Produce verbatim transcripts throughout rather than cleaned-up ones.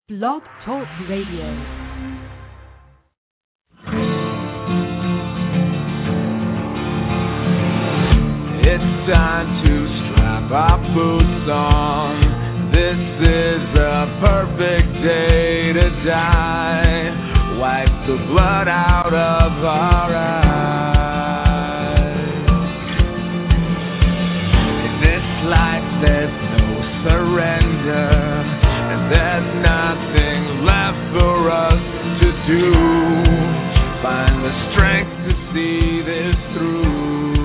Blog Talk Radio. It's time to strap our boots on. This is the perfect day to die. Wipe the blood out of our eyes. In this life there's no surrender, and there's nothing left for us to do. Find the strength to see this through.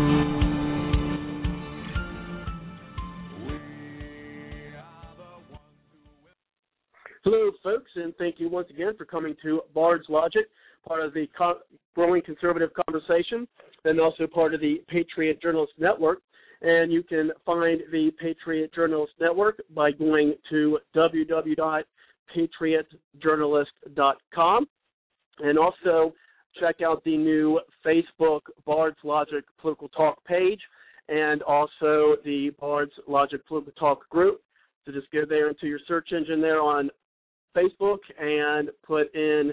Hello, folks, and thank you once again for coming to Bard's Logic, part of the co- growing conservative conversation, and also part of the Patriot Journalist Network. And you can find the Patriot Journalist Network by going to w w w dot patriot journalist dot com, and also check out the new Facebook Bard's Logic Political Talk page, and also the Bard's Logic Political Talk group. So just go there into your search engine there on Facebook and put in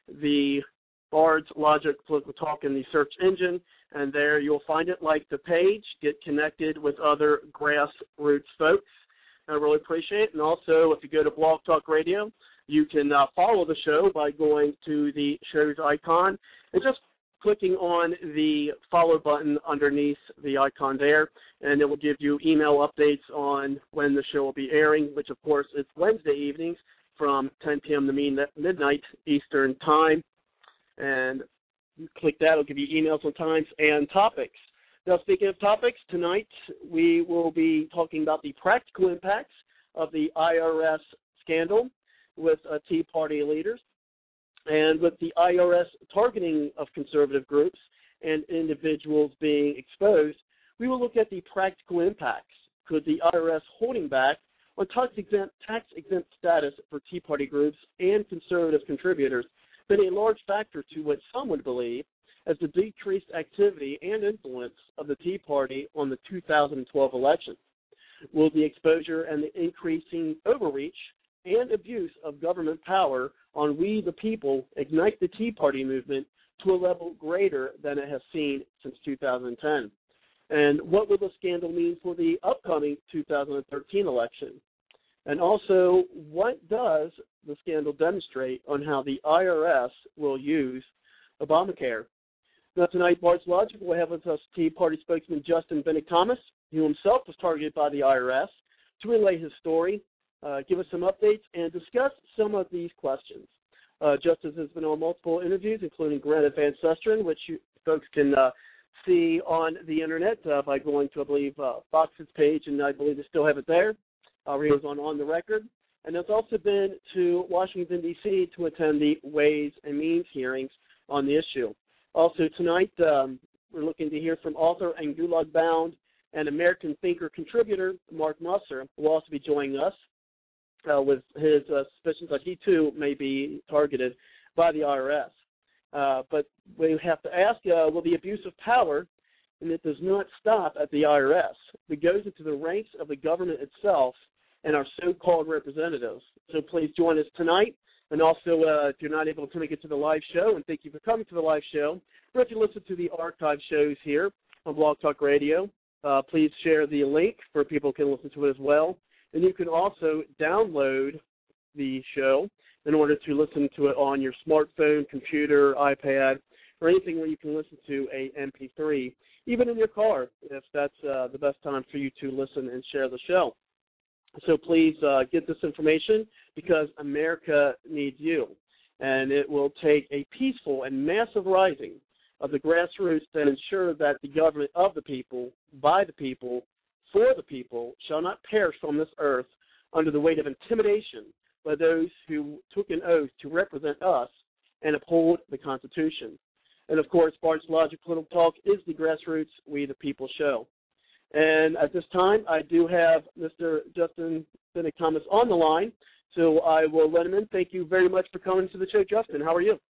the Bard's Logic Political Talk in the search engine, and there you'll find it. Like the page, get connected with other grassroots folks. I really appreciate it. And also, if you go to Blog Talk Radio, you can uh, follow the show by going to the show's icon and just clicking on the follow button underneath the icon there, and it will give you email updates on when the show will be airing, which, of course, is Wednesday evenings from ten p.m. to midnight Eastern Time. And you click that, it'll give you emails on times and topics. Now, speaking of topics, tonight we will be talking about the practical impacts of the I R S scandal with uh, Tea Party leaders. And with the I R S targeting of conservative groups and individuals being exposed, we will look at the practical impacts. Could the I R S holding back on tax-exempt, tax-exempt status for Tea Party groups and conservative contributors been a large factor to what some would believe as the decreased activity and influence of the Tea Party on the two thousand twelve election? Will the exposure and the increasing overreach and abuse of government power on we the people ignite the Tea Party movement to a level greater than it has seen since two thousand ten? And what will the scandal mean for the upcoming two thousand thirteen election? And also, what does the scandal demonstrate on how the I R S will use Obamacare? Now, tonight, Bard's Logic will have with us Tea Party spokesman Justin Bennett Thomas, who himself was targeted by the I R S, to relay his story, uh, give us some updates, and discuss some of these questions. Uh, Justin has been on multiple interviews, including Granted Van Susteren, which you folks can uh, see on the Internet uh, by going to, I believe, uh, Fox's page, and I believe they still have it there. Uh, he was on On the Record. And has also been to Washington, D C to attend the Ways and Means hearings on the issue. Also tonight, um, we're looking to hear from author and Gulag Bound and American thinker contributor Mark Musser, who will also be joining us uh, with his uh, suspicions that he too may be targeted by the I R S. Uh, but we have to ask, uh, will the abuse of power, and it does not stop at the I R S. It goes into the ranks of the government itself and our so-called representatives. So please join us tonight. And also, uh, if you're not able to make it to the live show, and thank you for coming to the live show, or if you listen to the archive shows here on Blog Talk Radio, uh, please share the link for people who can listen to it as well. And you can also download the show in order to listen to it on your smartphone, computer, iPad, or anything where you can listen to a M P three, even in your car, if that's uh, the best time for you to listen and share the show. So please uh, get this information because America needs you. And it will take a peaceful and massive rising of the grassroots to ensure that the government of the people, by the people, for the people, shall not perish from this earth under the weight of intimidation by those who took an oath to represent us and uphold the Constitution. And, of course, Bard's Logic Political Talk is the grassroots we the people show. And at this time, I do have Mister Justin Bennett Thomas on the line, so I will let him in. Thank you very much for coming to the show, Justin. How are you?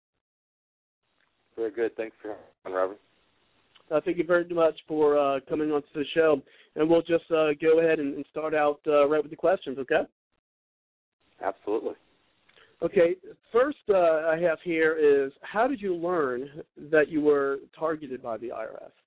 Very good. Thanks for having me, Robert. Uh, thank you very much for uh, coming on to the show. And we'll just uh, go ahead and, and start out uh, right with the questions, okay? Absolutely. Okay, first uh, I have here is, how did you learn that you were targeted by the I R S?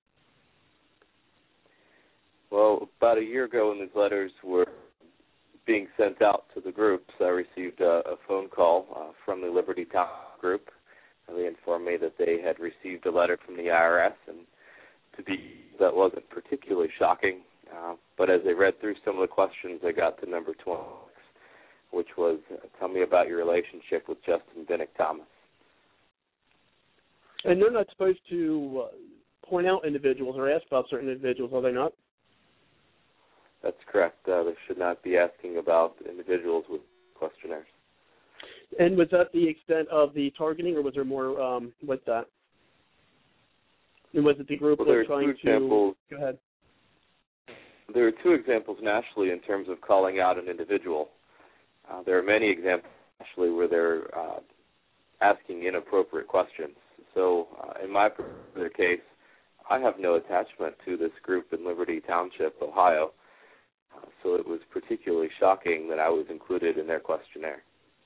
Well, about a year ago when these letters were being sent out to the groups, I received a, a phone call uh, from the Liberty Town group. And they informed me that they had received a letter from the I R S, and to be, that wasn't particularly shocking. Uh, but as I read through some of the questions, I got to number twenty-six, which was, uh, tell me about your relationship with Justin Binnick Thomas. And they're not supposed to uh, point out individuals or ask about certain individuals, are they not? That's correct. Uh, they should not be asking about individuals with questionnaires. And was that the extent of the targeting, or was there more um, with that? And was it the group well, that there was trying two examples, to... Go ahead. There are two examples nationally in terms of calling out an individual. Uh, there are many examples actually where they're uh, asking inappropriate questions. So uh, in my particular case, I have no attachment to this group in Liberty Township, Ohio. Uh, so it was particularly shocking that I was included in their questionnaire.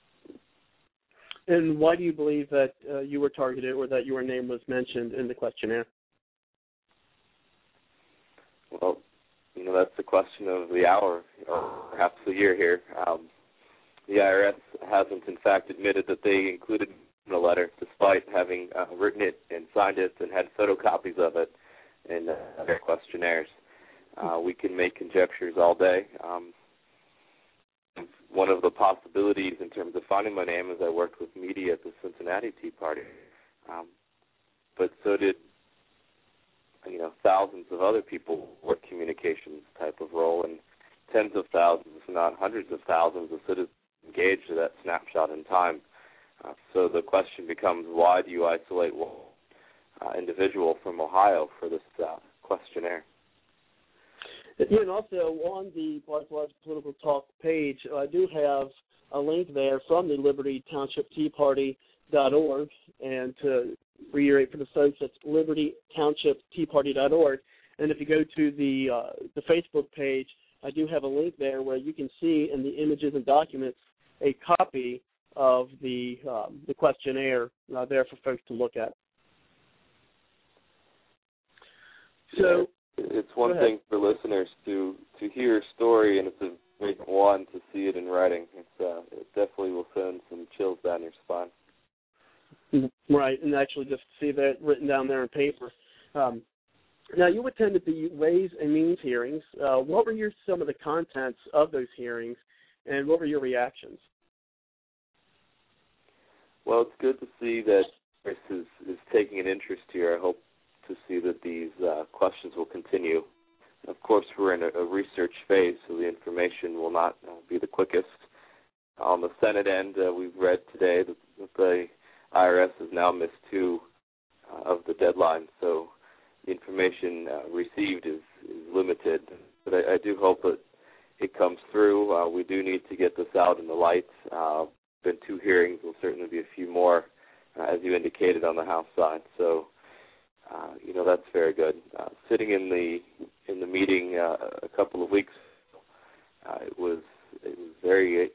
And why do you believe that uh, you were targeted, or that your name was mentioned in the questionnaire? Well, you know, that's the question of the hour, or perhaps the year here. Um, the I R S hasn't, in fact, admitted that they included in the letter, despite having uh, written it and signed it and had photocopies of it in uh, their questionnaires. Uh, we can make conjectures all day. Um, one of the possibilities in terms of finding my name is I worked with media at the Cincinnati Tea Party, um, but so did you know thousands of other people who work communications type of role, and tens of thousands, if not hundreds of thousands, of citizens engaged in that snapshot in time. Uh, so the question becomes, why do you isolate one uh, individual from Ohio for this uh, questionnaire? Yeah, and also on the Bards Lodge Political Talk page, I do have a link there from the Liberty Township Tea Party dot org, and to reiterate for the folks, that's Liberty Township Tea Party dot org. And if you go to the uh, the Facebook page, I do have a link there where you can see in the images and documents a copy of the um, the questionnaire uh, there for folks to look at. So. It's one thing for listeners to, to hear a story, and it's a great one to see it in writing. It's, uh, it definitely will send some chills down your spine. Right, and actually just see that written down there in paper. Um, now, you attended the Ways and Means hearings. Uh, what were your, some of the contents of those hearings, and what were your reactions? Well, it's good to see that Chris is, is taking an interest here. I hope to see that these uh, questions will continue. Of course, we're in a, a research phase, so the information will not uh, be the quickest. On the Senate end, uh, we've read today that, that the I R S has now missed two uh, of the deadlines, so the information uh, received is, is limited. But I, I do hope that it comes through. Uh, we do need to get this out in the light. Uh, been two hearings. There will certainly be a few more, uh, as you indicated, on the House side. So. Uh, you know, that's very good. Uh, sitting in the in the meeting uh, a couple of weeks ago, uh, it was it was very,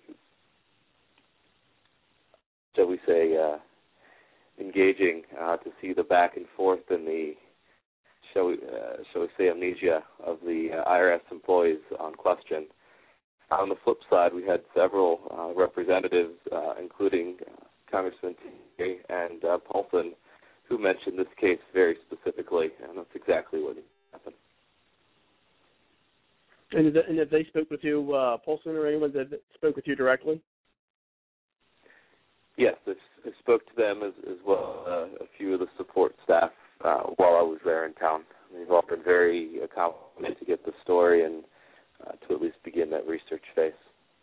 shall we say, uh, engaging uh, to see the back and forth and the shall we uh, shall we say amnesia of the uh, I R S employees on question. On the flip side, we had several uh, representatives, uh, including uh, Congressman T. and uh, Paulson, who mentioned this case very specifically, and that's exactly what happened. And, and if they spoke with you, uh, Paulson or anyone that spoke with you directly? Yes, I, I spoke to them as, as well as uh, a few of the support staff uh, while I was there in town. They've all been very accommodating to get the story and uh, to at least begin that research phase.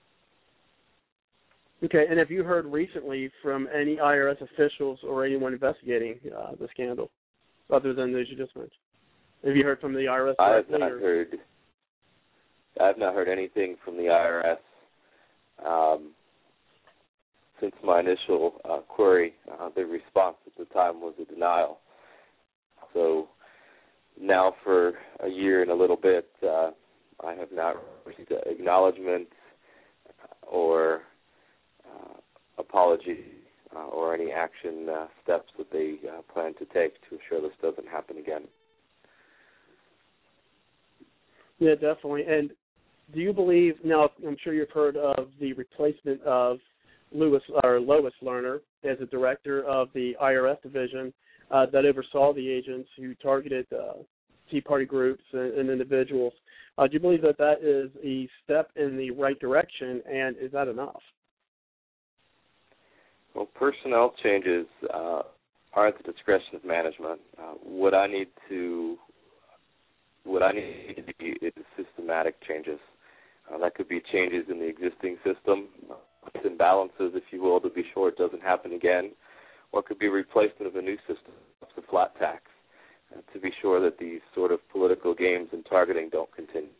Okay, and have you heard recently from any I R S officials or anyone investigating uh, the scandal, other than those you just mentioned? Have you heard from the I R S I have directly? not or? heard. I have not heard anything from the I R S um, since my initial uh, query. Uh, the response at the time was a denial. So now, for a year and a little bit, uh, I have not received acknowledgement or Uh, a apology uh, or any action uh, steps that they uh, plan to take to ensure this doesn't happen again. Yeah, definitely. And do you believe, now I'm sure you've heard of the replacement of Lewis or Lois Lerner as a director of the I R S division uh, that oversaw the agents who targeted uh, Tea Party groups and, and individuals. Uh, do you believe that that is a step in the right direction, and is that enough? Well, personnel changes uh, are at the discretion of management. Uh, what I need to what I need to be is systematic changes. Uh, that could be changes in the existing system, imbalances, if you will, to be sure it doesn't happen again, or it could be replacement of a new system, a flat tax, uh, to be sure that these sort of political games and targeting don't continue.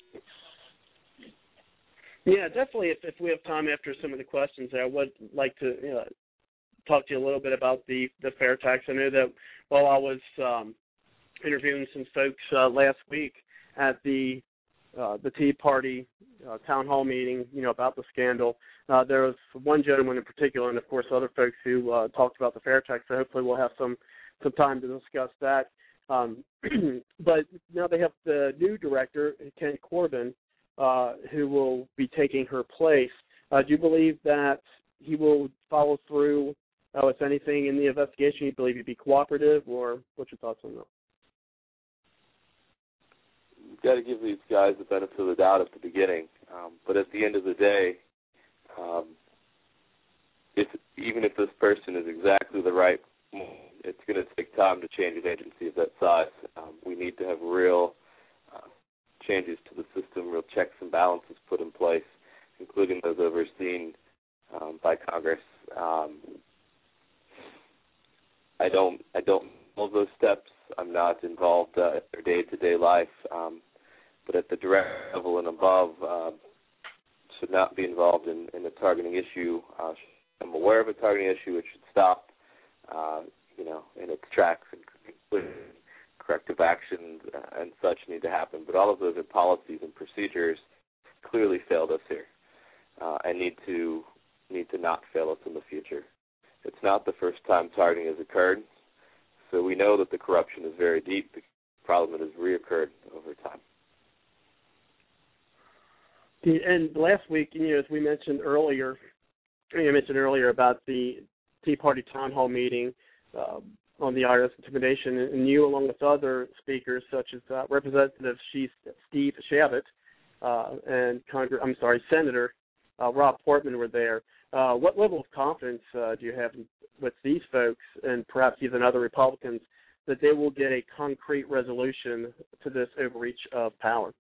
Yeah, definitely. If, if we have time after some of the questions, I would like to uh, talk to you a little bit about the, the fair tax. I know that while I was um, interviewing some folks uh, last week at the uh, the Tea Party uh, town hall meeting, you know, about the scandal, uh, there was one gentleman in particular, and of course other folks who uh, talked about the fair tax. So hopefully we'll have some some time to discuss that. Um, but now they have the new director, Ken Corbin, uh, who will be taking her place. Uh, do you believe that he will follow through uh, with anything in the investigation? Do you believe he'd be cooperative, or what's your thoughts on that? You've got to give these guys the benefit of the doubt at the beginning. Um, but at the end of the day, um, if, even if this person is exactly the right one, it's going to take time to change an agency of that size. Um, we need to have real uh, changes to the system, real checks and balances put in place, including those overseen um, by Congress. Um, I don't, I don't know those steps. I'm not involved uh, in their day-to-day life, um, but at the direct level and above, uh, should not be involved in, in a targeting issue. Uh, I'm aware of a targeting issue. It should stop, uh, you know, in its tracks, and corrective actions uh, and such need to happen. But all of those policies and procedures clearly failed us here, uh, and need to need to not fail us in the future. It's not the first time targeting has occurred. So we know that the corruption is very deep. The problem has reoccurred over time. And last week, you know, as we mentioned earlier, you mentioned earlier about the Tea Party town hall meeting uh, on the I R S intimidation, and you, along with other speakers such as uh, Representative Steve Chabot uh, and Congress, I'm sorry, Senator uh, Rob Portman were there. Uh, what level of confidence uh, do you have with these folks, and perhaps even other Republicans, that they will get a concrete resolution to this overreach of power?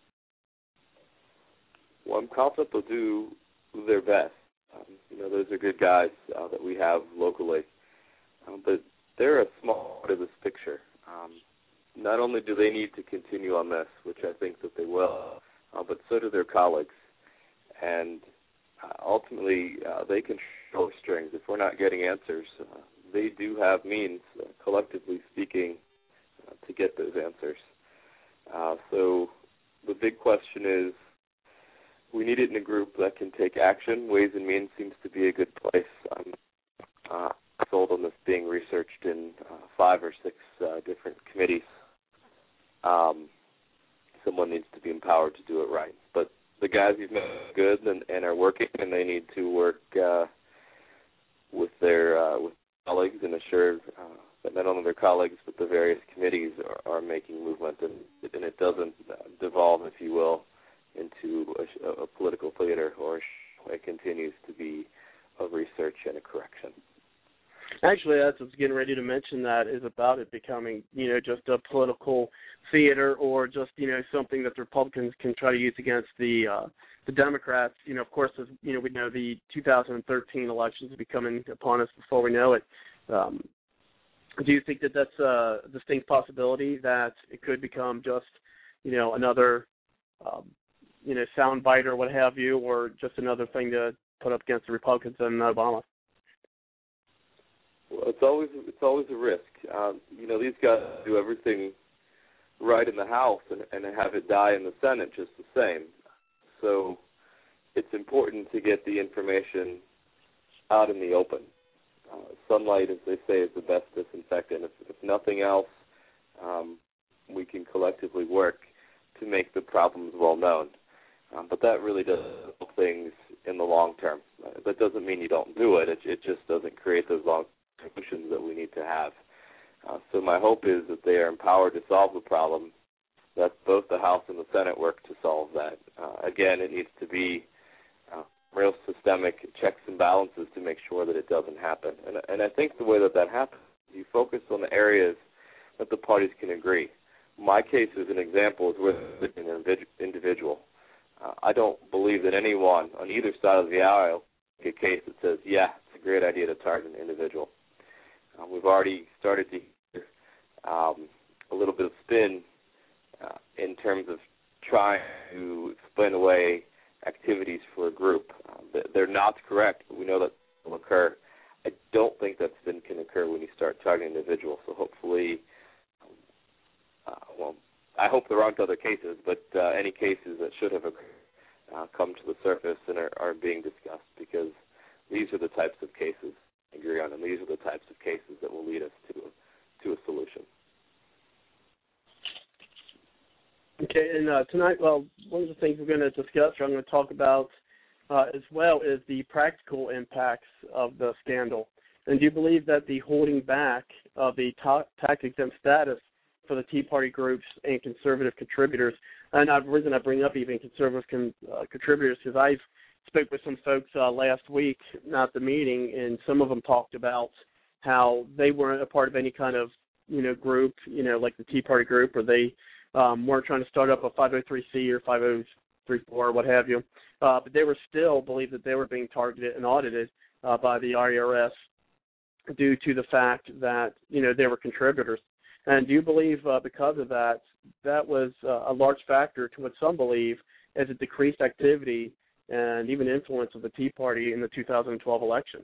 Well, I'm confident they'll do their best. Um, you know, those are good guys uh, that we have locally. Um, but they're a small part of this picture. Um, not only do they need to continue on this, which I think that they will, uh, but so do their colleagues. And uh, ultimately, uh, they control strings. If we're not getting answers, uh, they do have means, uh, collectively speaking, uh, to get those answers. Uh, so the big question is, we need it in a group that can take action. Ways and Means seems to be a good place. I'm uh, sold on this being researched in uh, five or six uh, different committees. Um, someone needs to be empowered to do it right. But the guys you've met are good and, and are working, and they need to work uh, with their uh, with colleagues and assure uh, that not only their colleagues but the various committees are, are making movement, and, and it doesn't uh, devolve, if you will, into a, a political theater, or it continues to be a research and a correction. Actually, that's what's getting ready to mention, that is about it becoming, you know, just a political theater, or just, you know, something that the Republicans can try to use against the uh, the Democrats. You know, of course, as you know, we know the two thousand thirteen elections will be coming upon us before we know it. Um, do you think that that's a distinct possibility that it could become just, you know, another um, you know, soundbite or what have you, or just another thing to put up against the Republicans and Obama? Well, it's always it's always a risk. Um, you know, these guys do everything right in the House and, and have it die in the Senate just the same. So it's important to get the information out in the open. Uh, sunlight, as they say, is the best disinfectant. If, if nothing else, um, we can collectively work to make the problems well known. Um, but that really does help things in the long term. Uh, that doesn't mean you don't do it. It, it just doesn't create those long solutions that we need to have. Uh, so my hope is that they are empowered to solve the problem, that both the House and the Senate work to solve that. Uh, again, it needs to be uh, real systemic checks and balances to make sure that it doesn't happen. And, and I think the way that that happens, you focus on the areas that the parties can agree. My case as an example is with an individual. Uh, I don't believe that anyone on either side of the aisle make a case that says, yeah, it's a great idea to target an individual. Uh, we've already started to hear um, a little bit of spin uh, in terms of trying to explain away activities for a group. Uh, they're not correct, but we know that will occur. I don't think that spin can occur when you start targeting individuals, so hopefully, uh, well, I hope there aren't other cases, but uh, any cases that should have occurred uh, come to the surface and are, are being discussed, because these are the types of cases I agree on, and these are the types of cases that will lead us to to a solution. Okay, and uh, tonight, well, one of the things we're going to discuss, or I'm going to talk about uh, as well, is the practical impacts of the scandal. And do you believe that the holding back of the ta- tax-exempt status for the Tea Party groups and conservative contributors, and the reason I bring up even conservative con- uh, contributors, because I spoke with some folks uh, last week at the meeting, and some of them talked about how they weren't a part of any kind of, you know, group, you know, like the Tea Party group, or they um, weren't trying to start up a five oh three C or five oh three four or what have you, uh, but they were still believed that they were being targeted and audited uh, by the I R S due to the fact that, you know, they were contributors. And do you believe uh, because of that, that was uh, a large factor to what some believe as a decreased activity and even influence of the Tea Party in the two thousand twelve election?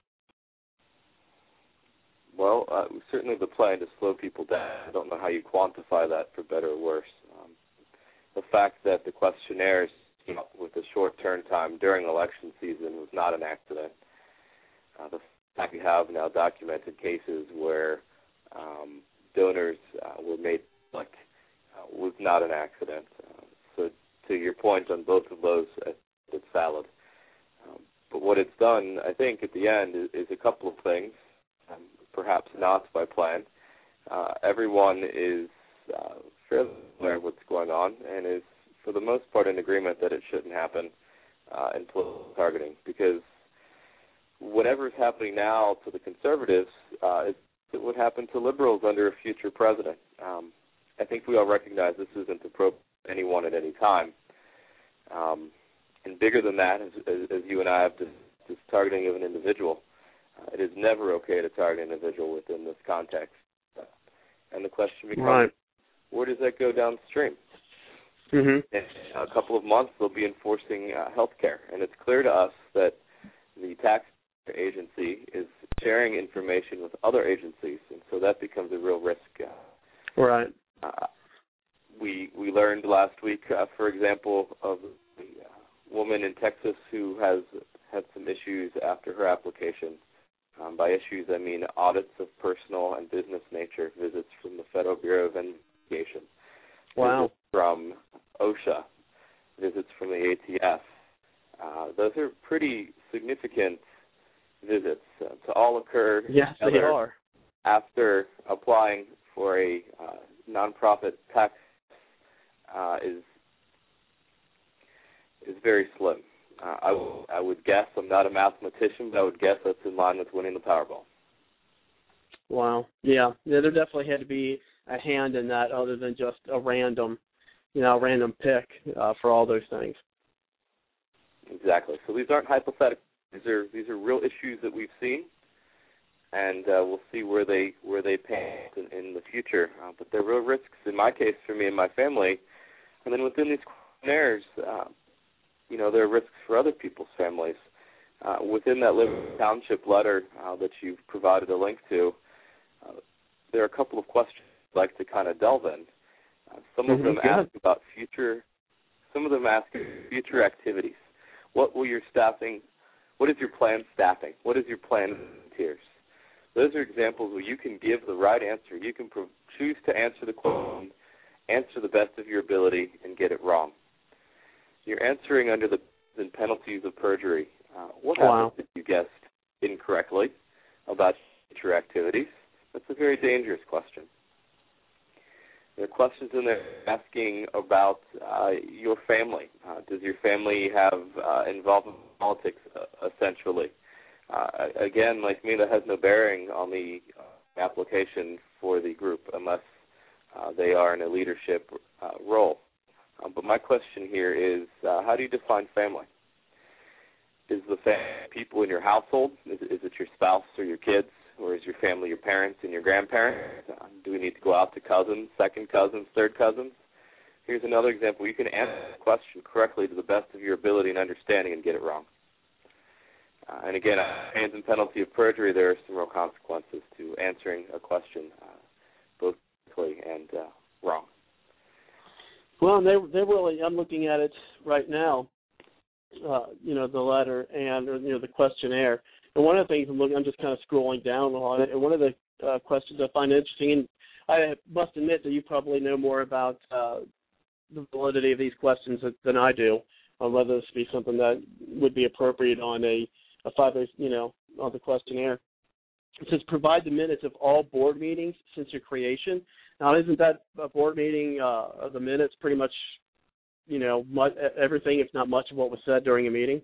Well, uh, certainly the plan to slow people down. I don't know how you quantify that, for better or worse. Um, the fact that the questionnaires came up with a short turn time during election season was not an accident. Uh, the fact we have now documented cases where um, donors uh, were made public uh, was not an accident. Uh, so to your point on both of those, uh, it's valid. Um, but what it's done, I think, at the end is, is a couple of things, um, perhaps not by plan. Uh, everyone is uh, fairly aware of what's going on and is, for the most part, in agreement that it shouldn't happen uh, in political targeting, because whatever is happening now to the conservatives uh, is it would happen to liberals under a future president. Um, I think we all recognize this isn't appropriate for anyone at any time. Um, and bigger than that, as, as, as you and I have discussed, is targeting of an individual. Uh, it is never okay to target an individual within this context. Uh, and the question becomes, right. Where does that go downstream? Mm-hmm. In a couple of months, they'll be enforcing uh, health care. And it's clear to us that the tax agency is sharing information with other agencies, and so that becomes a real risk. Uh, right. Uh, we we learned last week, uh, for example, of a uh, woman in Texas who has had some issues after her application. Um, by issues, I mean audits of personal and business nature, visits from the Federal Bureau of Investigation, wow. visits from OSHA, visits from the A T F. Uh, those are pretty significant visits uh, to all occur yes, they are. after applying for a uh, nonprofit tax uh, is is very slim. Uh, I, w- I would guess, I'm not a mathematician, but I would guess that's in line with winning the Powerball. Wow. Yeah. Yeah, there definitely had to be a hand in that other than just a random, you know, random pick uh, for all those things. Exactly. So these aren't hypothetical. These are these are real issues that we've seen, and uh, we'll see where they where they pan in, in the future. Uh, but they're real risks in my case for me and my family. And then within these questionnaires, uh, you know, there are risks for other people's families. Uh, within that Liberty Township letter uh, that you've provided a link to, uh, there are a couple of questions I'd like to kind of delve in. Uh, some of mm-hmm, them yeah. ask about future. Some of them ask future activities. What will your staffing what is your planned staffing? What is your planned volunteers? Those are examples where you can give the right answer. You can pro- choose to answer the question, answer the best of your ability, and get it wrong. You're answering under the penalties of perjury. Uh, what wow. happens if you guessed incorrectly about future activities? That's a very dangerous question. There are questions in there asking about uh, your family. Uh, does your family have uh, involvement in politics, uh, essentially? Uh, again, like me, that has no bearing on the application for the group unless uh, they are in a leadership uh, role. Um, but my question here is, uh, how do you define family? Is the family people in your household? Is, is it your spouse or your kids? Or is your family your parents and your grandparents? Uh, do we need to go out to cousins, second cousins, third cousins? Here's another example. You can answer the question correctly to the best of your ability and understanding and get it wrong. Uh, and again, pains and penalty of perjury, there are some real consequences to answering a question uh, both correctly and uh, wrong. Well, they they really. I'm looking at it right now. Uh, you know, the letter and or, you know the questionnaire. And one of the things I'm looking, I'm just kind of scrolling down on it. And one of the uh, questions I find interesting, and I must admit that you probably know more about uh, the validity of these questions than I do, on whether this be something that would be appropriate on a, a five, you know, on the questionnaire. It says provide the minutes of all board meetings since your creation. Now, isn't that a board meeting uh, of the minutes pretty much, you know, much, everything, if not much of what was said during a meeting?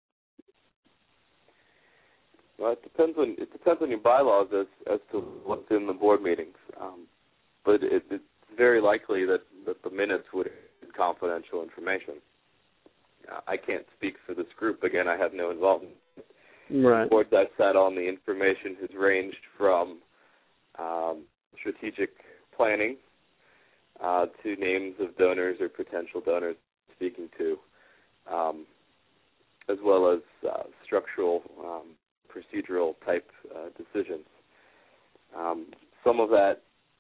Well, it depends on it depends on your bylaws as as to what's in the board meetings. Um, but it, it's very likely that, that the minutes would have confidential information. Uh, I can't speak for this group. Again, I have no involvement. Right. The boards I've sat on, the information has ranged from um, strategic planning uh, to names of donors or potential donors speaking to, um, as well as uh, structural um, procedural type uh, decisions. Um, some of that,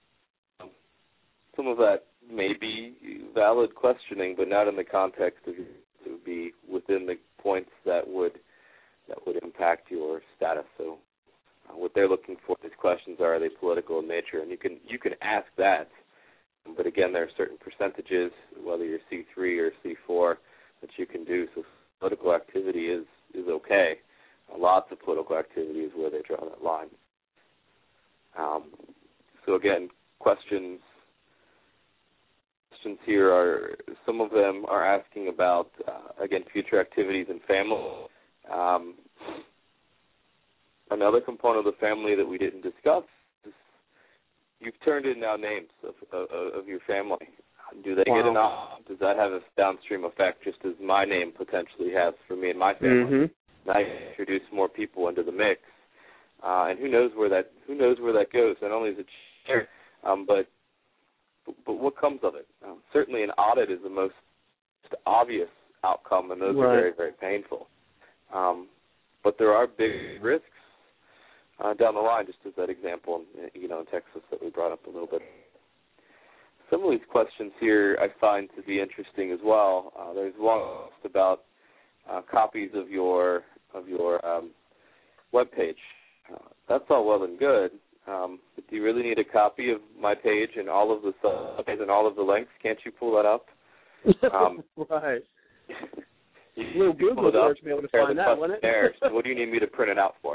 some of that may be valid questioning, but not in the context of it would be within the points that would that would impact your status. So, uh, what they're looking for these questions are, are they political in nature, and you can you can ask that, but again, there are certain percentages, whether you're C three or C four, that you can do. So, political activity is is okay. Lots of political activity is where they draw that line. Um, so again, questions questions here are, some of them are asking about, uh, again, future activities in family. Um, another component of the family that we didn't discuss is you've turned in now names of, of, of your family. Do they wow. get enough? Does that have a downstream effect, just as my name potentially has for me and my family? Mm-hmm. Now you introduce more people into the mix, uh, and who knows where that who knows where that goes? Not only is it shared, um, but but what comes of it? Um, certainly, an audit is the most obvious outcome, and those right. are very very painful. Um, but there are big risks uh, down the line, just as that example, you know, in Texas that we brought up a little bit. Some of these questions here I find to be interesting as well. Uh, there's one about Uh, copies of your of your um, web page. Uh, that's all well and good, um, but do you really need a copy of my page and all of the subs and all of the links? Can't you pull that up? Um, right. You, a little you Google search to be able to find that, wouldn't it? So what do you need me to print it out for?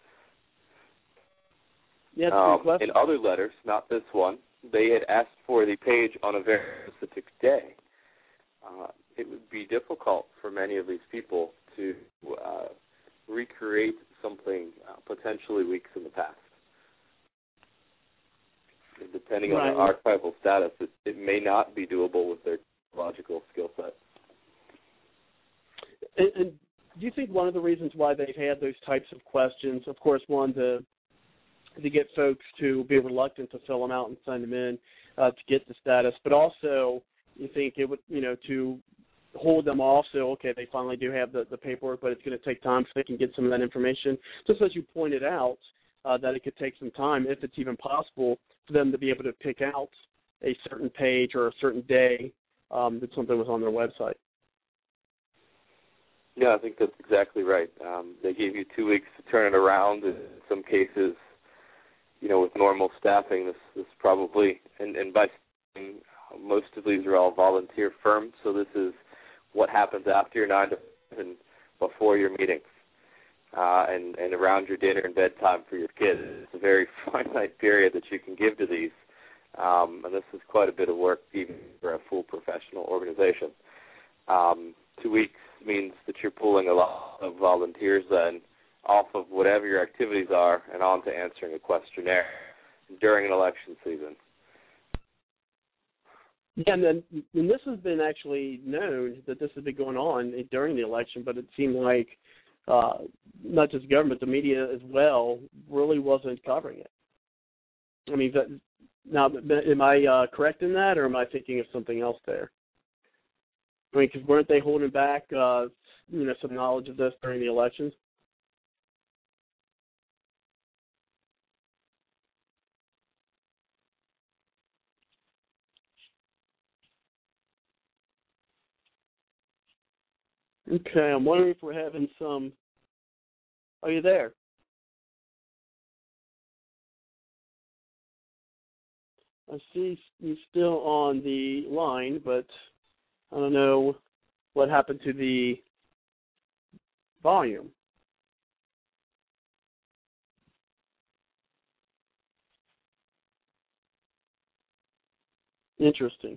Yeah, that's a um, good question. In other letters, not this one, they had asked for the page on a very specific day. Uh, it would be difficult for many of these people to uh, recreate something uh, potentially weeks in the past. And depending right. on their archival status, it, it may not be doable with their logical skill set. And, and do you think one of the reasons why they've had those types of questions, of course, one, to to get folks to be reluctant to fill them out and send them in uh, to get the status, but also you think it would, you know, to hold them off so, okay, they finally do have the, the paperwork, but it's going to take time so they can get some of that information. Just as you pointed out, uh, that it could take some time, if it's even possible, for them to be able to pick out a certain page or a certain day um, that something was on their website. Yeah, I think that's exactly right. Um, they gave you two weeks to turn it around. In some cases, you know, with normal staffing, this this probably, and, and by staffing, most of these are all volunteer firms, so this is what happens after your nine to five and before your meetings, uh, and, and around your dinner and bedtime for your kids. It's a very finite period that you can give to these, um, and this is quite a bit of work even for a full professional organization. Um, two weeks means that you're pulling a lot of volunteers then off of whatever your activities are and on to answering a questionnaire during an election season. Yeah, and, then, and this has been actually known that this has been going on during the election, but it seemed like uh, not just government, the media as well, really wasn't covering it. I mean, that, now, am I uh, correct in that, or am I thinking of something else there? I mean, because weren't they holding back, uh, you know, some knowledge of this during the elections? Okay, I'm wondering if we're having some. Are you there? I see you still on the line, but I don't know what happened to the volume. Interesting.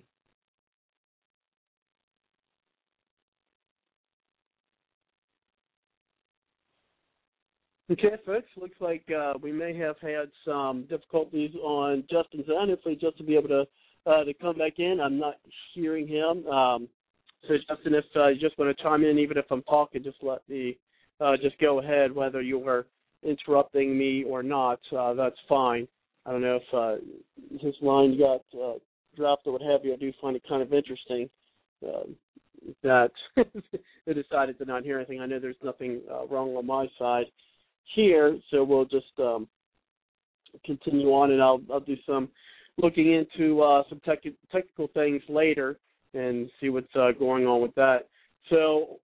Okay, folks, looks like uh, we may have had some difficulties on Justin's end. Hopefully Justin will be able to uh, to come back in. I'm not hearing him. Um, so, Justin, if uh, you just want to chime in, even if I'm talking, just let me uh, just go ahead, whether you are interrupting me or not. Uh, that's fine. I don't know if uh, his line got uh, dropped or what have you. I do find it kind of interesting uh, that they decided to not hear anything. I know there's nothing uh, wrong on my side here, so we'll just um, continue on, and I'll I'll do some looking into uh, some tech, technical things later and see what's uh, going on with that. So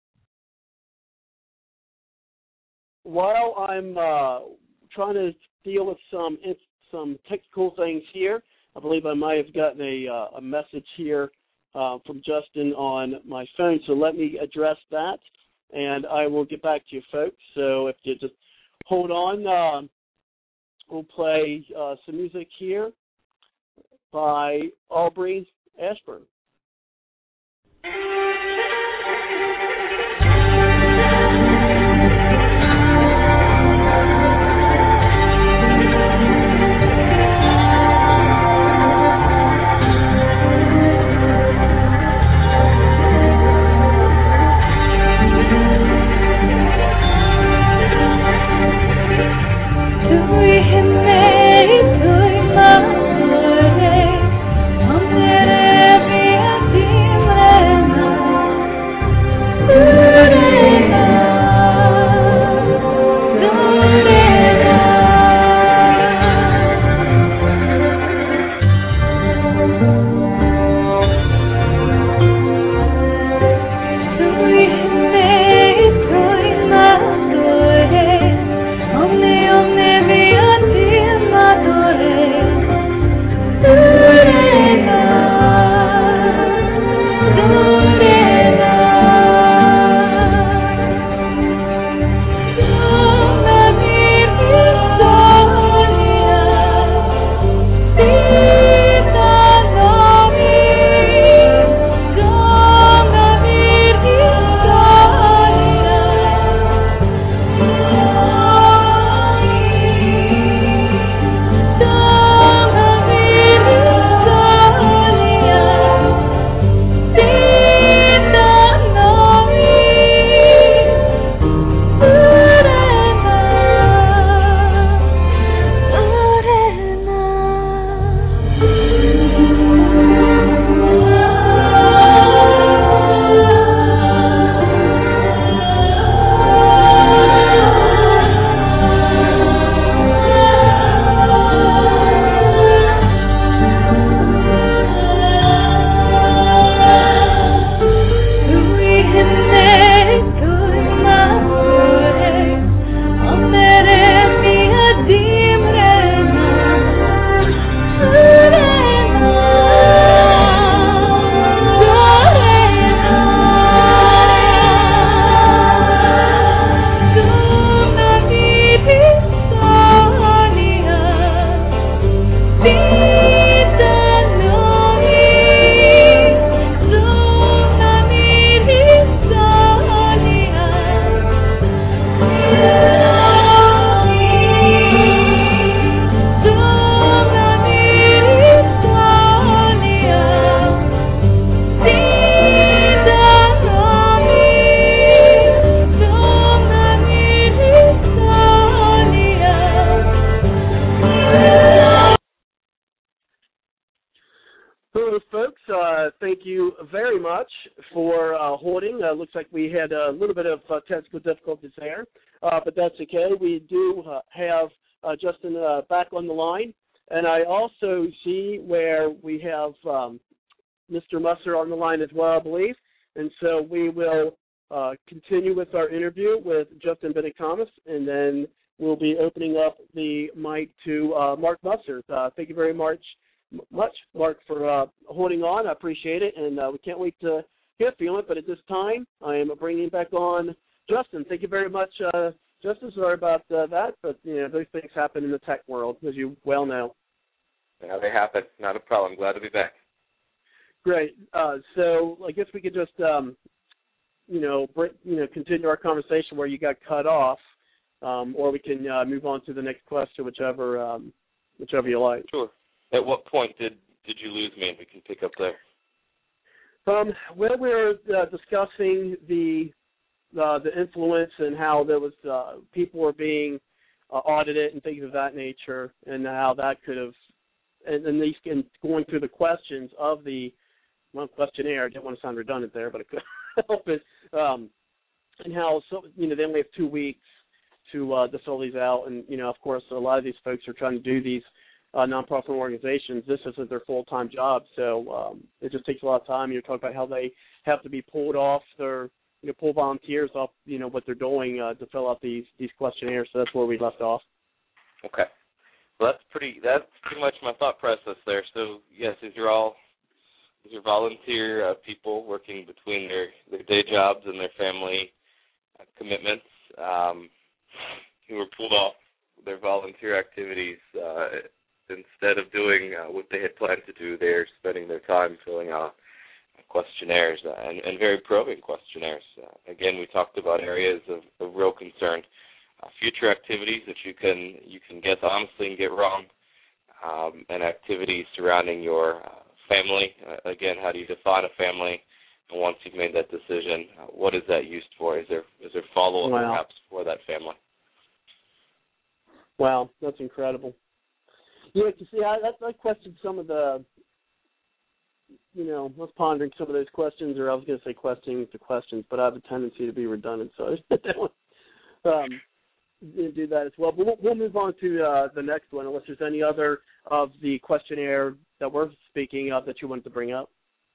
while I'm uh, trying to deal with some some technical things here, I believe I might have gotten a uh, a message here uh, from Justin on my phone. So let me address that, and I will get back to you, folks. So if you just hold on, uh, we'll play uh, some music here by Aubrey Ashburn. I'm hello, folks. Uh, thank you very much for uh, holding. Uh, looks like we had a little bit of uh, technical difficulties there, uh, but that's okay. We do uh, have uh, Justin uh, back on the line, and I also see where we have um, Mister Musser on the line as well, I believe. And so we will uh, continue with our interview with Justin Bennett-Thomas, and then we'll be opening up the mic to uh, Mark Musser. Uh, thank you very much. much, Mark, for uh, holding on. I appreciate it, and uh, we can't wait to hear from it. But at this time, I am bringing back on Justin. Thank you very much, uh, Justin. Sorry about uh, that, but you know those things happen in the tech world, as you well know. Yeah, they happen. Not a problem. Glad to be back. Great. Uh, so I guess we could just, um, you know, bring, you know, continue our conversation where you got cut off, um, or we can uh, move on to the next question, whichever, um, whichever you like. Sure. At what point did, did you lose me? And we can pick up there. Um, well, we were uh, discussing the uh, the influence and how there was uh, people were being uh, audited and things of that nature, and how that could have, and then these and going through the questions of the well questionnaire. I didn't want to sound redundant there, but it could help it. Um, and how so you know they only have two weeks to uh, to fill these out, and you know of course a lot of these folks are trying to do these. Uh, nonprofit organizations, this isn't their full-time job, so um, it just takes a lot of time. You're talking about how they have to be pulled off their, you know, pull volunteers off, you know, what they're doing uh, to fill out these these questionnaires. So that's where we left off. Okay, well that's pretty that's pretty much my thought process there. So yes, these are all these are volunteer uh, people working between their, their day jobs and their family uh, commitments um, who were pulled off their volunteer activities. Uh, Instead of doing uh, what they had planned to do, they're spending their time filling out questionnaires uh, and, and very probing questionnaires. Uh, again, we talked about areas of, of real concern, uh, future activities that you can you can guess honestly and get wrong, um, and activities surrounding your uh, family. Uh, again, how do you define a family? And once you've made that decision, uh, what is that used for? Is there is there follow-up wow. perhaps for that family? Wow, that's incredible. Yeah, you see, I, I questioned some of the, you know, I was pondering some of those questions, or I was going to say questioning the questions, but I have a tendency to be redundant, so I don't um, do that as well. But we'll, we'll move on to uh, the next one, unless there's any other of the questionnaire that we're speaking of that you wanted to bring up.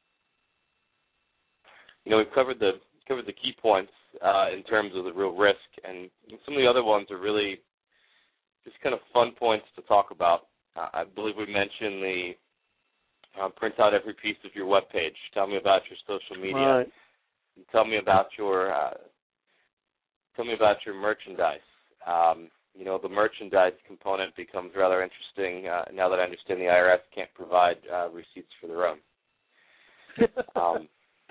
You know, we've covered the covered the key points uh, in terms of the real risk, and some of the other ones are really just kind of fun points to talk about. Uh, I believe we mentioned the uh, print out every piece of your web page. Tell me about your social media. Right. Tell me about your uh, tell me about your merchandise. Um, you know, the merchandise component becomes rather interesting uh, now that I understand the I R S can't provide uh, receipts for their own. Um,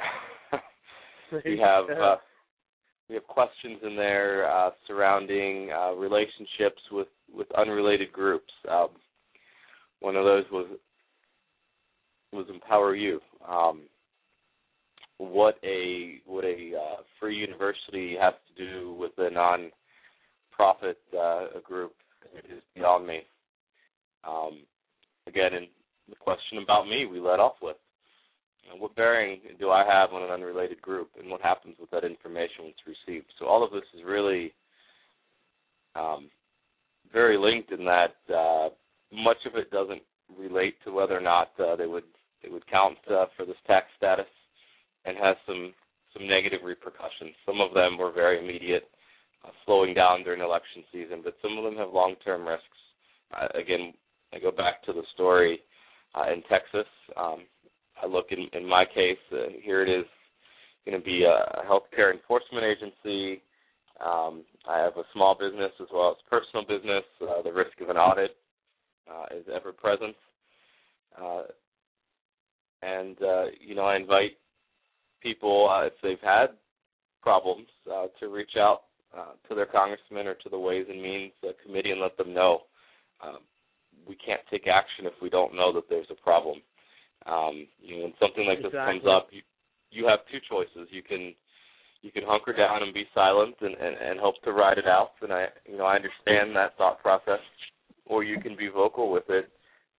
we have uh, we have questions in there uh, surrounding uh, relationships with, with unrelated groups. Um, one of those was was Empower You. Um, what a what a uh, free university has to do with a non-profit uh, group is beyond me. Um, again, in the question about me, we led off with. What bearing do I have on an unrelated group, and what happens with that information when it's received? So all of this is really um, very linked in that uh, much of it doesn't relate to whether or not uh, they would they would count uh, for this tax status, and has some some negative repercussions. Some of them were very immediate, uh, slowing down during election season, but some of them have long-term risks. Uh, again, I go back to the story uh, in Texas. Um, I look in, in my case, uh, here it is going to be a healthcare enforcement agency. Um, I have a small business as well as personal business. Uh, the risk of an audit uh, is ever present. Uh, and, uh, you know, I invite people, uh, if they've had problems, uh, to reach out uh, to their congressman or to the Ways and Means uh, Committee and let them know. Um, we can't take action if we don't know that there's a problem. Um, you know, when something like exactly. this comes up, you, you have two choices. You can you can hunker down and be silent and, and, and hope to ride it out. And I, you know, I understand that thought process. Or you can be vocal with it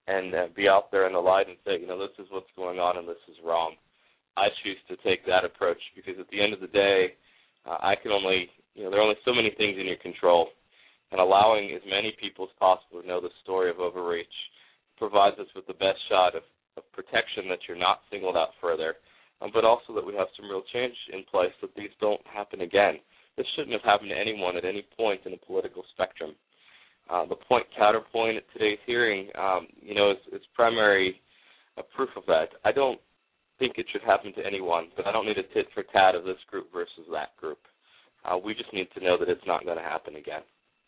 and uh, be out there in the light and say, you know, this is what's going on and this is wrong. I choose to take that approach because at the end of the day, uh, I can only, you know, there are only so many things in your control, and allowing as many people as possible to know the story of overreach provides us with the best shot of, of protection that you're not singled out further, um, but also that we have some real change in place that these don't happen again. This shouldn't have happened to anyone at any point in the political spectrum. Uh, the point counterpoint at today's hearing, um, you know, is, is primary uh, proof of that. I don't think it should happen to anyone, but I don't need a tit for tat of this group versus that group. Uh, we just need to know that it's not going to happen again.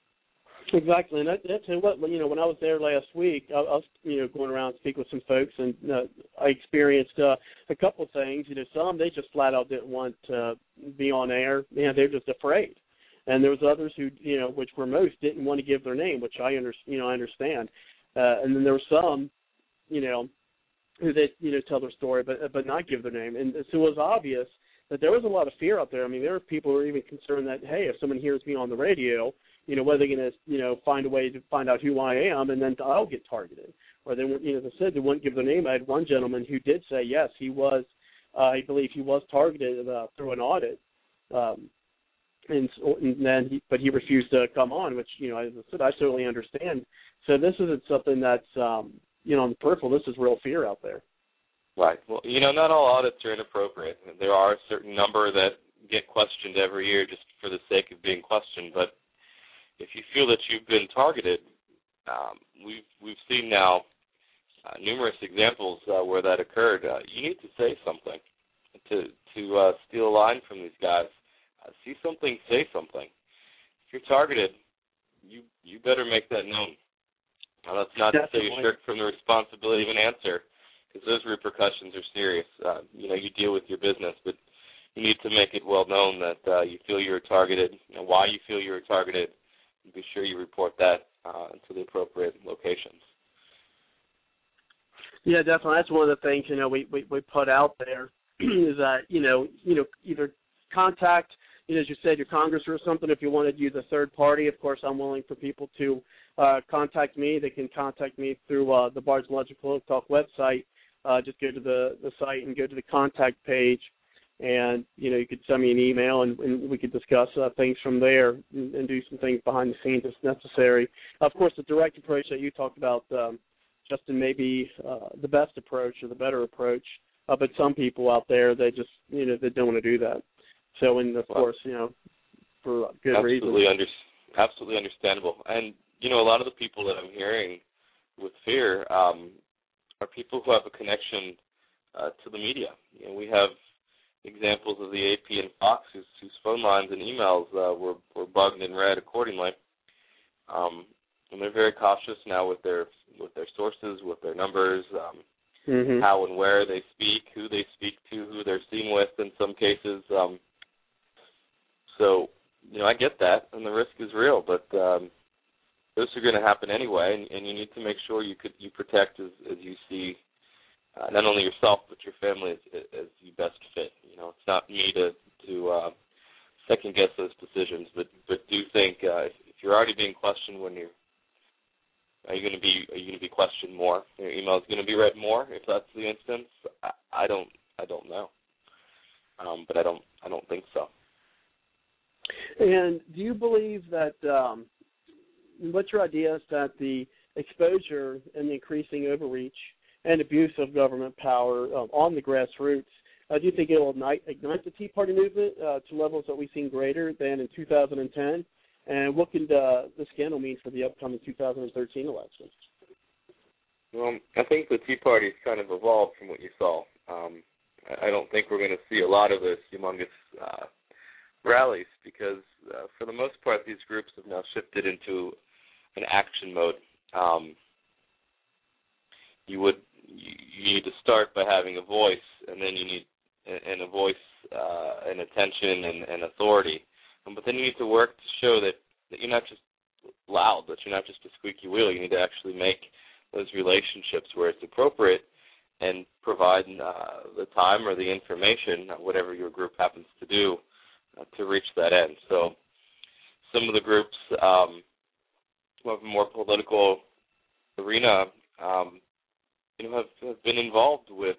Exactly, and that, that's what you know. When I was there last week, I, I was you know going around speaking with some folks, and uh, I experienced uh, a couple things. You know, some they just flat out didn't want to be on air. You know, they're just afraid. And there was others who, you know, which were most didn't want to give their name, which I under, you know, I understand. Uh, and then there were some, you know, who they, you know, tell their story, but but not give their name. And so it was obvious that there was a lot of fear out there. I mean, there were people who were even concerned that, hey, if someone hears me on the radio, you know, what are they going to, you know, find a way to find out who I am, and then I'll get targeted. Or they, you know, as I said, they wouldn't give their name. I had one gentleman who did say, yes, he was, uh, I believe he was targeted uh, through an audit. Um, And, and then, he, but he refused to come on, which you know, as I said, I certainly understand. So this isn't something that's um, you know on the peripheral. This is real fear out there. Right. Well, you know, not all audits are inappropriate. There are a certain number that get questioned every year just for the sake of being questioned. But if you feel that you've been targeted, um, we've we've seen now uh, numerous examples uh, where that occurred. Uh, you need to say something to to uh, steal a line from these guys. Uh, see something, say something. If you're targeted, you you better make that known. Now, that's not Definitely. to say you shirk from the responsibility of an answer, because those repercussions are serious. Uh, you know, you deal with your business, but you need to make it well known that uh, you feel you're targeted, you know, why you feel you're targeted, and be sure you report that uh, to the appropriate locations. Yeah, definitely. That's one of the things, you know, we, we, we put out there is that, you know, you know, either contact, you know, as you said, your Congress or something. If you wanted to use a third party, of course, I'm willing for people to uh, contact me. They can contact me through uh, the Bards Logic Political Talk website. Uh, just go to the, the site and go to the contact page, and, you know, you could send me an email, and, and we could discuss uh, things from there and, and do some things behind the scenes if necessary. Of course, the direct approach that you talked about, um, Justin, may be uh, the best approach or the better approach, uh, but some people out there, they just, you know, they don't want to do that. So, and of well, course, you know, for good absolutely reason. Under, absolutely understandable. And, you know, a lot of the people that I'm hearing with fear um, are people who have a connection uh, to the media. You know, we have examples of the A P and Fox whose, whose phone lines and emails uh, were, were bugged and read accordingly. Um, and they're very cautious now with their with their sources, with their numbers, um, mm-hmm. how and where they speak, who they speak to, who they're seen with in some cases. Um, So, you know, I get that, and the risk is real, but um, those are going to happen anyway, and, and you need to make sure you could you protect as, as you see uh, not only yourself but your family as, as you best fit. You know, it's not me to to uh, second guess those decisions, but but do think uh, if, if you're already being questioned, when you're are you going to be are you going to be questioned more? Your email is going to be read more if that's the instance. I, I don't I don't know, um, but I don't I don't think so. And do you believe that, um, what's your idea is that the exposure and the increasing overreach and abuse of government power uh, on the grassroots, uh, do you think it will ignite, ignite the Tea Party movement uh, to levels that we've seen greater than in two thousand ten? And what could uh, the scandal mean for the upcoming two thousand thirteen election? Well, I think the Tea Party has kind of evolved from what you saw. Um, I don't think we're going to see a lot of this humongous uh, rallies because, uh, for the most part, these groups have now shifted into an action mode. Um, you would you, you need to start by having a voice, and then you need and a voice uh, and attention and, and authority. Um, but then you need to work to show that, that you're not just loud, that you're not just a squeaky wheel. You need to actually make those relationships where it's appropriate and provide uh, the time or the information, whatever your group happens to do, uh, to reach that end. So some of the groups um, who have a more political arena um, you know, have, have been involved with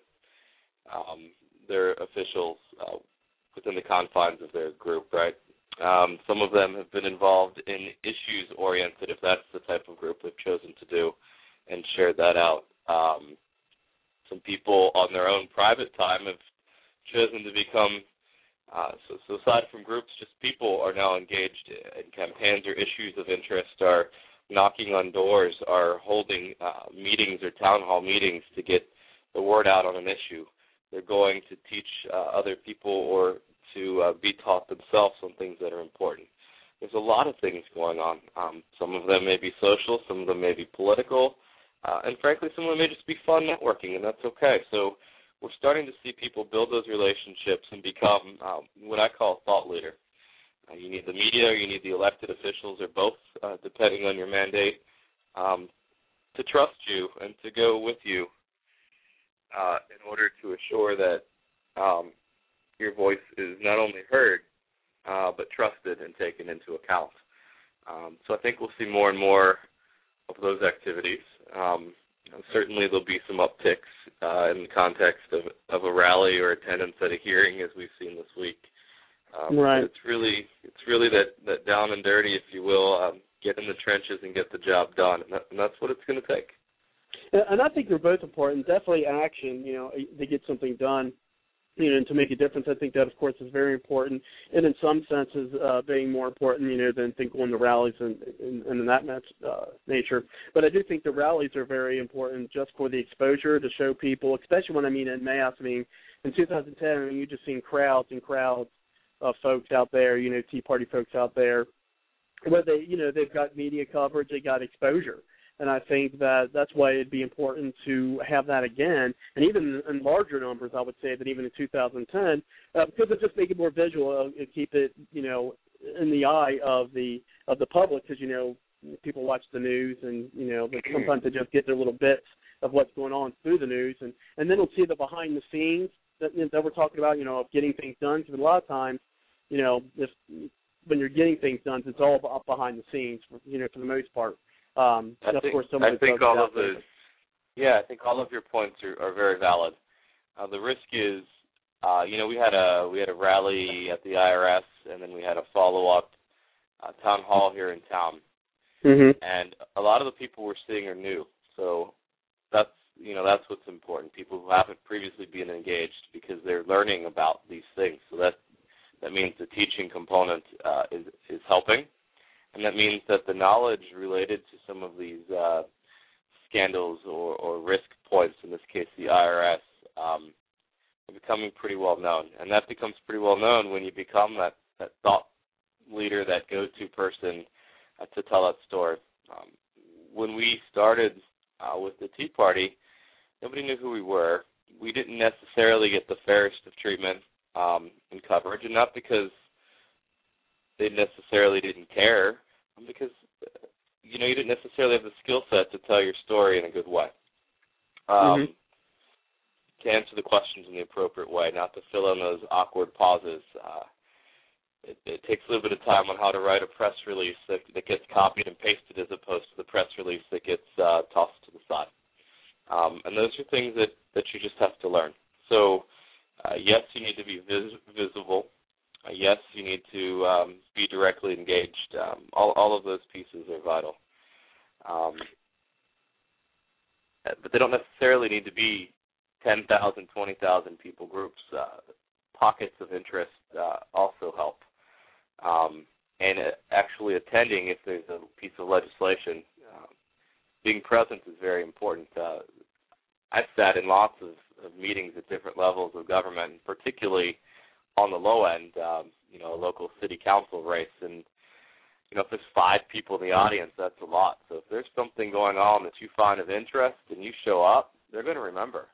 um, their officials uh, within the confines of their group, right? Um, some of them have been involved in issues-oriented, if that's the type of group they've chosen to do, and shared that out. Um, some people on their own private time have chosen to become, uh, so, so aside from groups, just people are now engaged in campaigns or issues of interest, are knocking on doors, are holding uh, meetings or town hall meetings to get the word out on an issue. They're going to teach uh, other people or to uh, be taught themselves on things that are important. There's a lot of things going on. Um, some of them may be social, some of them may be political, uh, and frankly, some of them may just be fun networking, and that's okay. So we're starting to see people build those relationships and become um, what I call a thought leader. Uh, you need the media, or you need the elected officials, or both, uh, depending on your mandate, um, to trust you and to go with you uh, in order to assure that um, your voice is not only heard, uh, but trusted and taken into account. Um, so I think we'll see more and more of those activities. Um, you know, certainly there'll be some upticks uh, in the context of, of a rally or attendance at a hearing, as we've seen this week. Um, right. It's really, it's really that, that down and dirty, if you will, um, get in the trenches and get the job done, and, that, and that's what it's going to take. And I think they're both important. Definitely action, you know, to get something done, you know, and to make a difference. I think that, of course, is very important, and in some senses, uh, being more important, you know, than think going to rallies and, and, and in that uh, nature. But I do think the rallies are very important just for the exposure to show people, especially when I mean in mass. I mean, in two thousand ten, I mean, you just seen crowds and crowds of folks out there, you know, Tea Party folks out there, where they, you know, they've got media coverage, they got exposure. And I think that that's why it'd be important to have that again, and even in larger numbers, I would say, than even in two thousand ten, uh, because it just make it more visual and keep it, you know, in the eye of the of the public, because, you know, people watch the news and, you know, but sometimes they just get their little bits of what's going on through the news, and, and then they'll see the behind the scenes that, that we're talking about, you know, of getting things done, because a lot of times, you know, if when you're getting things done, it's all up behind the scenes, for, you know, for the most part. Um, I of think, course, I think all of there. those, yeah, I think all of your points are, are very valid. Uh, the risk is, uh, you know, we had a we had a rally at the I R S, and then we had a follow-up uh, town hall here in town, mm-hmm. and a lot of the people we're seeing are new. So that's you know that's what's important. People who haven't previously been engaged because they're learning about these things. So that that means the teaching component uh, is is helping. And that means that the knowledge related to some of these uh, scandals or, or risk points, in this case the I R S, um, are becoming pretty well known. And that becomes pretty well known when you become that, that thought leader, that go-to person uh, to tell that story. Um, when we started uh, with the Tea Party, nobody knew who we were. We didn't necessarily get the fairest of treatment um, and coverage, and not because they necessarily didn't care, because, you know, you didn't necessarily have the skill set to tell your story in a good way. Um, mm-hmm. To answer the questions in the appropriate way, not to fill in those awkward pauses. Uh, it, it takes a little bit of time on how to write a press release that, that gets copied and pasted as opposed to the press release that gets uh, tossed to the side. Um, and those are things that, that you just have to learn. So, uh, yes, you need to be vis- visible. Uh, yes, you need to um, be directly engaged. Um, all, all of those pieces are vital. Um, but they don't necessarily need to be ten thousand, twenty thousand people groups. Uh, pockets of interest uh, also help. Um, and uh, actually attending, if there's a piece of legislation, uh, being present is very important. Uh, I've sat in lots of, of meetings at different levels of government, and particularly on the low end, um, you know, a local city council race, and, you know, if there's five people in the audience, that's a lot. So if there's something going on that you find of interest and you show up, they're going to remember.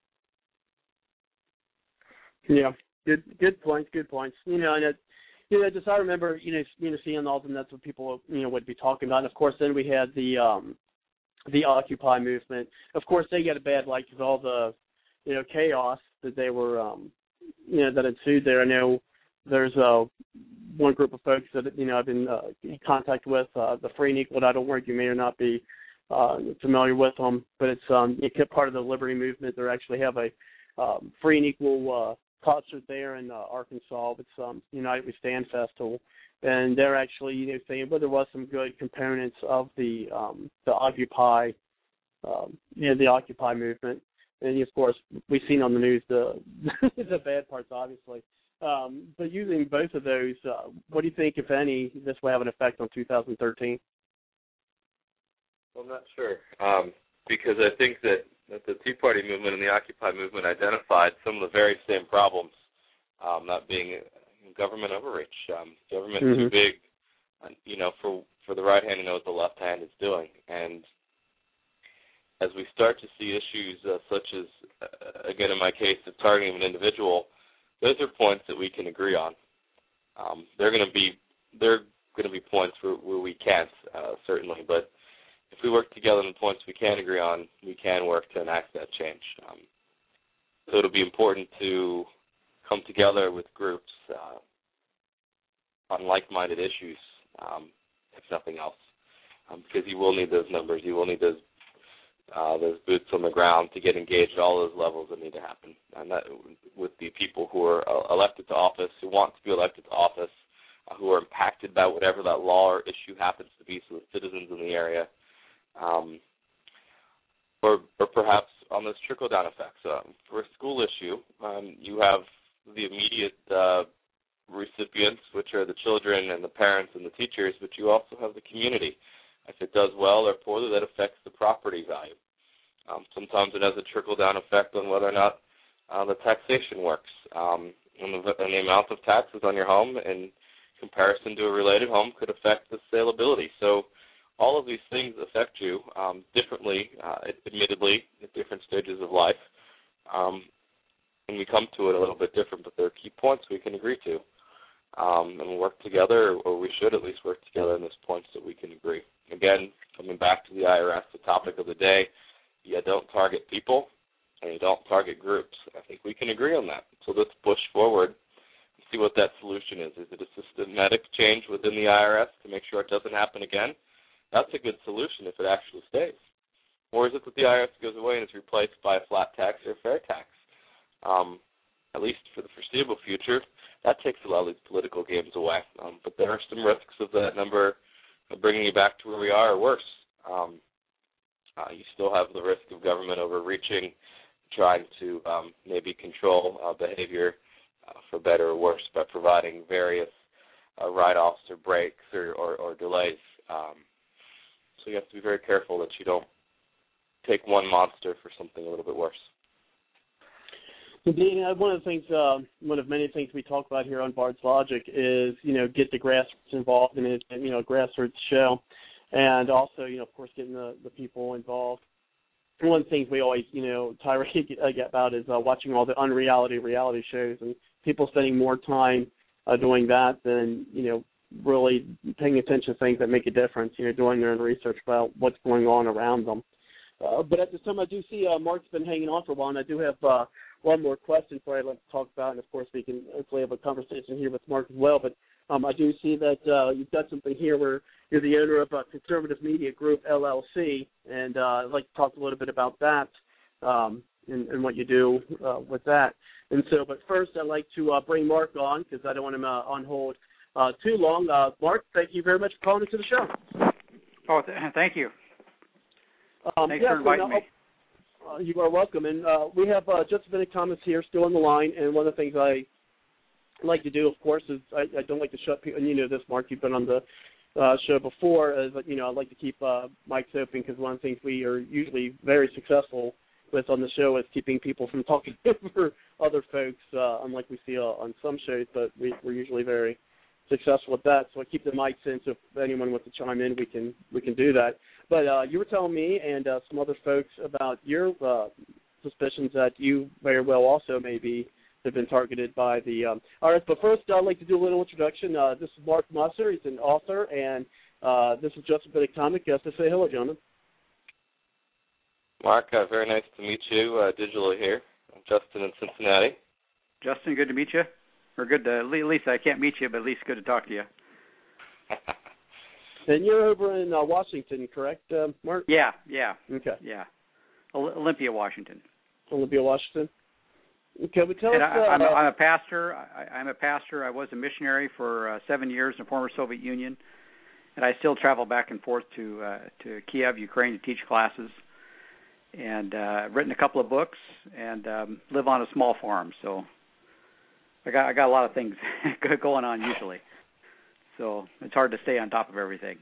Yeah, good, good points, good points. You know, and it, you know, just I remember, you know, you know, seeing all of them. That's what people, you know, would be talking about. And of course, then we had the um, the Occupy movement. Of course, they got a bad light because all the, you know, chaos that they were. Um, you know, that ensued there. I know there's uh, one group of folks that, you know, I've been uh, in contact with, uh, the Free and Equal dot org. You may or not be uh, familiar with them, but it's um, it's part of the Liberty Movement. They actually have a um, free and equal uh, concert there in uh, Arkansas. It's um, United We Stand Festival, and they're actually you know saying, well, there was some good components of the um, the Occupy, um, you know, the Occupy movement, and of course we've seen on the news the the bad parts, obviously. Um, but using both of those, uh, what do you think, if any, this will have an effect on two thousand thirteen? Well, I'm not sure, um, because I think that, that the Tea Party movement and the Occupy movement identified some of the very same problems, um, not being government overreach. Um, government mm-hmm. too big, you know, for for the right hand to know what the left hand is doing. And as we start to see issues uh, such as, uh, again, in my case, the targeting of an individual, those are points that we can agree on. Um, they're going to be they're going to be points where, where we can't, uh, certainly. But if we work together on the points we can agree on, we can work to enact that change. Um, so it'll be important to come together with groups uh, on like-minded issues, um, if nothing else, um, because you will need those numbers. You will need those Uh, those boots on the ground to get engaged at all those levels that need to happen. And that with the people who are uh, elected to office, who want to be elected to office, uh, who are impacted by whatever that law or issue happens to be, so the citizens in the area, um, or, or perhaps on those trickle-down effects. Uh, for a school issue, um, you have the immediate uh, recipients, which are the children and the parents and the teachers, but you also have the community. If it does well or poorly, that affects the property value. Um, sometimes it has a trickle-down effect on whether or not uh, the taxation works. Um, and, the, and the amount of taxes on your home in comparison to a related home could affect the saleability. So all of these things affect you um, differently, uh, admittedly, at different stages of life. Um, and we come to it a little bit different, but there are key points we can agree to. Um, and we'll work together, or we should at least work together on those points that we can agree. Again, coming back to the I R S, the topic of the day, you don't target people and you don't target groups. I think we can agree on that. So let's push forward and see what that solution is. Is it a systematic change within the I R S to make sure it doesn't happen again? That's a good solution if it actually stays. Or is it that the I R S goes away and is replaced by a flat tax or a fair tax? Um, at least for the foreseeable future, that takes a lot of these political games away. Um, but there are some risks of that number of bringing you back to where we are or worse. Um, uh, you still have the risk of government overreaching, trying to um, maybe control uh, behavior uh, for better or worse by providing various uh, write-offs or breaks or, or, or delays. Um, so you have to be very careful that you don't take one monster for something a little bit worse. Dean, one of the things, uh, one of many things we talk about here on Bard's Logic is, you know, get the grassroots involved in it, you know, grassroots show, and also, you know, of course, getting the, the people involved. And one of the things we always, you know, tirade about is uh, watching all the unreality reality shows, and people spending more time uh, doing that than, you know, really paying attention to things that make a difference, you know, doing their own research about what's going on around them. Uh, but at this time, I do see uh, Mark's been hanging on for a while, and I do have uh, one more question for I'd like to talk about, and of course we can hopefully have a conversation here with Mark as well. But um, I do see that uh, you've got something here where you're the owner of uh, Conservative Media Group, L L C, and uh, I'd like to talk a little bit about that um, and, and what you do uh, with that. And so, but first I'd like to uh, bring Mark on because I don't want him uh, on hold uh, too long. Uh, Mark, thank you very much for calling into the show. Oh, th- thank you. Um, Thanks yeah, for inviting so, me. Uh, you are welcome. And uh, we have uh, just a bit of comments here still on the line. And one of the things I like to do, of course, is I, I don't like to shut people. And you know this, Mark. You've been on the uh, show before. Is you know I like to keep uh, mics open because one of the things we are usually very successful with on the show is keeping people from talking over other folks, uh, unlike we see uh, on some shows. But we, we're usually very successful with that. So I keep the mics in, so if anyone wants to chime in, we can we can do that. But uh, you were telling me and uh, some other folks about your uh, suspicions that you very well also maybe have been targeted by the um, I R S. But first, I'd like to do a little introduction. Uh, this is Mark Musser. He's an author, and uh, this is Just a Bit of Comic. Just to say hello, gentlemen. Mark, uh, very nice to meet you uh, digitally here. I'm Justin in Cincinnati. Justin, good to meet you. Or good to, at least I can't meet you, but at least good to talk to you. And you're over in uh, Washington, correct, uh, Mark? Yeah, yeah. Okay. Yeah. Olympia, Washington. Olympia, Washington. Okay, but tell and us. I, I'm, uh, a, I'm a pastor. I, I'm a pastor. I was a missionary for uh, seven years in the former Soviet Union, and I still travel back and forth to uh, to Kiev, Ukraine, to teach classes. And uh, I've written a couple of books and um, live on a small farm. So I got I got a lot of things going on usually. So it's hard to stay on top of everything.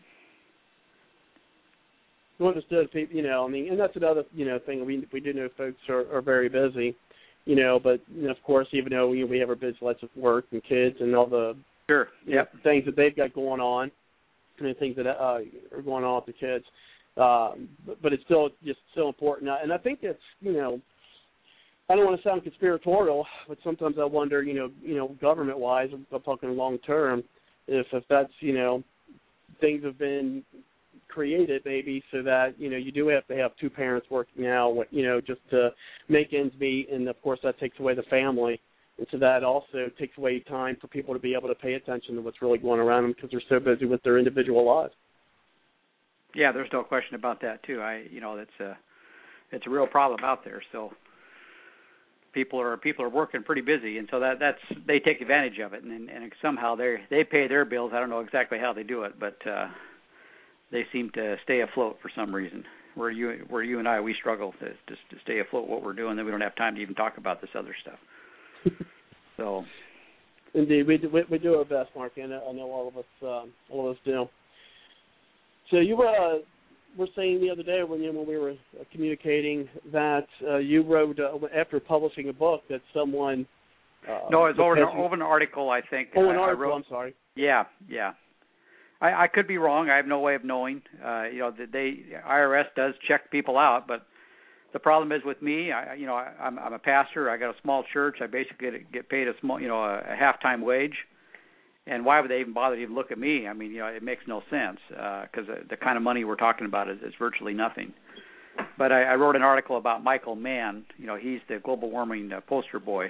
Understood, you know. I mean, and that's another, you know, thing. We we do know folks are, are very busy, you know. But you know, of course, even though we we have our busy lives of work and kids and all the sure, yeah, things that they've got going on, and things that uh, are going on with the kids, uh, but, but it's still just so important. And I think it's, you know, I don't want to sound conspiratorial, but sometimes I wonder, you know, you know, government-wise, I'm talking long term, if if that's, you know, things have been created maybe so that, you know, you do have to have two parents working now, you know, just to make ends meet, and of course that takes away the family, and so that also takes away time for people to be able to pay attention to what's really going around them because they're so busy with their individual lives. Yeah, there's no question about that too. I, you know, it's a it's a real problem out there. So people are people are working pretty busy, and so that that's they take advantage of it, and and somehow they they pay their bills. I don't know exactly how they do it, but uh, they seem to stay afloat for some reason. Where you where you and I, we struggle to just to stay afloat what we're doing, then we don't have time to even talk about this other stuff. So, indeed, we do, we, we do our best, Mark. I know, I know all of us um, all of us do. So you uh, were saying the other day when you, when we were communicating that uh, you wrote uh, after publishing a book that someone. Uh, no, it's over, over an article, I think. Oh, an I, article. I wrote, I'm sorry. Yeah, yeah. I, I could be wrong. I have no way of knowing. Uh, you know, they I R S does check people out, but the problem is with me. I, you know, I, I'm, I'm a pastor. I got a small church. I basically get, get paid a small, you know, a, a half-time wage. And why would they even bother to even look at me? I mean, you know, it makes no sense because uh, the kind of money we're talking about is, is virtually nothing. But I, I wrote an article about Michael Mann. You know, he's the global warming uh, poster boy,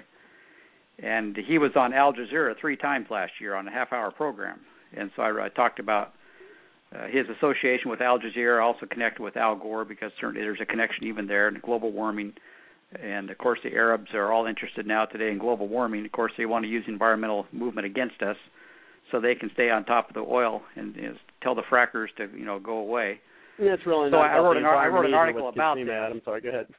and he was on Al Jazeera three times last year on a half-hour program. And so I, I talked about uh, his association with Al Jazeera, also connected with Al Gore because certainly there's a connection even there in global warming. And, of course, the Arabs are all interested now today in global warming. Of course, they want to use the environmental movement against us so they can stay on top of the oil and you know, tell the frackers to, you know, go away. Yeah, it's really so not I wrote an, I wrote an article about this. Mad. I'm sorry, go ahead.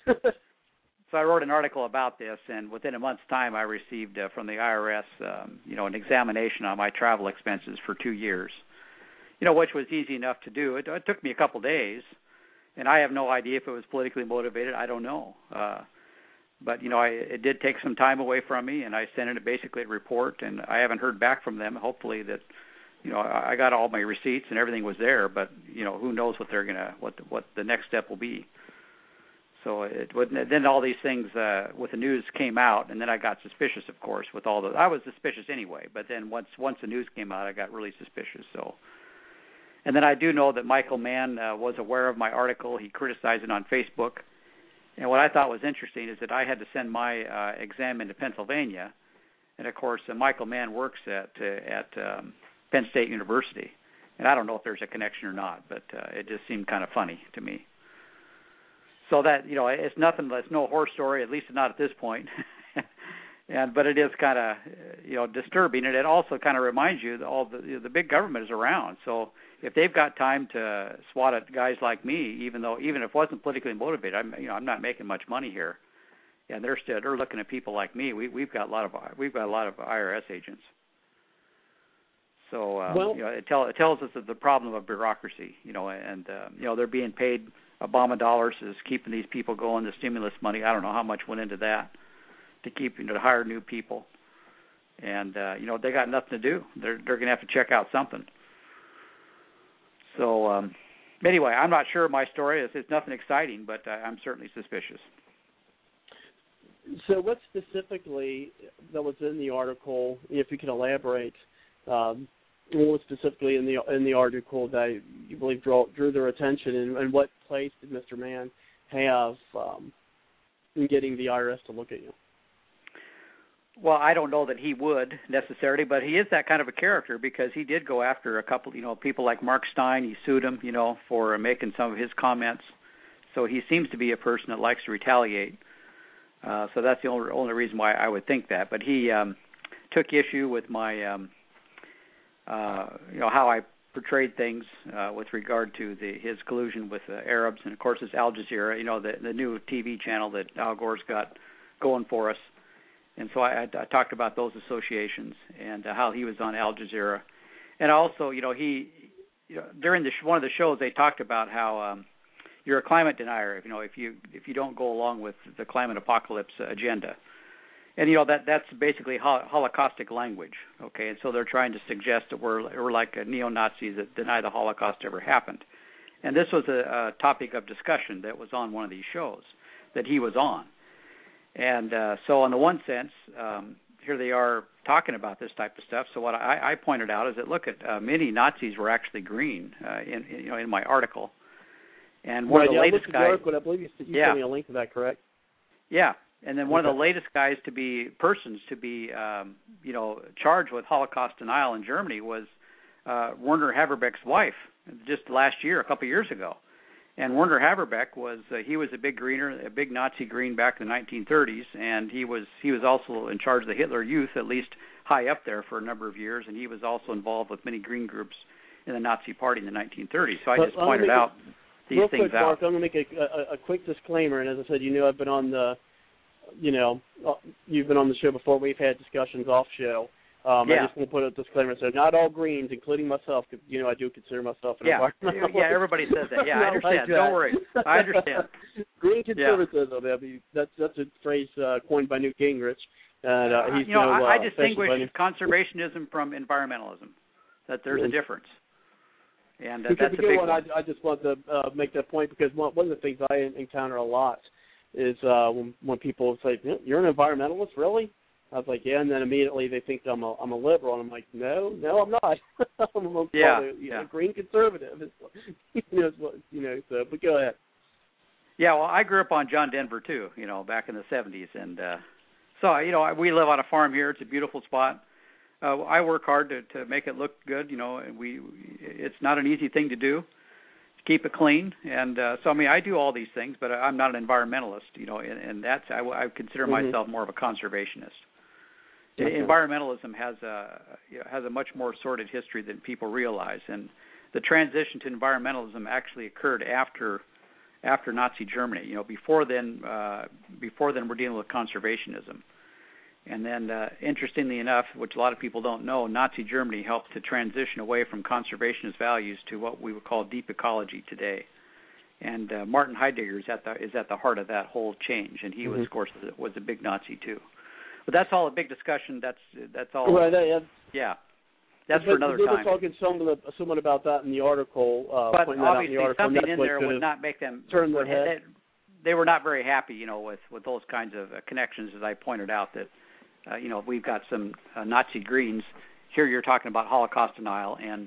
So I wrote an article about this, and within a month's time, I received uh, from the I R S, um, you know, an examination on my travel expenses for two years, you know, which was easy enough to do. It, it took me a couple days, and I have no idea if it was politically motivated. I don't know. Uh, but, you know, I, it did take some time away from me, and I sent in a basically a report, and I haven't heard back from them. Hopefully that, you know, I got all my receipts and everything was there, but, you know, who knows what they're going to, what the, what the next step will be. So it would, then all these things uh, with the news came out, and then I got suspicious, of course, with all the. I was suspicious anyway, but then once once the news came out, I got really suspicious. So, and then I do know that Michael Mann uh, was aware of my article. He criticized it on Facebook, and what I thought was interesting is that I had to send my uh, exam into Pennsylvania, and of course uh, Michael Mann works at uh, at um, Penn State University, and I don't know if there's a connection or not, but uh, it just seemed kind of funny to me. So that, you know, it's nothing, it's no horror story, at least not at this point. and But it is kind of, you know, disturbing. And it also kind of reminds you that all the, you know, the big government is around. So if they've got time to swat at guys like me, even though, even if it wasn't politically motivated, I'm, you know, I'm not making much money here. And they're still, they're looking at people like me. We, we've got a lot of, we've got a lot of I R S agents. So, um, well, you know, it, tell, it tells us that the problem of bureaucracy, you know, and, uh, you know, they're being paid Obama dollars is keeping these people going, the stimulus money. I don't know how much went into that to keep, you know, to hire new people. And, uh, you know, they got nothing to do. They're they're going to have to check out something. So, um, anyway, I'm not sure my story is. It's nothing exciting, but uh, I'm certainly suspicious. So what specifically that was in the article, if you can elaborate, um, what was specifically in the in the article that you believe drew, drew their attention, and, and what place did Mister Mann have um, in getting the I R S to look at you? well, I don't know that he would necessarily, but he is that kind of a character because he did go after a couple, you know, people like Mark Stein. He sued him, you know, for making some of his comments. So he seems to be a person that likes to retaliate. Uh, so that's the only, only reason why I would think that. But he um, took issue with my, um, uh, you know, how I portrayed things uh, with regard to the, his collusion with the Arabs, and of course it's Al Jazeera, you know, the, the new T V channel that Al Gore's got going for us. And so I, I talked about those associations and uh, how he was on Al Jazeera, and also, you know, he, you know, during the sh- one of the shows they talked about how um, you're a climate denier, you know, if you if you don't go along with the climate apocalypse agenda. And, you know, that that's basically hol- Holocaustic language, okay? And so they're trying to suggest that we're, we're like neo-Nazis that deny the Holocaust ever happened. And this was a, a topic of discussion that was on one of these shows that he was on. And uh, so in the one sense, um, here they are talking about this type of stuff. So what I, I pointed out is that, look, at uh, many Nazis were actually green uh, in, in, you know, in my article. And one right, of the yeah, latest I guys... article, I believe you, you yeah. sent me a link to that, correct? Yeah. And then one okay. of the latest guys to be, persons to be, um, you know, charged with Holocaust denial in Germany was uh, Werner Haverbeck's wife, just last year, a couple of years ago. And Werner Haverbeck was, uh, he was a big greener, a big Nazi green back in the nineteen thirties, and he was he was also in charge of the Hitler Youth, at least high up there for a number of years, and he was also involved with many green groups in the Nazi Party in the nineteen thirties. So I but just pointed out a, these real things quick, out. Mark, I'm going to make a, a, a quick disclaimer, and as I said, you know I've been on the, you know, you've been on the show before. We've had discussions off show. Um, yeah. I just want to put a disclaimer. So not all Greens, including myself, because, you know, I do consider myself an yeah. environmentalist. Yeah, everybody says that. Yeah, I understand. Like Don't worry. I understand. Green conservatism. Yeah. I mean, that's, that's a phrase uh, coined by Newt Gingrich. And, uh, he's you know, no, I, I uh, distinguish conservationism from environmentalism, that there's a difference. And uh, that's a big one. one. I, I just want to uh, make that point because one, one of the things I encounter a lot is uh, when, when people say, you're an environmentalist, really? I was like, yeah, and then immediately they think I'm a I'm a liberal, and I'm like, no, no, I'm not. I'm a, yeah, a, yeah. a green conservative. you know, what, you know. So, but go ahead. Yeah, well, I grew up on John Denver too. You know, back in the seventies, and uh, so you know, we live on a farm here. It's a beautiful spot. Uh, I work hard to to make it look good. You know, and we it's not an easy thing to do. Keep it clean, and uh, so I mean, I do all these things, but I'm not an environmentalist. You know, and, and that's I, I consider mm-hmm. myself more of a conservationist. Okay. Environmentalism has a you know, has a much more sordid history than people realize, and the transition to environmentalism actually occurred after after Nazi Germany. You know, before then, uh, before then, we're dealing with conservationism, and then uh, interestingly enough, which a lot of people don't know, Nazi Germany helped to transition away from conservationist values to what we would call deep ecology today. And uh, Martin Heidegger is at the is at the heart of that whole change, and he mm-hmm. was, of course, was a big Nazi too. But that's all a big discussion. That's that's all. Right, yeah. yeah. That's but for another we time. We were talking somewhat, somewhat about that in the article. Uh, but pointing obviously, that out in the article. something in there would not make them turn their would, head. They, they were not very happy, you know, with, with those kinds of uh, connections, as I pointed out. That uh, you know, we've got some uh, Nazi Greens here. You're talking about Holocaust denial, and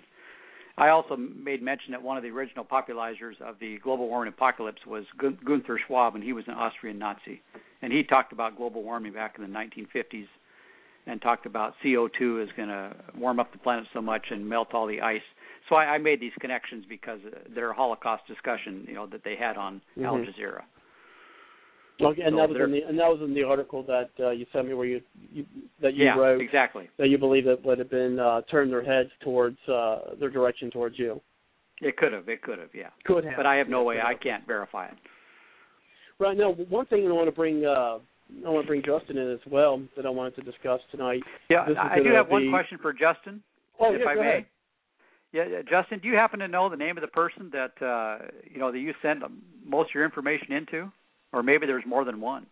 I also made mention that one of the original popularizers of the global warming apocalypse was Gun- Gunther Schwab, and he was an Austrian Nazi, and he talked about global warming back in the nineteen fifties. And talked about C O two is going to warm up the planet so much and melt all the ice. So I, I made these connections because uh, their Holocaust discussion, you know, that they had on mm-hmm. Al Jazeera. Okay, and so that was in the and that was in the article that uh, you sent me, where you, you that you yeah, wrote exactly that you believe that would have been uh, turned their heads towards uh, their direction towards you. It could have, it could have, yeah. Could have, but I have no yeah, way. I can't verify it. Right. No, one thing I want to bring. Uh, I want to bring Justin in as well that I wanted to discuss tonight. Yeah, I do have be... one question for Justin, oh, if yeah, I go may. Ahead. Yeah, Justin, do you happen to know the name of the person that uh, you know that you send most of your information into, or maybe there's more than one?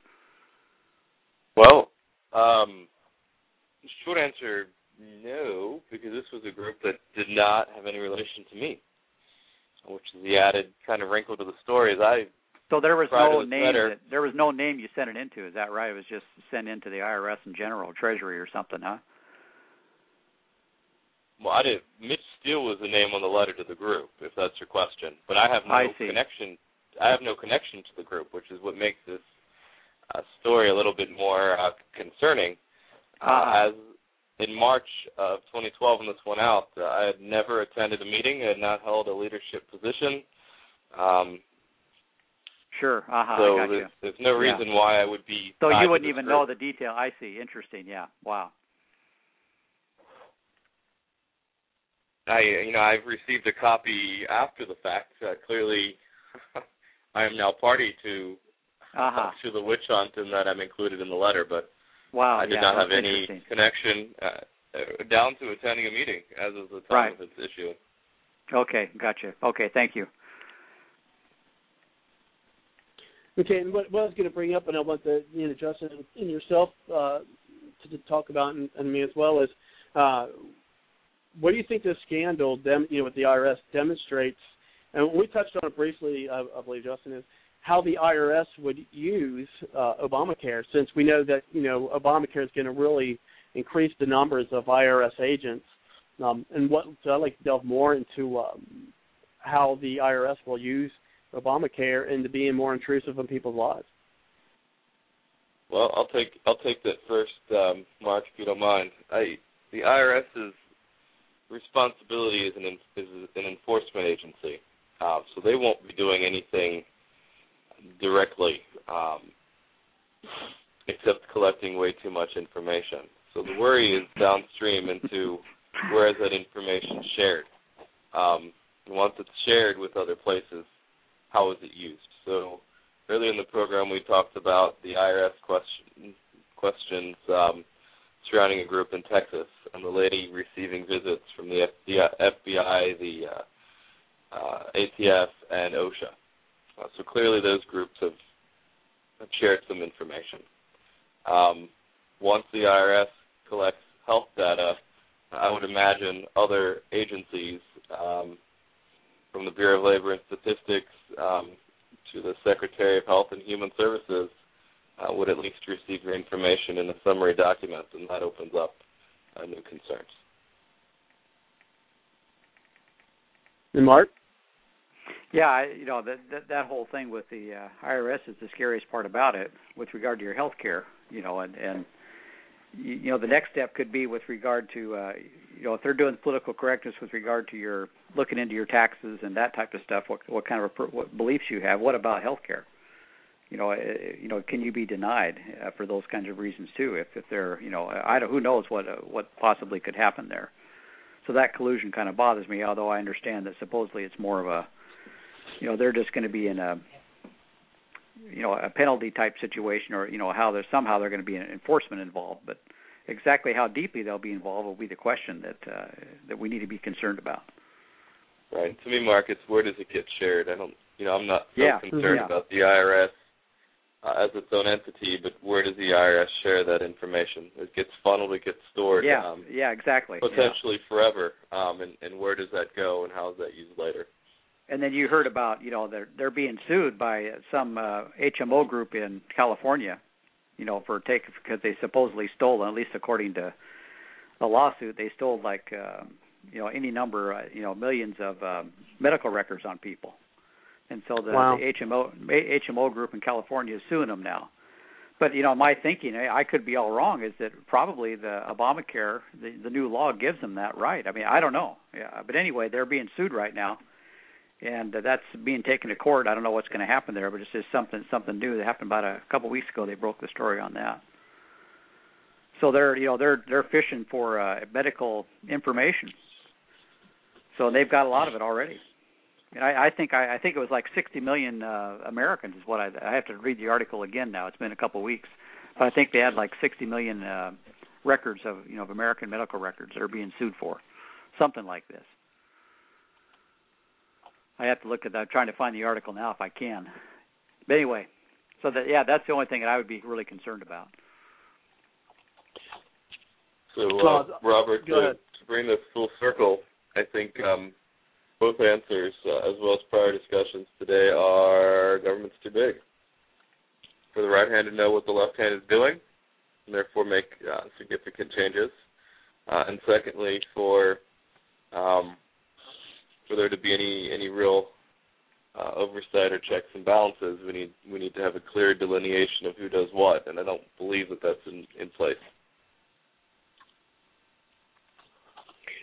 Well, um, short answer, no, because this was a group that did not have any relation to me, which is the added kind of wrinkle to the story. Is I. So there was no name. Letter, that, there was no name you sent it into. Is that right? It was just sent into the I R S in general, Treasury or something, huh? Well, I didn't. Mitch Steele was the name on the letter to the group, if that's your question. But I have no I see. connection. I have no connection to the group, which is what makes this uh, story a little bit more uh, concerning. Uh, uh-huh. As in March of twenty twelve, when this went out, uh, I had never attended a meeting. I had not held a leadership position. Um, sure. Uh-huh. So I got there's, you. there's no reason yeah. why I would be. So you wouldn't even group. know the detail. I see. Interesting. Yeah. Wow. I, you know, I've received a copy after the fact. Uh, clearly, I am now party to uh-huh. to the witch hunt, and that I'm included in the letter. But wow, I did yeah, not have any connection uh, uh, down to attending a meeting as of the time right. of its issue. Okay, gotcha. Okay, thank you. Okay, and what, what I was going to bring up, and I want the you know Justin and yourself uh, to, to talk about, and, and me as well, is uh, what do you think this scandal, dem, you know, with the I R S demonstrates? And we touched on it briefly, I, I believe, Justin, is how the I R S would use uh, Obamacare, since we know that you know Obamacare is going to really increase the numbers of I R S agents. Um, and what so I'd like to delve more into um, how the I R S will use Obamacare into being more intrusive in people's lives. Well, I'll take I'll take that first, um, Mark, if you don't mind. I, the IRS's responsibility is an is an enforcement agency, uh, so they won't be doing anything directly um, except collecting way too much information. So the worry is downstream into where is that information shared. Um, and once it's shared with other places, how is it used? So earlier in the program we talked about the I R S question, questions um, surrounding a group in Texas and the lady receiving visits from the F B I, the uh, uh, A T F, and OSHA. Uh, so clearly those groups have, have shared some information. Um, once the I R S collects health data, I would imagine other agencies, um, from the Bureau of Labor and Statistics um, to the Secretary of Health and Human Services, uh, would at least receive your information in a summary document, and that opens up uh, new concerns. And Mark? Yeah, I, you know, that, that that whole thing with the uh, I R S is the scariest part about it with regard to your health care, you know, and, and you, you know, the next step could be with regard to, uh, you know, if they're doing political correctness with regard to your looking into your taxes and that type of stuff, what what kind of what beliefs you have, what about health care? You know, uh, you know, can you be denied uh, for those kinds of reasons too? If if they're, you know, I don't, who knows what uh, what possibly could happen there. So that collusion kind of bothers me, although I understand that supposedly it's more of a, you know, they're just going to be in a, you know, a penalty type situation, or, you know, how there's somehow they're going to be an enforcement involved. But exactly how deeply they'll be involved will be the question that uh, that we need to be concerned about. Right. To me, Mark, it's where does it get shared? I don't, you know, I'm not so yeah. concerned yeah. about the I R S uh, as its own entity, but where does the I R S share that information? It gets funneled, it gets stored. Yeah. Um, yeah. Exactly. Potentially yeah. forever. Um, and, and where does that go, and how is that used later? And then you heard about, you know, they're they're being sued by some uh, H M O group in California, you know, for take because they supposedly stole, at least according to a lawsuit, they stole like, uh, you know, any number, uh, you know, millions of um, medical records on people. And so the, wow. the H M O H M O group in California is suing them now. But, you know, my thinking, I could be all wrong, is that probably the Obamacare, the, the new law gives them that right. I mean, I don't know. Yeah, but anyway, they're being sued right now. And uh, that's being taken to court. I don't know what's going to happen there, but it's just something something new that happened about a couple weeks ago. They broke the story on that. So they're you know they're they're fishing for uh, medical information. So they've got a lot of it already. And I, I think I, I think it was like sixty million uh, Americans is what I I have to read the article again now. It's been a couple weeks, but I think they had like sixty million uh, records of you know of American medical records that are being sued for, something like this. I have to look at that. I'm trying to find the article now if I can. But anyway, so that yeah, that's the only thing that I would be really concerned about. So, uh, Robert, to, to bring this full circle, I think um, both answers, uh, as well as prior discussions today, are government's too big. For the right hand to know what the left hand is doing, and therefore make uh, significant changes. Uh, and secondly, for um, for there to be any any real uh, oversight or checks and balances, we need we need to have a clear delineation of who does what, and I don't believe that that's in, in place.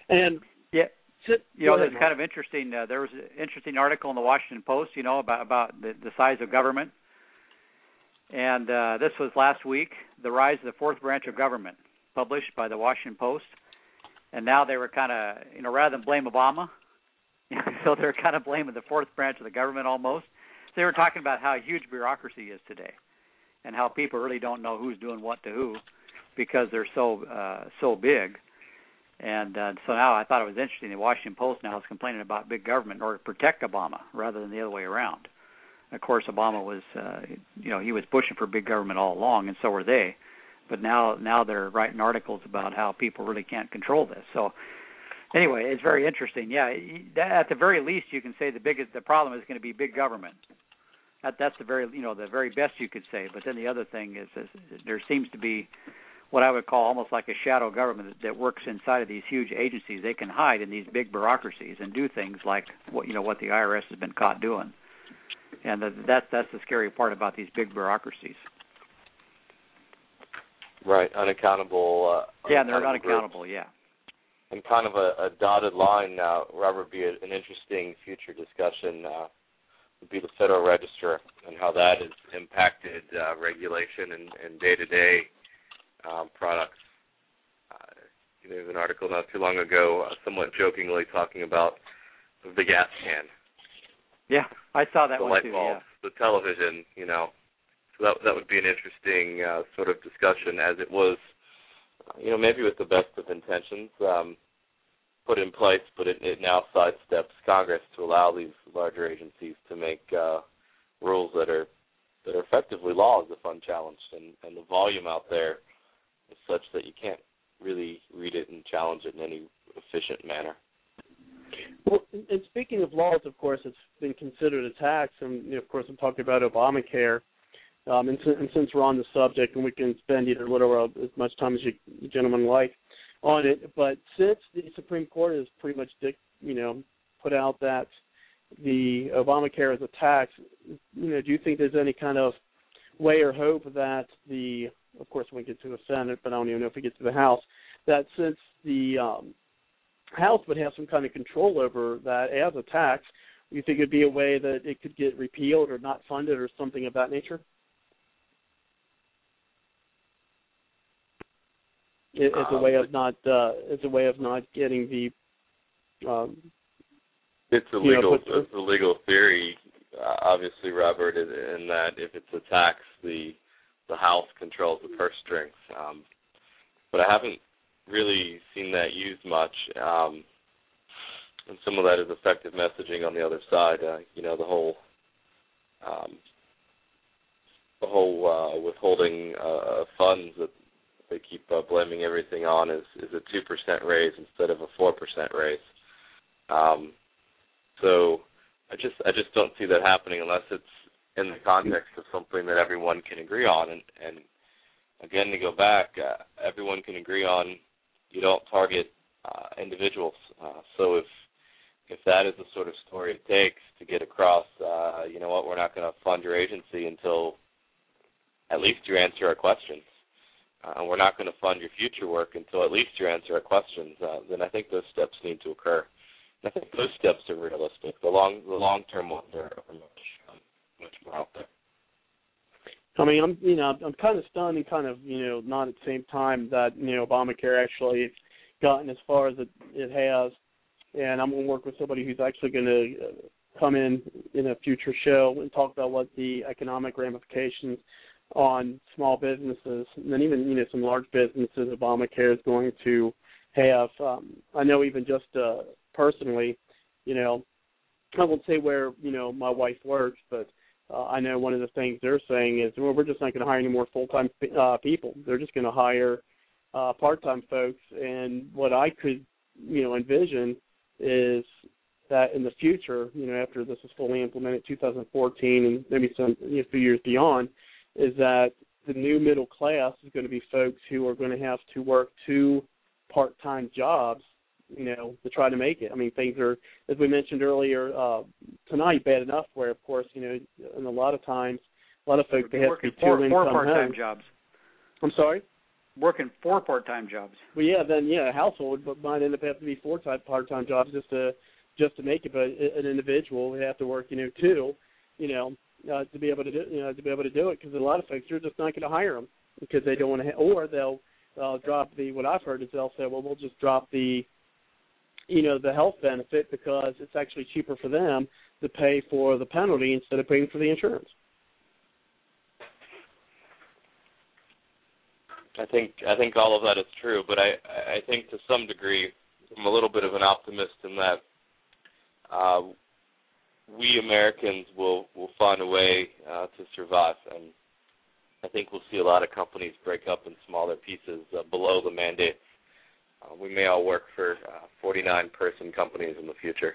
And yeah, sit, you know, ahead, it's kind of interesting. Uh, there was an interesting article in the Washington Post, you know, about about the, the size of government. And uh, this was last week, The Rise of the Fourth Branch of Government, published by the Washington Post. And now they were kind of, you know, rather than blame Obama, so they're kind of blaming the fourth branch of the government almost. So they were talking about how huge bureaucracy is today and how people really don't know who's doing what to who because they're so uh, so big. And uh, so now I thought it was interesting. The Washington Post now is complaining about big government in order to protect Obama rather than the other way around. Of course, Obama was, uh, you know, he was pushing for big government all along, and so were they. But now, now they're writing articles about how people really can't control this. So, anyway, it's very interesting. Yeah, at the very least, you can say the biggest, the problem is going to be big government. That, that's the very, you know, the very best you could say. But then the other thing is, is there seems to be what I would call almost like a shadow government that, that works inside of these huge agencies. They can hide in these big bureaucracies and do things like what you know what the I R S has been caught doing. And that's that's the scary part about these big bureaucracies. Right, unaccountable. Uh, yeah, and they're unaccountable. Groups. Yeah. And kind of a, a dotted line now, Robert, would be a, an interesting future discussion. Uh, would be the Federal Register and how that has impacted uh, regulation and, and day-to-day um, products. Uh, there was an article not too long ago, uh, somewhat jokingly talking about the gas can. Yeah, I saw that the one light too. bulbs, yeah. The television, you know. So that that would be an interesting uh, sort of discussion, as it was, you know, maybe with the best of intentions um, put in place, but it, it now sidesteps Congress to allow these larger agencies to make uh, rules that are that are effectively laws if unchallenged, and, and the volume out there is such that you can't really read it and challenge it in any efficient manner. Well, and speaking of laws, of course, it's been considered a tax, and you know, of course, I'm talking about Obamacare. Um, and, and since we're on the subject, and we can spend either little or as much time as you, you gentlemen like on it, but since the Supreme Court has pretty much, you know, put out that the Obamacare is a tax, you know, do you think there's any kind of way or hope that the, of course, when we get to the Senate, but I don't even know if we get to the House, that since the um, House would have some kind of control over that as a tax, you think it would be a way that it could get repealed or not funded or something of that nature? It, it's a way of not. Uh, it's a way of not getting the. Um, it's a legal. You know, but, it's a legal theory, uh, obviously, Robert, in that if it's a tax, the the House controls the purse strings. Um, but I haven't really seen that used much, um, and some of that is effective messaging on the other side. Uh, you know, the whole. Um, the whole uh, withholding uh, funds that they keep uh, blaming everything on is, is a two percent raise instead of a four percent raise. Um, so I just I just don't see that happening unless it's in the context of something that everyone can agree on. And, and again, to go back, uh, everyone can agree on you don't target uh, individuals. Uh, so if if that is the sort of story it takes to get across, uh, you know what, we're not going to fund your agency until at least you answer our questions. Uh, we're not going to fund your future work until at least you answer our questions. Uh, then I think those steps need to occur. And I think those steps are realistic. The long, the long-term ones are, are much, um, much more out there. I mean, I'm, you know, I'm kind of stunned and kind of, you know, not at the same time that, you know, Obamacare actually gotten as far as it, it has. And I'm going to work with somebody who's actually going to come in in a future show and talk about what the economic ramifications on small businesses and then even, you know, some large businesses Obamacare is going to have. Um, I know even just uh, personally, you know, I won't say where, you know, my wife works, but uh, I know one of the things they're saying is, well, we're just not going to hire any more full-time uh, people. They're just going to hire uh, part-time folks. And what I could, you know, envision is that in the future, you know, after this is fully implemented, two thousand fourteen and maybe some you know, a few years beyond, is that the new middle class is going to be folks who are going to have to work two part-time jobs, you know, to try to make it. I mean, things are, as we mentioned earlier uh, tonight, bad enough where, of course, you know, and a lot of times, a lot of folks, they have to be two income four part-time home. jobs. I'm sorry? working four part-time jobs. Well, yeah, then yeah, a household but might end up having to be four type part-time jobs just to just to make it. But an individual would have to work, you know, two, you know, uh, to be able to do, you know, to be able to do it. Because a lot of folks are just not going to hire them because they don't want to, ha- or they'll uh, drop the. What I've heard is they'll say, well, we'll just drop the, you know, the health benefit because it's actually cheaper for them to pay for the penalty instead of paying for the insurance. I think I think all of that is true, but I, I think to some degree I'm a little bit of an optimist in that uh, we Americans will, will find a way uh, to survive, and I think we'll see a lot of companies break up in smaller pieces uh, below the mandate. Uh, we may all work for uh, forty-nine person companies in the future.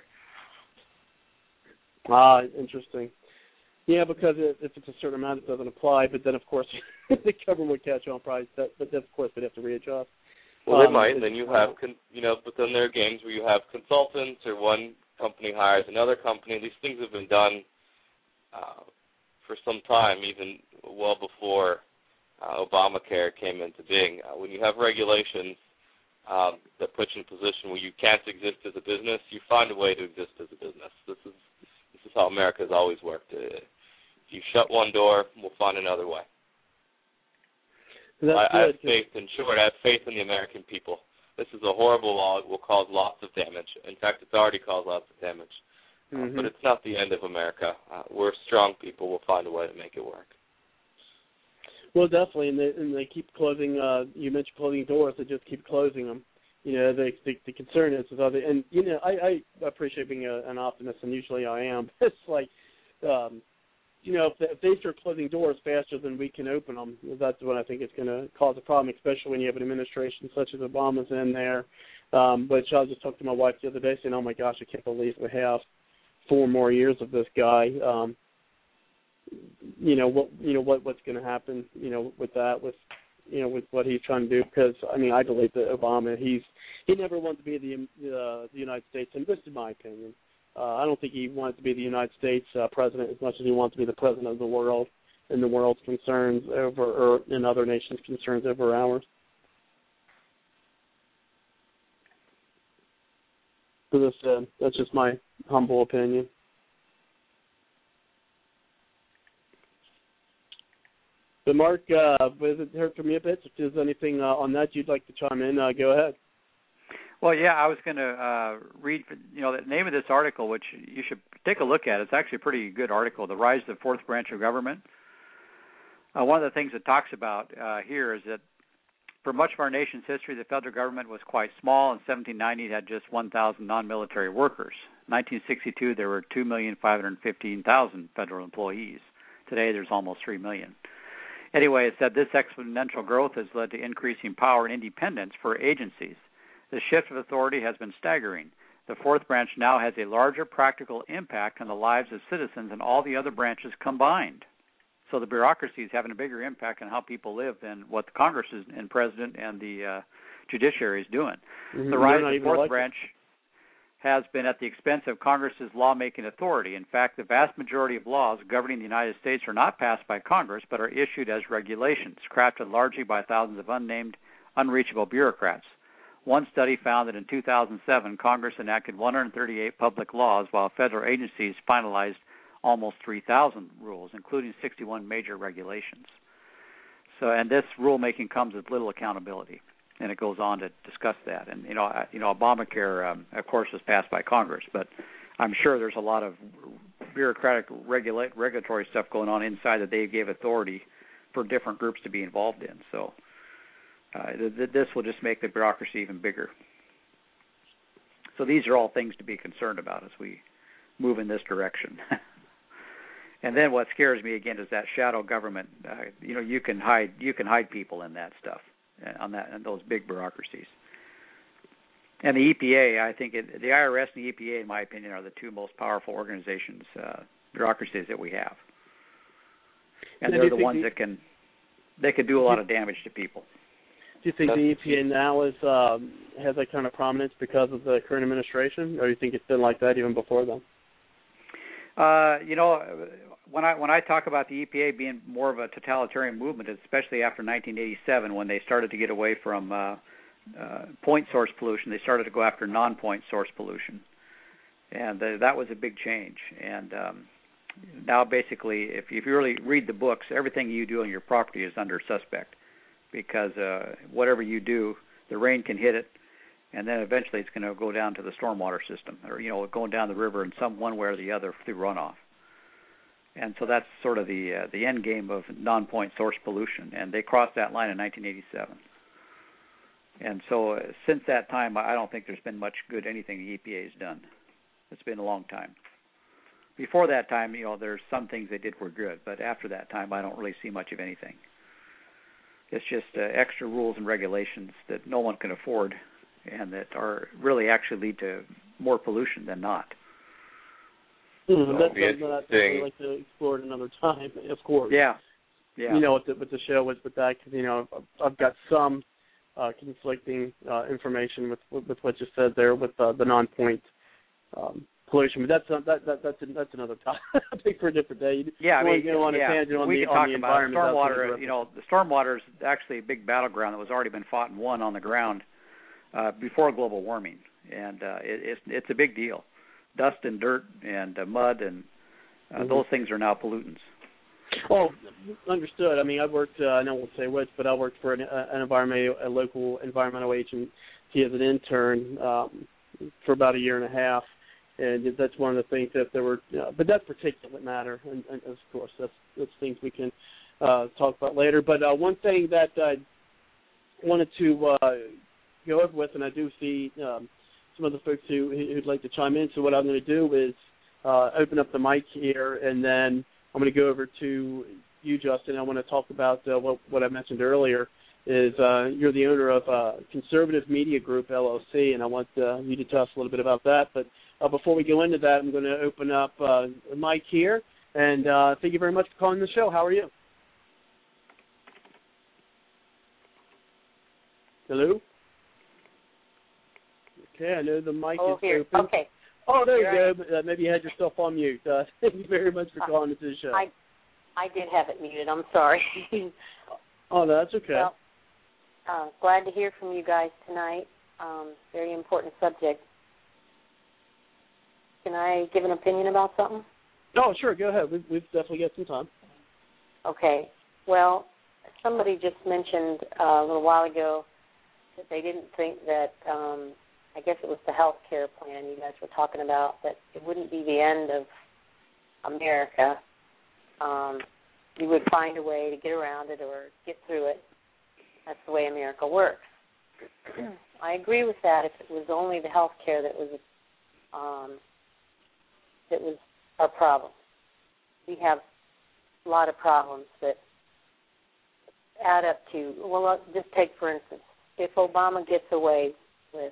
Ah, interesting. Yeah, because if it's a certain amount, it doesn't apply. But then, of course, the government would catch on price. That, but then, of course, they'd have to readjust. Well, they um, might. Then you have, con- you know, but then there are games where you have consultants, or one company hires another company. These things have been done uh, for some time, even well before uh, Obamacare came into being. Uh, when you have regulations um, that put you in a position where you can't exist as a business, you find a way to exist as a business. This is this is how America has always worked. Uh, if you shut one door, we'll find another way. That's I, I have good, faith, in short, I have faith in the American people. This is a horrible law. It will cause lots of damage. In fact, it's already caused lots of damage. Mm-hmm. Uh, but it's not the end of America. Uh, we're strong people. We'll find a way to make it work. Well, definitely, and they, and they keep closing. Uh, you mentioned closing doors; they just keep closing them. You know, the the, the concern is with other, and you know, I, I appreciate being a, an optimist, and usually I am. It's like, um, you know, if they, if they start closing doors faster than we can open them, that's when I think it's going to cause a problem, especially when you have an administration such as Obama's in there. Um, which I just talked to my wife the other day, saying, "Oh my gosh, I can't believe we have four more years of this guy." Um, you know what? You know what? What's going to happen? You know, with that, with you know, with what he's trying to do. Because I mean, I believe that Obama, he's he never wanted to be the uh, the United States, and this is my opinion. Uh, I don't think he wanted to be the United States uh, president as much as he wants to be the president of the world and the world's concerns over, or in other nations' concerns over ours. So this, uh, that's just my humble opinion. But Mark, uh, was it heard from you a bit? If there's anything uh, on that you'd like to chime in, uh, go ahead. Well, yeah, I was going to uh, read, you know, the name of this article, which you should take a look at. It's actually a pretty good article, The Rise of the Fourth Branch of Government. Uh, one of the things it talks about uh, here is that for much of our nation's history, the federal government was quite small. In seventeen ninety, it had just one thousand non-military workers. In nineteen sixty-two, there were two million five hundred fifteen thousand federal employees. Today, there's almost three million. Anyway, it said this exponential growth has led to increasing power and independence for agencies. The shift of authority has been staggering. The fourth branch now has a larger practical impact on the lives of citizens than all the other branches combined. So the bureaucracy is having a bigger impact on how people live than what the Congress is, and President and the uh, judiciary is doing. Mm-hmm. The rise of the fourth branch has been at the expense of Congress's lawmaking authority. In fact, the vast majority of laws governing the United States are not passed by Congress, but are issued as regulations, crafted largely by thousands of unnamed, unreachable bureaucrats. One study found that in two thousand seven, Congress enacted one hundred thirty-eight public laws, while federal agencies finalized almost three thousand rules, including sixty-one major regulations. So, and this rulemaking comes with little accountability, and it goes on to discuss that. And you know, you know, Obamacare, um, of course, was passed by Congress, but I'm sure there's a lot of bureaucratic regula- regulatory stuff going on inside that they gave authority for different groups to be involved in. So. Uh, th- this will just make the bureaucracy even bigger. So these are all things to be concerned about as we move in this direction. And then what scares me again is that shadow government. Uh, you know, you can hide you can hide people in that stuff, uh, on that and those big bureaucracies. And the E P A, I think it, the I R S and the E P A, in my opinion, are the two most powerful organizations, uh, bureaucracies that we have. And they're the ones that can they can do a lot of damage to people. Do you think the E P A now is um, has that kind of prominence because of the current administration, or do you think it's been like that even before then? Uh, you know, when I when I talk about the E P A being more of a totalitarian movement, especially after nineteen eighty-seven, when they started to get away from uh, uh, point source pollution, they started to go after non-point source pollution, and uh, that was a big change. And um, now, basically, if you, if you really read the books, everything you do on your property is under suspect, because uh, whatever you do, the rain can hit it, and then eventually it's going to go down to the stormwater system, or you know, going down the river in some one way or the other through runoff. And so that's sort of the uh, the end game of non-point source pollution, and they crossed that line in nineteen eighty-seven. And so uh, since that time, I don't think there's been much good anything the E P A has done. It's been a long time. Before that time, you know, there's some things they did were good, but after that time, I don't really see much of anything. It's just uh, extra rules and regulations that no one can afford, and that are really actually lead to more pollution than not. Mm, that's something that I'd like to explore at another time, of course. Yeah, yeah. You know, with the, with the show, with, with that, because, you know, I've got some uh, conflicting uh, information with, with with what you said there with uh, the non-point um, pollution, but that's uh, that, that that's that's another topic for a different day. You yeah, I mean, go on yeah. a tangent on we the can on talk the about environment. stormwater. You know, the stormwater is actually a big battleground that was already been fought and won on the ground uh, before global warming, and uh, it, it's it's a big deal. Dust and dirt and uh, mud and uh, mm-hmm. those things are now pollutants. Oh, understood. I mean, I worked, uh, I won't say which, but I worked for an, uh, an environmental, a local environmental agency as an intern um, for about a year and a half, and that's one of the things that there were, uh, but that's particulate matter, and, and of course, that's, that's things we can uh, talk about later. But uh, one thing that I wanted to uh, go over with, and I do see um, some other folks who, who'd like to chime in, so what I'm going to do is uh, open up the mic here, and then I'm going to go over to you, Justin. I want to talk about uh, what, what I mentioned earlier is uh, you're the owner of uh, Conservative Media Group, L L C, and I want uh, you to tell us a little bit about that. But uh, before we go into that, I'm going to open up uh, the mic here, and uh, thank you very much for calling the show. How are you? Hello? Okay, I know the mic oh, is here. open. Okay. Oh, there You're you go. Uh, maybe you had yourself on mute. Uh, thank you very much for calling into the show. I, I did have it muted. I'm sorry. Oh, no, that's okay. Well, uh, glad to hear from you guys tonight. Um, very important subject. Can I give an opinion about something? Oh, sure. Go ahead. We've, we've definitely got some time. Okay. Well, somebody just mentioned uh, a little while ago that they didn't think that um, I guess it was the health care plan you guys were talking about, that it wouldn't be the end of America. Um, you would find a way to get around it or get through it. That's the way America works. I agree with that if it was only the health care that was um, that was our problem. We have a lot of problems that add up to, well, just take, for instance, if Obama gets away with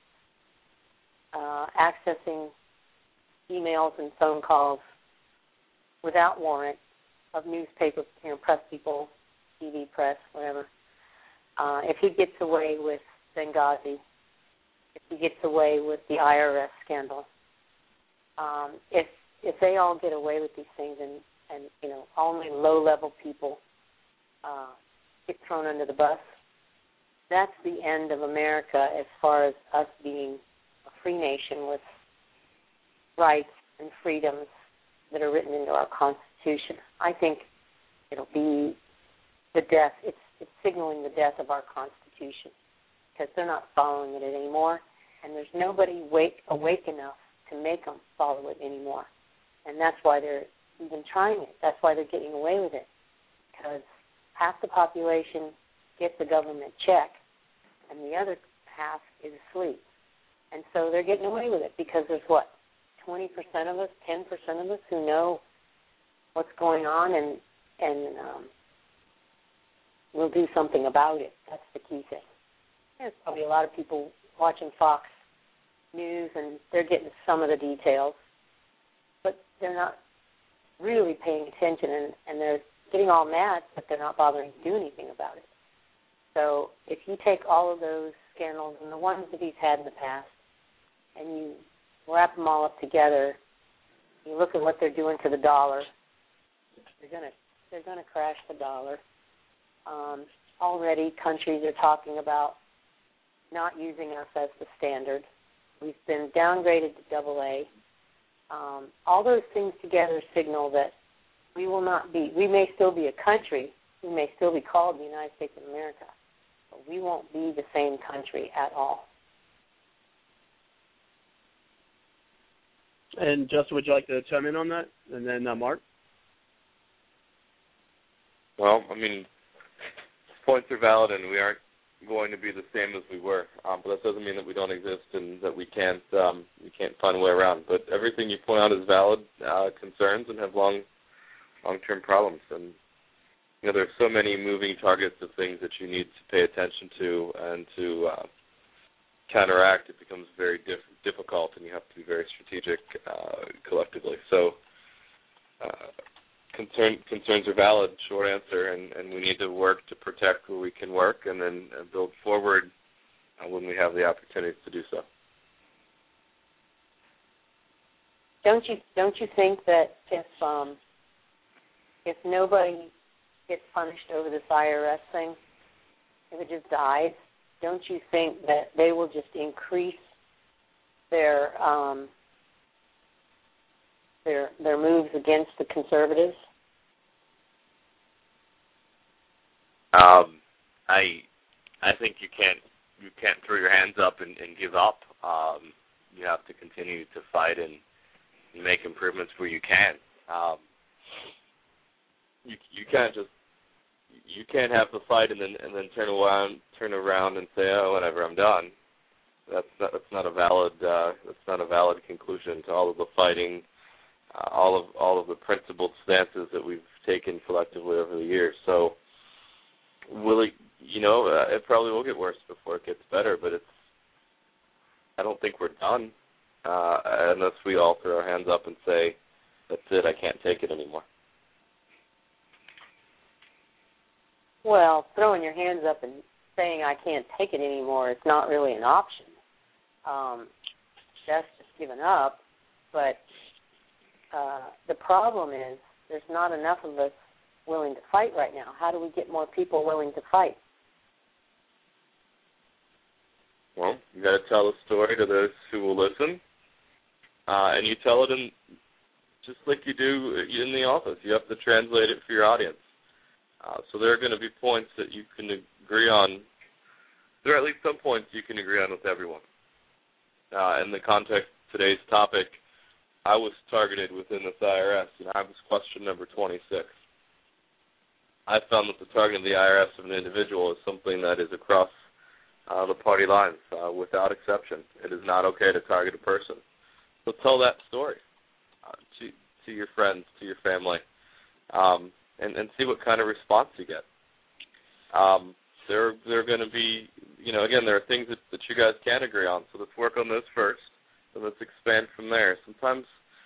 Uh, accessing emails and phone calls without warrant of newspaper, you know, press people, T V press, whatever. Uh, if he gets away with Benghazi, if he gets away with the I R S scandal, um, if if they all get away with these things and, and you know, only low-level people uh, get thrown under the bus, that's the end of America as far as us being a free nation with rights and freedoms that are written into our Constitution. I think it'll be the death, it's, it's signaling the death of our Constitution because they're not following it anymore, and there's nobody wake, awake enough to make them follow it anymore. And that's why they're even trying it. That's why they're getting away with it, because half the population gets a government check, and the other half is asleep. And so they're getting away with it because there's, what, twenty percent of us, ten percent of us who know what's going on and, and um, will do something about it. That's the key thing. There's probably a lot of people watching Fox News, and they're getting some of the details, but they're not really paying attention, and, and they're getting all mad, but they're not bothering to do anything about it. So if you take all of those scandals and the ones that he's had in the past, and you wrap them all up together, you look at what they're doing to the dollar, They're going to they're going to crash the dollar. Um, already, countries are talking about not using us as the standard. We've been downgraded to double A. Um, all those things together signal that we will not be, we may still be a country, we may still be called the United States of America, but we won't be the same country at all. And Justin, would you like to chime in on that? And then uh, Mark? Well, I mean, points are valid, and we aren't going to be the same as we were. Um, but that doesn't mean that we don't exist and that we can't um, we can't find a way around. But everything you point out is valid uh, concerns and have long long-term problems. And you know, there's so many moving targets of things that you need to pay attention to and to uh, counteract. It becomes very diff- difficult, and you have to be very strategic uh, collectively. So. Uh, Concern, concerns are valid, short answer, and, and we need to work to protect where we can work and then uh, build forward uh, when we have the opportunity to do so. Don't you don't you think that if um, if nobody gets punished over this I R S thing, if it just dies, don't you think that they will just increase their um, their their moves against the conservatives? Um, I I think you can't you can't throw your hands up and, and give up. Um, you have to continue to fight and, and make improvements where you can. Um, you you can't just you can't have the fight and then and then turn around turn around and say, oh, whatever, I'm done. That's not, that's not a valid uh, that's not a valid conclusion to all of the fighting. Uh, all of all of the principled stances that we've taken collectively over the years. So, will it? You know, uh, it probably will get worse before it gets better. But it's. I don't think we're done uh, unless we all throw our hands up and say, "That's it. I can't take it anymore." Well, throwing your hands up and saying I can't take it anymore is not really an option. Um, that's just giving up. But Uh, the problem is there's not enough of us willing to fight right now. How do we get more people willing to fight? Well, you got to tell the story to those who will listen, uh, and you tell it in just like you do in the office. You have to translate it for your audience. Uh, so there are going to be points that you can agree on. There are at least some points you can agree on with everyone. Uh, in the context of today's topic, I was targeted within this I R S, and I was question number twenty-six. I found that the targeting of the I R S of an individual is something that is across uh, the party lines, uh, without exception. It is not okay to target a person. So tell that story uh, to to your friends, to your family, um, and, and see what kind of response you get. Um, there, there are going to be, you know, again, there are things that, that you guys can agree on. So let's work on those first. And let's expand from there. Sometimes,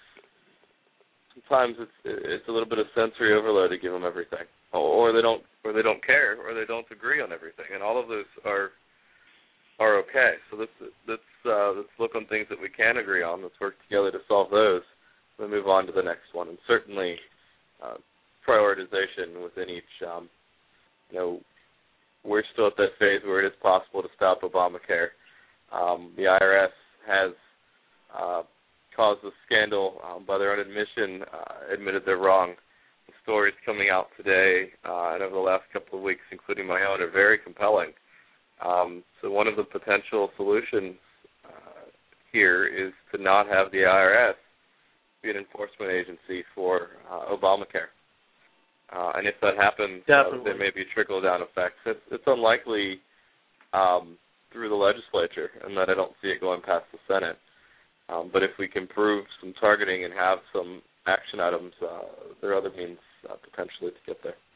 sometimes it's it's a little bit of sensory overload to give them everything, or they don't, or they don't care, or they don't agree on everything, and all of those are are okay. So let's let's uh, let's look on things that we can agree on. Let's work together to solve those. Then move on to the next one, and certainly uh, prioritization within each. Um, you know, we're still at that phase where it is possible to stop Obamacare. Um, the I R S has Uh, caused a scandal um, by their own admission, uh, admitted they're wrong. The stories coming out today uh, and over the last couple of weeks, including my own, are very compelling. Um, so one of the potential solutions uh, here is to not have the I R S be an enforcement agency for uh, Obamacare. Uh, and if that happens, uh, there may be trickle-down effects. It's, it's unlikely um, through the legislature, and that I don't see it going past the Senate. Um, but if we can prove some targeting and have some action items, uh, there are other means uh, potentially to get there.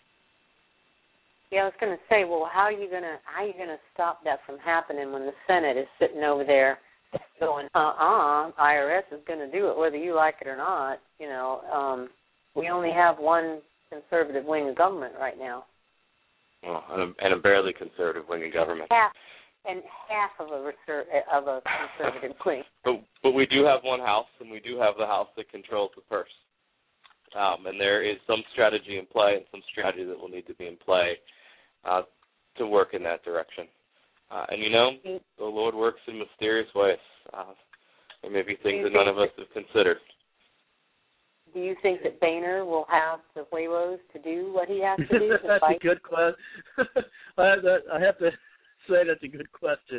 Yeah, I was going to say, well, how are you going to how are you going to stop that from happening when the Senate is sitting over there going, uh-uh, I R S is going to do it whether you like it or not. You know, um, we only have one conservative wing of government right now. Well, and a, and a barely conservative wing of government. Half. And half of a reser- of a conservative wing. But but we do have one house, and we do have the house that controls the purse. Um, and there is some strategy in play and some strategy that will need to be in play uh, to work in that direction. Uh, and, you know, the Lord works in mysterious ways. Uh, there may be things that none of us have considered. Do you think that Boehner will have the huevos to do what he has to do? To that's fight? a good question. I have to say that's a good question.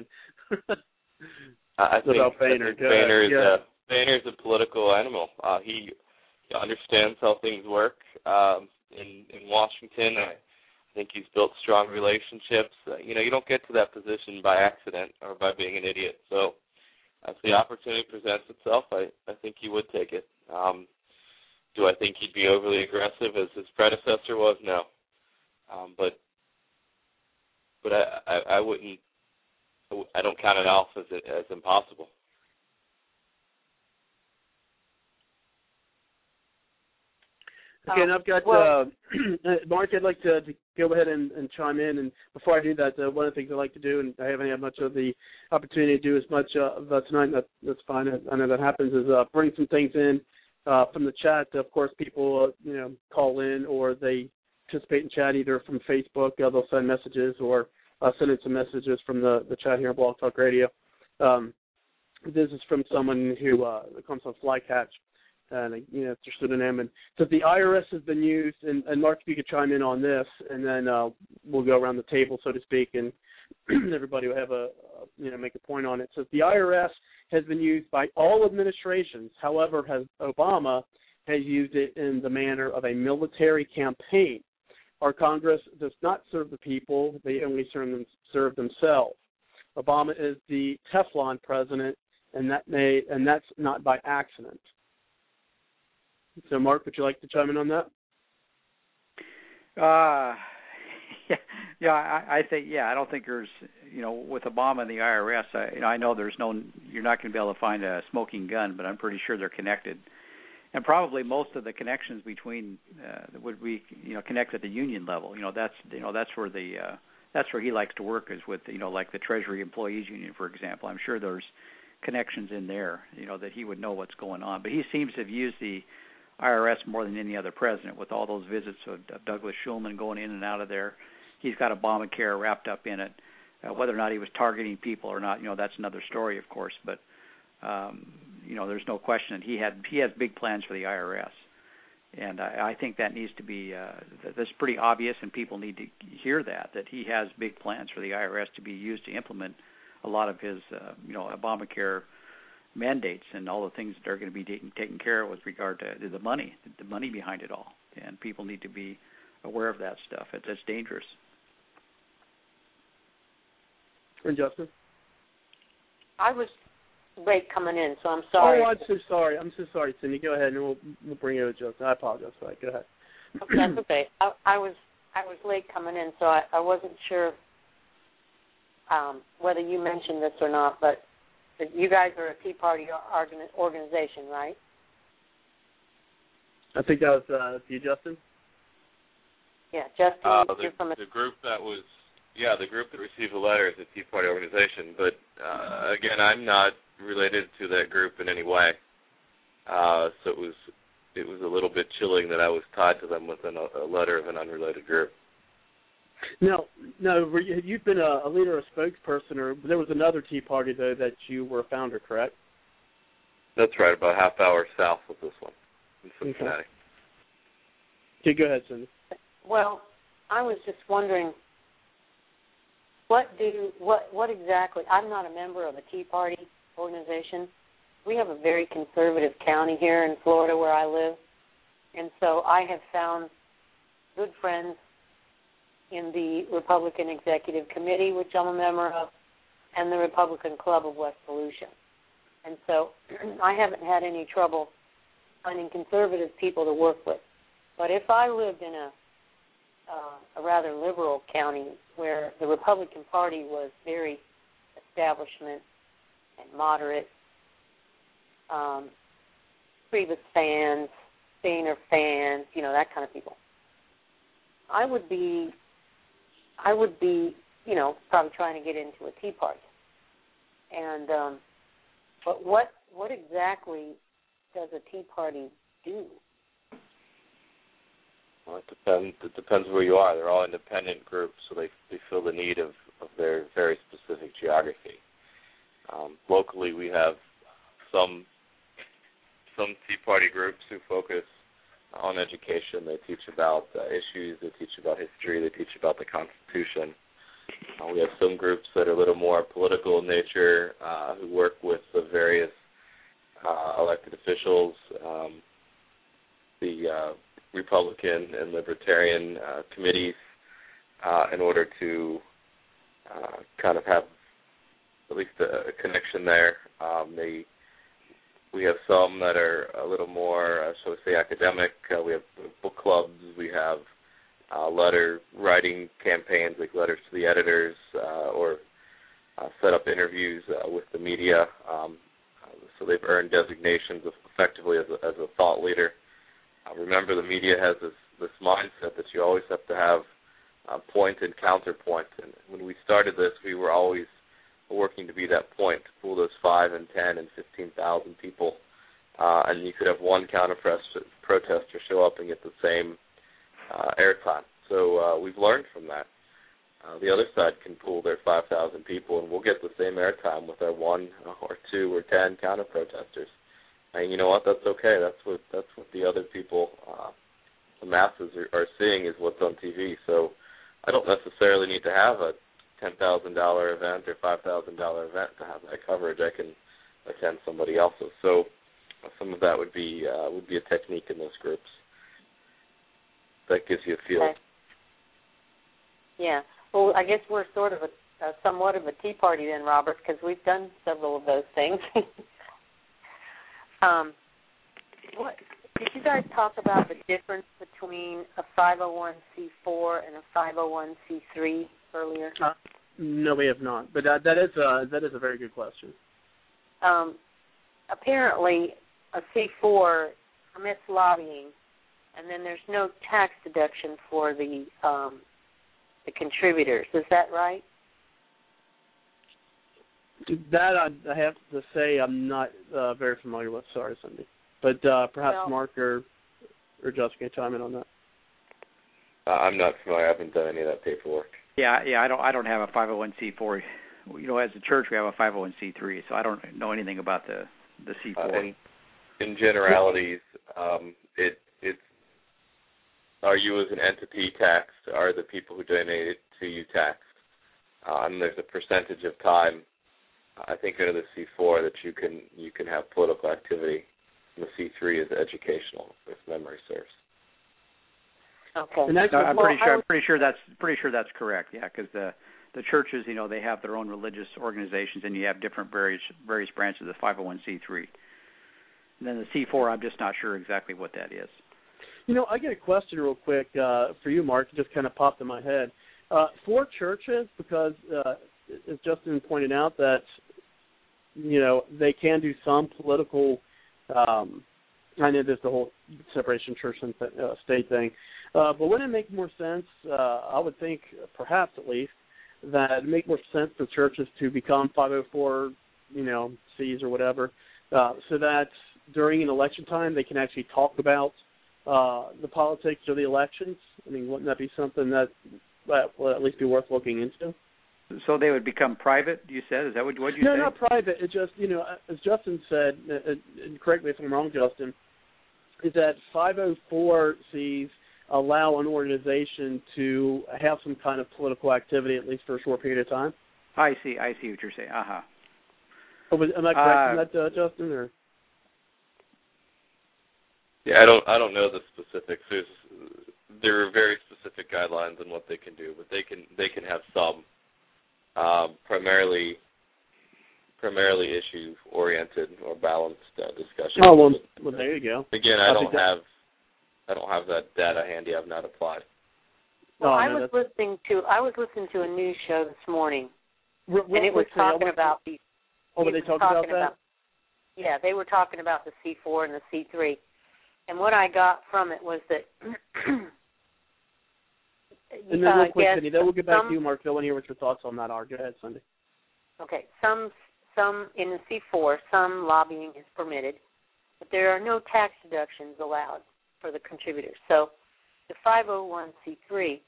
I think, about Boehner. I think Boehner, is yeah. a, Boehner is a political animal. Uh, he, he understands how things work um, in, in Washington. I think he's built strong relationships. Uh, you know, you don't get to that position by accident or by being an idiot. So if the opportunity presents itself, I, I think he would take it. Um, do I think he'd be overly aggressive as his predecessor was? No. Um, but but I, I, I wouldn't, I don't count it off as, as impossible. Okay, and I've got, well, uh, Mark, I'd like to, to go ahead and, and chime in. And before I do that, uh, one of the things I like to do, and I haven't had much of the opportunity to do as much uh, of that tonight, and that, that's fine. I know that happens, is uh, bring some things in uh, from the chat. Of course, people, uh, you know, call in or they participate in chat either from Facebook, uh, they'll send messages, or uh, send in some messages from the, the chat here on Blog Talk Radio. Um, this is from someone who uh, comes on Flycatch. And, you know, it's their pseudonym. And so the I R S has been used, and, and Mark, if you could chime in on this, and then uh, we'll go around the table, so to speak, and everybody will have a, you know, make a point on it. So the I R S has been used by all administrations. However, has Obama has used it in the manner of a military campaign. Our Congress does not serve the people. They only serve, them, serve themselves. Obama is the Teflon president, and that may, and that's not by accident. So, Mark, would you like to chime in on that? Uh, yeah, yeah. I, I think, yeah. I don't think there's, you know, with Obama and the I R S. I, you know, I know there's no, you're not going to be able to find a smoking gun, but I'm pretty sure they're connected, and probably most of the connections between uh, would be, you know, connect at the union level. You know, that's, you know, that's where the, uh, that's where he likes to work, is with, you know, like the Treasury Employees Union, for example. I'm sure there's connections in there, you know, that he would know what's going on. But he seems to have used the I R S more than any other president, with all those visits of, of Douglas Shulman going in and out of there. He's got Obamacare wrapped up in it. Uh, whether or not he was targeting people or not, you know, that's another story, of course. But um, you know, there's no question that he had he has big plans for the I R S, and I, I think that needs to be uh, that's pretty obvious, and people need to hear that that he has big plans for the I R S to be used to implement a lot of his, uh, you know, Obamacare mandates and all the things that are going to be taken, taken care of with regard to, to the money, the money behind it all. And people need to be aware of that stuff. It's, it's dangerous. And Justin? I was late coming in, so I'm sorry. Oh, I'm so sorry. I'm so sorry, Cindy. Go ahead, and we'll, we'll bring you to Justin. I apologize for that. Go ahead. That's okay. I, I was I was late coming in, so I, I wasn't sure um, whether you mentioned this or not, but you guys are a Tea Party organization, right? I think that was uh, you, Justin? Yeah, Justin, uh, the, you're from a... the group that was, yeah, the group that received the letter is a Tea Party organization. But, uh, again, I'm not related to that group in any way. Uh, so it was it was a little bit chilling that I was tied to them within a, a letter of an unrelated group. No, no. Were you, you've been a, a leader, a spokesperson, or there was another Tea Party though that you were a founder, correct? That's right, about a half hour south of this one in Cincinnati. Okay, okay, go ahead, Cindy. Well, I was just wondering, what do what what exactly? I'm not a member of a Tea Party organization. We have a very conservative county here in Florida where I live, and so I have found good friends in the Republican Executive Committee, which I'm a member of, and the Republican Club of West Volusia. And so I haven't had any trouble finding conservative people to work with. But if I lived in a, uh, a rather liberal county where the Republican Party was very establishment and moderate, um, Priebus fans, Boehner fans, you know, that kind of people, I would be I would be, you know, probably trying to get into a Tea Party. And um, but what what exactly does a Tea Party do? Well, it depends. It depends where you are. They're all independent groups, so they they feel the need of, of their very specific geography. Um, locally, we have some some Tea Party groups who focus on education. They teach about uh, issues. They teach about history. They teach about the Constitution. Uh, we have some groups that are a little more political in nature, uh, who work with the various uh, elected officials, um, the uh, Republican and Libertarian uh, committees, uh, in order to uh, kind of have at least a, a connection there. Um, they, we have some that are a little more, uh, shall we say, academic. Uh, we have book clubs. We have uh, letter writing campaigns, like letters to the editors, uh, or uh, set up interviews uh, with the media. Um, so they've earned designations of effectively as a, as a thought leader. Uh, remember, the media has this, this mindset that you always have to have uh, point and counterpoint. And when we started this, we were always working to be that point, to pull those five and ten and fifteen thousand people, uh, and you could have one counter protester show up and get the same uh, airtime. So uh, we've learned from that. Uh, the other side can pull their five thousand people, and we'll get the same airtime with our one or two or ten counter protesters. And you know what? That's okay. That's what that's what the other people, uh, the masses, are, are seeing is what's on T V. So I don't necessarily need to have a ten thousand dollar event or five thousand dollar event to have that coverage. I can attend somebody else's. So uh, some of that would be uh, would be a technique in those groups. That gives you a feel. Okay. Yeah. Well, I guess we're sort of a, uh, somewhat of a Tea Party then, Robert, because we've done several of those things. um, what did you guys talk about the difference between a five oh one c four and a five oh one c three earlier? Uh, no, we have not. But that, that is a that is a very good question. Um, apparently, a C four permits lobbying, and then there's no tax deduction for the um, the contributors. Is that right? That I, I have to say I'm not uh, very familiar with. Sorry, Cindy. But uh, perhaps well, Mark or or Jessica can chime in on that. Uh, I'm not familiar. I haven't done any of that paperwork. Yeah, yeah. I don't. I don't have a five oh one c four. You know, as a church, we have a five oh one c three, so I don't know anything about the the C four. Uh, in, in generalities, um, it it's are you as an entity taxed? Are the people who donate it to you taxed? Uh, and there's a percentage of time, I think, under the C four that you can you can have political activity. And the C three is educational, if memory serves. Okay. No, I'm well, pretty sure. was, I'm pretty sure that's pretty sure that's correct. Yeah, because the the churches, you know, they have their own religious organizations, and you have different various various branches of the five oh one c three. And then the C four, I'm just not sure exactly what that is. You know, I get a question real quick uh, for you, Mark. It just kind of popped in my head. Uh, for churches, because uh, as Justin pointed out, that you know they can do some political. Um, I know there's the whole separation church and uh, state thing, uh, but wouldn't it make more sense? Uh, I would think, perhaps at least, that it would make more sense for churches to become five oh four, you know, C's or whatever, uh, so that during an election time they can actually talk about uh, the politics of the elections. I mean, wouldn't that be something that that will at least be worth looking into? So they would become private, you said? Is that what, what you no, said? No, not private. It just, you know, as Justin said, and correct me if I'm wrong, Justin, is that five oh four C's allow an organization to have some kind of political activity, at least for a short period of time? I see. I see what you're saying. Uh-huh. Oh, am I correct uh, in that, uh, Justin? Or? Yeah, I don't. I don't know the specifics. There's, there are very specific guidelines on what they can do, but they can they can have some. Um, primarily, primarily issue-oriented or balanced uh, discussion. Oh well, well, there you go. Again, I, I don't that... have, I don't have that data handy. I've not applied. Well, oh, I no, was that's... listening to I was listening to a news show this morning, real, real and it was quick, talking about the. Oh, were they talking about that? About, yeah, they were talking about the C four and the C three, and what I got from it was that. And then real uh, quick, yes, Cindy, then we'll get back some, to you, Mark. I want to hear what your thoughts on that are. Go ahead, Cindy. Okay, some some in the C four, some lobbying is permitted, but there are no tax deductions allowed for the contributors. So the five oh one c three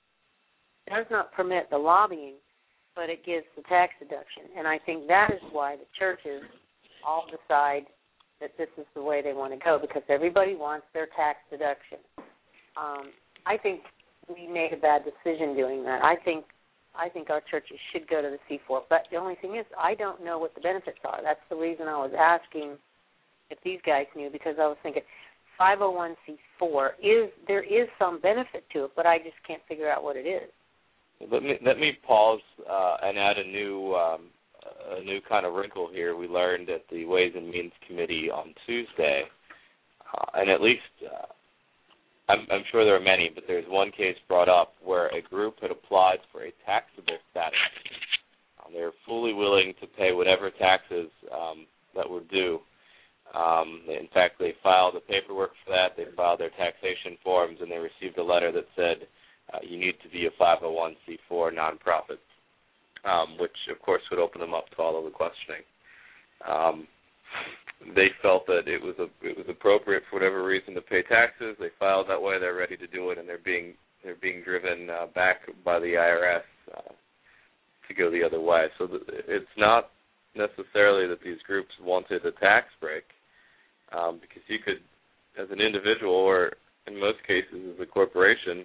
does not permit the lobbying, but it gives the tax deduction. And I think that is why the churches all decide that this is the way they want to go, because everybody wants their tax deduction. Um, I think we made a bad decision doing that. I think I think our churches should go to the C four. But the only thing is, I don't know what the benefits are. That's the reason I was asking if these guys knew, because I was thinking five oh one c four, is there is some benefit to it, but I just can't figure out what it is. Let me let me pause uh, and add a new um, a new kind of wrinkle here. We learned at the Ways and Means Committee on Tuesday, uh, and at least uh, I'm, I'm sure there are many, but there's one case brought up where a group had applied for a taxable status. Um, they were fully willing to pay whatever taxes um, that were due. Um, in fact, they filed the paperwork for that. They filed their taxation forms, and they received a letter that said, Uh, you need to be a five oh one c four nonprofit, um, which, of course, would open them up to all of the questioning. Um, they felt that it was a, it was appropriate for whatever reason to pay taxes. They filed that way. They're ready to do it, and they're being they're being driven uh, back by the I R S uh, to go the other way. So th- it's not necessarily that these groups wanted a tax break, um, because you could, as an individual or in most cases as a corporation,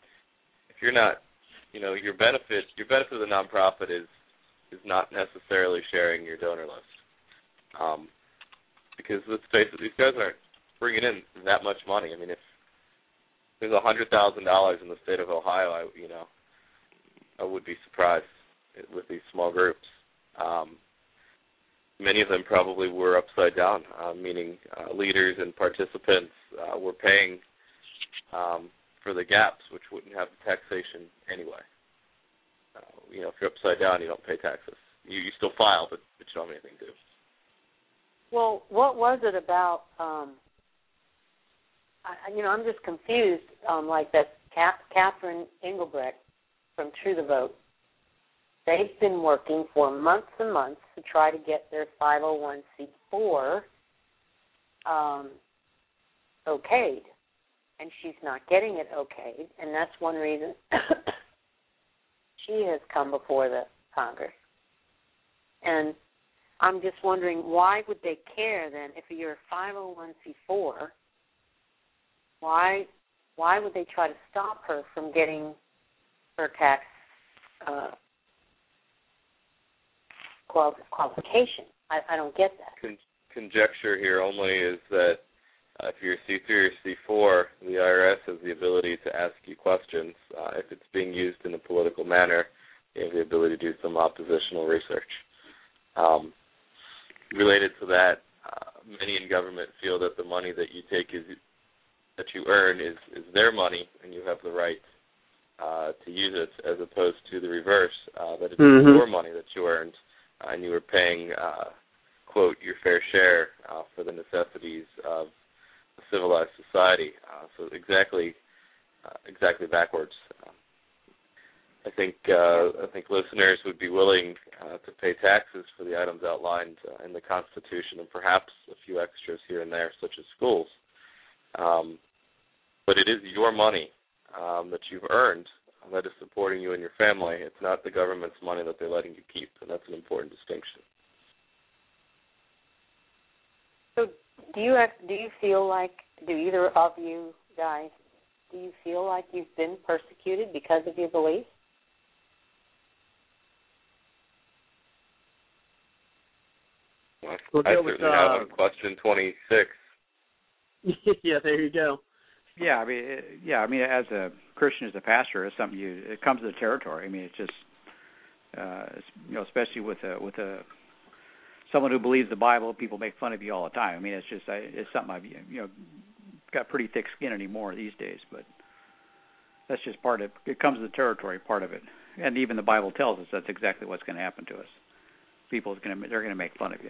if you're not, you know, your benefit, your benefit of the nonprofit is is not necessarily sharing your donor list, um, because let's face it, these guys aren't bringing in that much money. I mean, if there's a hundred thousand dollars in the state of Ohio, I, you know, I would be surprised with these small groups. Um, many of them probably were upside down, uh, meaning uh, leaders and participants uh, were paying Um, for the gaps, which wouldn't have taxation anyway. Uh, you know, if you're upside down, you don't pay taxes. You, you still file, but, but you don't have anything to do. Well, what was it about, um, I, you know, I'm just confused, um, like that Catherine Engelbrecht from True the Vote. They've been working for months and months to try to get their five oh one c four um, okayed. And she's not getting it okayed, and that's one reason she has come before the Congress. And I'm just wondering, why would they care then if you're a five oh one c four? Why why would they try to stop her from getting her tax uh, qual- qualification? I, I don't get that. Con- conjecture here only is that Uh, if you're C three or C four, the I R S has the ability to ask you questions. Uh, if it's being used in a political manner, you have the ability to do some oppositional research. Um, related to that, uh, many in government feel that the money that you take is that you earn is, is their money, and you have the right uh, to use it, as opposed to the reverse, uh, that it's mm-hmm. your money that you earned, uh, and you were paying, uh, quote, your fair share uh, for the necessities of a civilized society. Uh, so exactly, uh, exactly backwards. Uh, I think uh, I think listeners would be willing uh, to pay taxes for the items outlined uh, in the Constitution, and perhaps a few extras here and there, such as schools. Um, but it is your money um, that you've earned that is supporting you and your family. It's not the government's money that they're letting you keep, and that's an important distinction. So do you have, do you feel like, do either of you guys, do you feel like you've been persecuted because of your beliefs? Well, I certainly with, uh, have on question twenty-six. Yeah, there you go. Yeah, I mean, it, yeah, I mean, as a Christian, as a pastor, it's something you. It comes to the territory. I mean, it's just, uh, it's, you know, especially with a with a someone who believes the Bible, people make fun of you all the time. I mean, it's just, I, it's something I've, you know, got pretty thick skin anymore these days. But that's just part of it. Comes to the territory, part of it, and even the Bible tells us that's exactly what's going to happen to us. People is going to, they're going to make fun of you.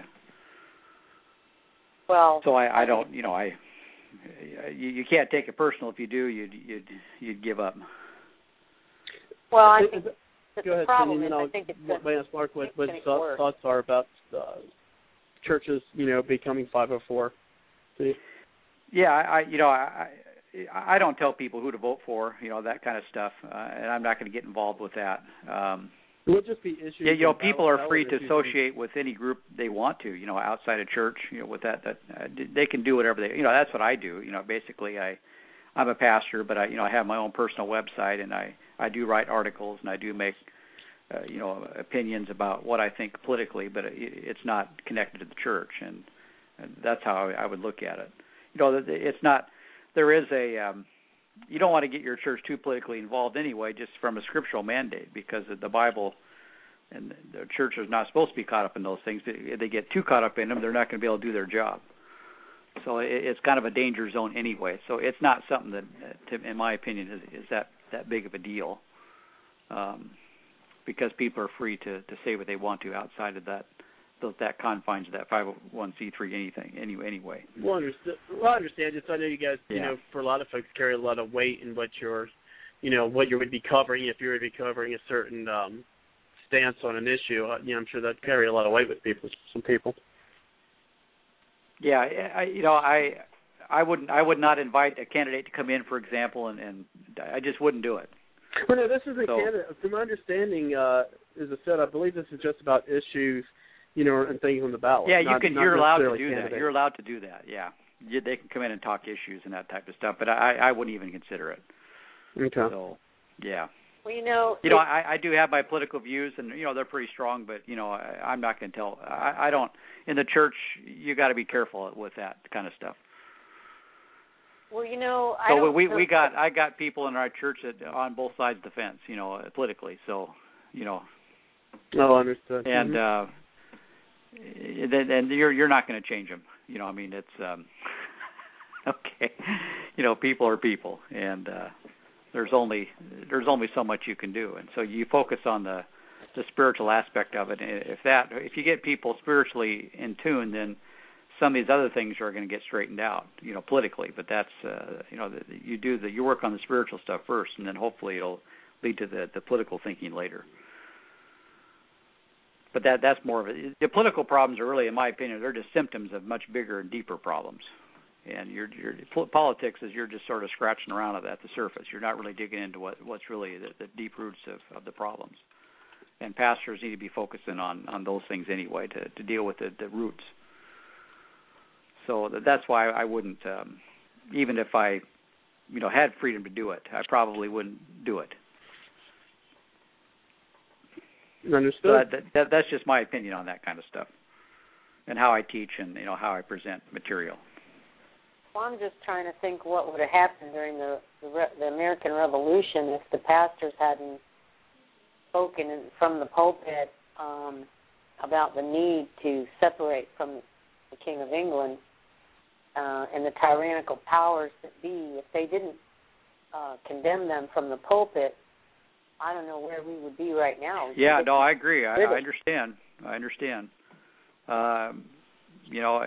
Well, so I, I don't, you know, I. You, you can't take it personal. If you do, you'd you'd, you'd give up. Well, I think the Go ahead, problem Cindy, is, and I think it's I'll ask Mark what, what his worse. thoughts are about uh, churches, you know, becoming five oh four. See? Yeah, I, I you know, I, I don't tell people who to vote for, you know, that kind of stuff, uh, and I'm not going to get involved with that. Um, it would just be issues. Yeah, you know, people are free to associate with any group they want to, you know, outside of church. You know, with that, that uh, they can do whatever they, you know, that's what I do. You know, basically, I, I'm a pastor, but I, you know, I have my own personal website, and I, I do write articles, and I do make, uh, you know, opinions about what I think politically, but it, it's not connected to the church, and, and that's how I, I would look at it. You know, it's not. There is a, um, you don't want to get your church too politically involved anyway, just from a scriptural mandate, because the Bible and the church is not supposed to be caught up in those things. If they get too caught up in them, they're not going to be able to do their job. So it's kind of a danger zone anyway. So it's not something that, to, in my opinion, is, is that, that big of a deal, um, because people are free to, to say what they want to outside of that. That confines of that five oh one c three anything anyway. Anyway. Well, understand. Well, I understand. Just I know you guys, you yeah. know, for a lot of folks carry a lot of weight in what you're, you know, what you would be covering if you were to be covering a certain um, stance on an issue. Uh, you know, I'm sure that carry a lot of weight with people. Some people. Yeah, I, you know, I, I wouldn't, I would not invite a candidate to come in, for example, and, and I just wouldn't do it. Well, no, this is a so, candidate. From my understanding, uh, as I said, I believe this is just about issues. You know, and things on the ballot. Yeah, you not, can. Not you're allowed to do candidate. that. You're allowed to do that. Yeah, you, they can come in and talk issues and that type of stuff. But I, I wouldn't even consider it. Okay. So, yeah. Well, you know, you know, I, I do have my political views, and you know they're pretty strong. But you know, I, I'm not going to tell. I, I don't. In the church, you got to be careful with that kind of stuff. Well, you know, I so don't we we got I got people in our church that on both sides of the fence. You know, politically. So, you know. Oh, understood. And. Mm-hmm. uh Then, then you're you're not going to change them. You know, I mean, it's um, okay. You know, people are people, and uh, there's only there's only so much you can do, and so you focus on the the spiritual aspect of it. And if that if you get people spiritually in tune, then some of these other things are going to get straightened out. You know, politically, but that's uh, you know the, you do the you work on the spiritual stuff first, and then hopefully it'll lead to the the political thinking later. But that that's more of it. The political problems are really, in my opinion, they're just symptoms of much bigger and deeper problems. And you're, you're, politics is you're just sort of scratching around at the surface. You're not really digging into what, what's really the, the deep roots of, of the problems. And pastors need to be focusing on, on those things anyway to, to deal with the, the roots. So that's why I wouldn't, um, even if I, you know, had freedom to do it, I probably wouldn't do it. Understood. So that, that, that's just my opinion on that kind of stuff, and how I teach, and you know how I present material. Well, I'm just trying to think what would have happened during the the, Re- the American Revolution if the pastors hadn't spoken in, from the pulpit um, about the need to separate from the King of England uh, and the tyrannical powers that be. If they didn't uh, condemn them from the pulpit, I don't know where we would be right now. Yeah, no, I agree. I, I understand. I understand. Um, you know,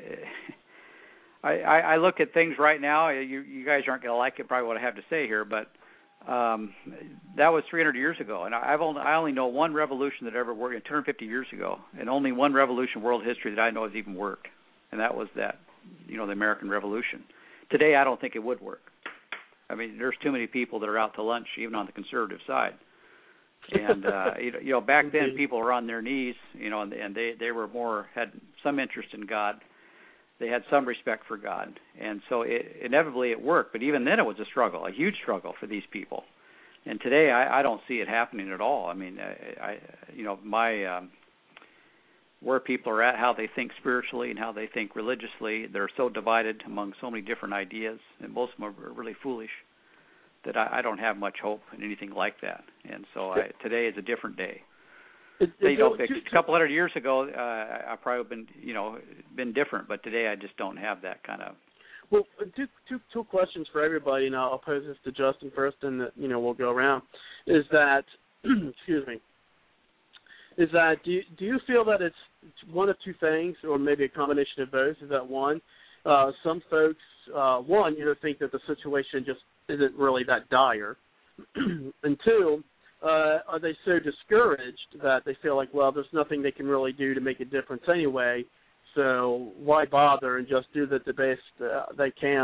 I, I, I look at things right now. You, you guys aren't going to like it, probably what I have to say here, but um, that was three hundred years ago, and I've only I only know one revolution that ever worked, two hundred fifty years ago, and only one revolution in world history that I know has even worked, and that was that, you know, the American Revolution. Today, I don't think it would work. I mean, there's too many people that are out to lunch, even on the conservative side. And uh, you, know, you know, back then people were on their knees, you know, and, and they they were more had some interest in God. They had some respect for God, and so it, inevitably it worked. But even then, it was a struggle, a huge struggle for these people. And today, I, I don't see it happening at all. I mean, I, I you know, my um, where people are at, how they think spiritually and how they think religiously, they're so divided among so many different ideas, and most of them are really foolish, that I, I don't have much hope in anything like that. And so I, today is a different day. It, it, you know, it, a couple hundred years ago, uh, I probably been, you know, been different, but today I just don't have that kind of. Well, two two two questions for everybody, and I'll pose this to Justin first, and you know we'll go around. Is that, excuse me, is that do you, do you feel that it's one of two things, or maybe a combination of both? Is that one? Uh, some folks, uh, one, you know, think that the situation just isn't really that dire, and two, uh, are they so discouraged that they feel like, well, there's nothing they can really do to make a difference anyway, so why bother and just do the, the best uh, they can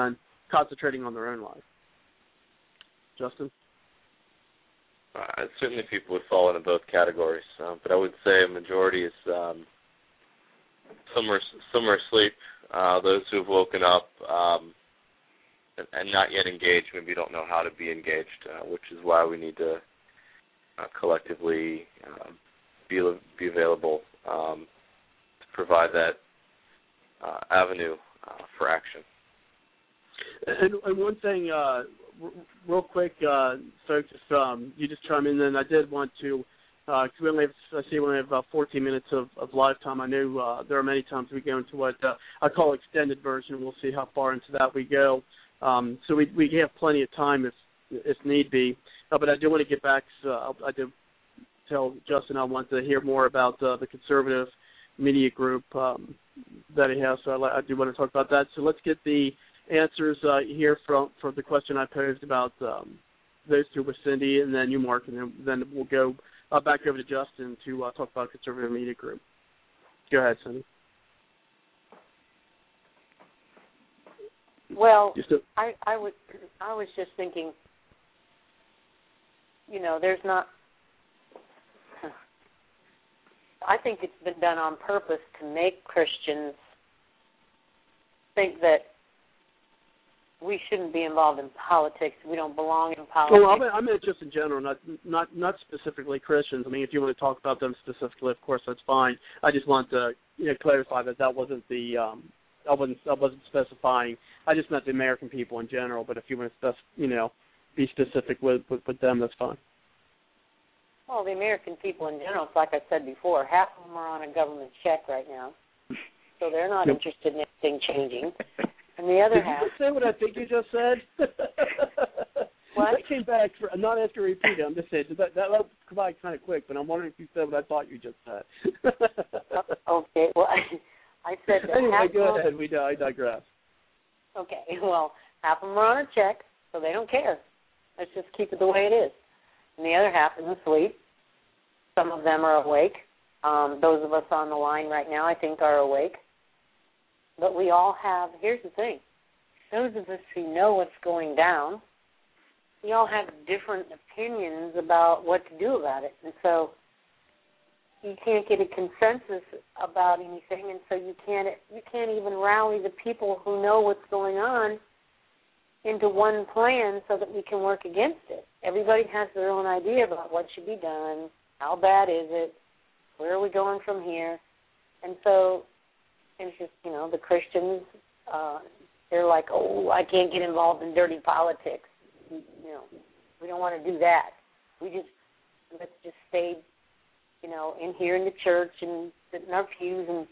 concentrating on their own life. Justin? Uh, certainly people would fall into both categories, um, but I would say a majority is um, some are, some are asleep, uh, those who have woken up um, and, and not yet engaged, maybe don't know how to be engaged, uh, which is why we need to uh, collectively uh, be, be available um, to provide that uh, avenue uh, for action. And, and one thing, uh, r- real quick, uh, folks, if um, you just chime in, then I did want to, because uh, we only have, I see we only have about fourteen minutes of, of live time. I know uh, there are many times we go into what uh, I call extended version. We'll see how far into that we go. Um, so we we have plenty of time if if need be. Uh, but I do want to get back. Uh, I did tell Justin I want to hear more about uh, the conservative media group um, that he has. So I, I do want to talk about that. So let's get the answers uh, here from, from the question I posed about um, those two with Cindy, and then you, Mark, and then, then we'll go uh, back over to Justin to uh, talk about conservative media group. Go ahead, Cindy. Well, I, I, was, I was just thinking, you know, there's not, I think it's been done on purpose to make Christians think that we shouldn't be involved in politics. We don't belong in politics. Well, I mean, I meant just in general, not not not specifically Christians. I mean, if you want to talk about them specifically, of course, that's fine. I just want to you know clarify that that wasn't the um, I wasn't I wasn't specifying. I just meant the American people in general. But if you want to spec- you know be specific with, with with them, that's fine. Well, the American people in general, it's like I said before, half of them are on a government check right now, so they're not yep. interested in anything changing. And the other Did half. Did you just say what I think you just said? What? I came back. For, I'm not asking to repeat it. I'm just saying that that will come by kind of quick, but I'm wondering if you said what I thought you just said. Okay. Well, I, I said that anyway, half go of, ahead. We I digress. Okay. Well, half of them are on a check, so they don't care. Let's just keep it the way it is. And the other half is asleep. Some of them are awake. Um, those of us on the line right now, I think, are awake. But we all have, here's the thing, those of us who know what's going down, we all have different opinions about what to do about it. And so you can't get a consensus about anything, and so you can't you can't even rally the people who know what's going on into one plan so that we can work against it. Everybody has their own idea about what should be done, how bad is it, where are we going from here. And so it's just, you know, the Christians, uh, they're like, oh, I can't get involved in dirty politics. You know, we don't want to do that. We just, let's just stay, you know, in here in the church and sit in our pews and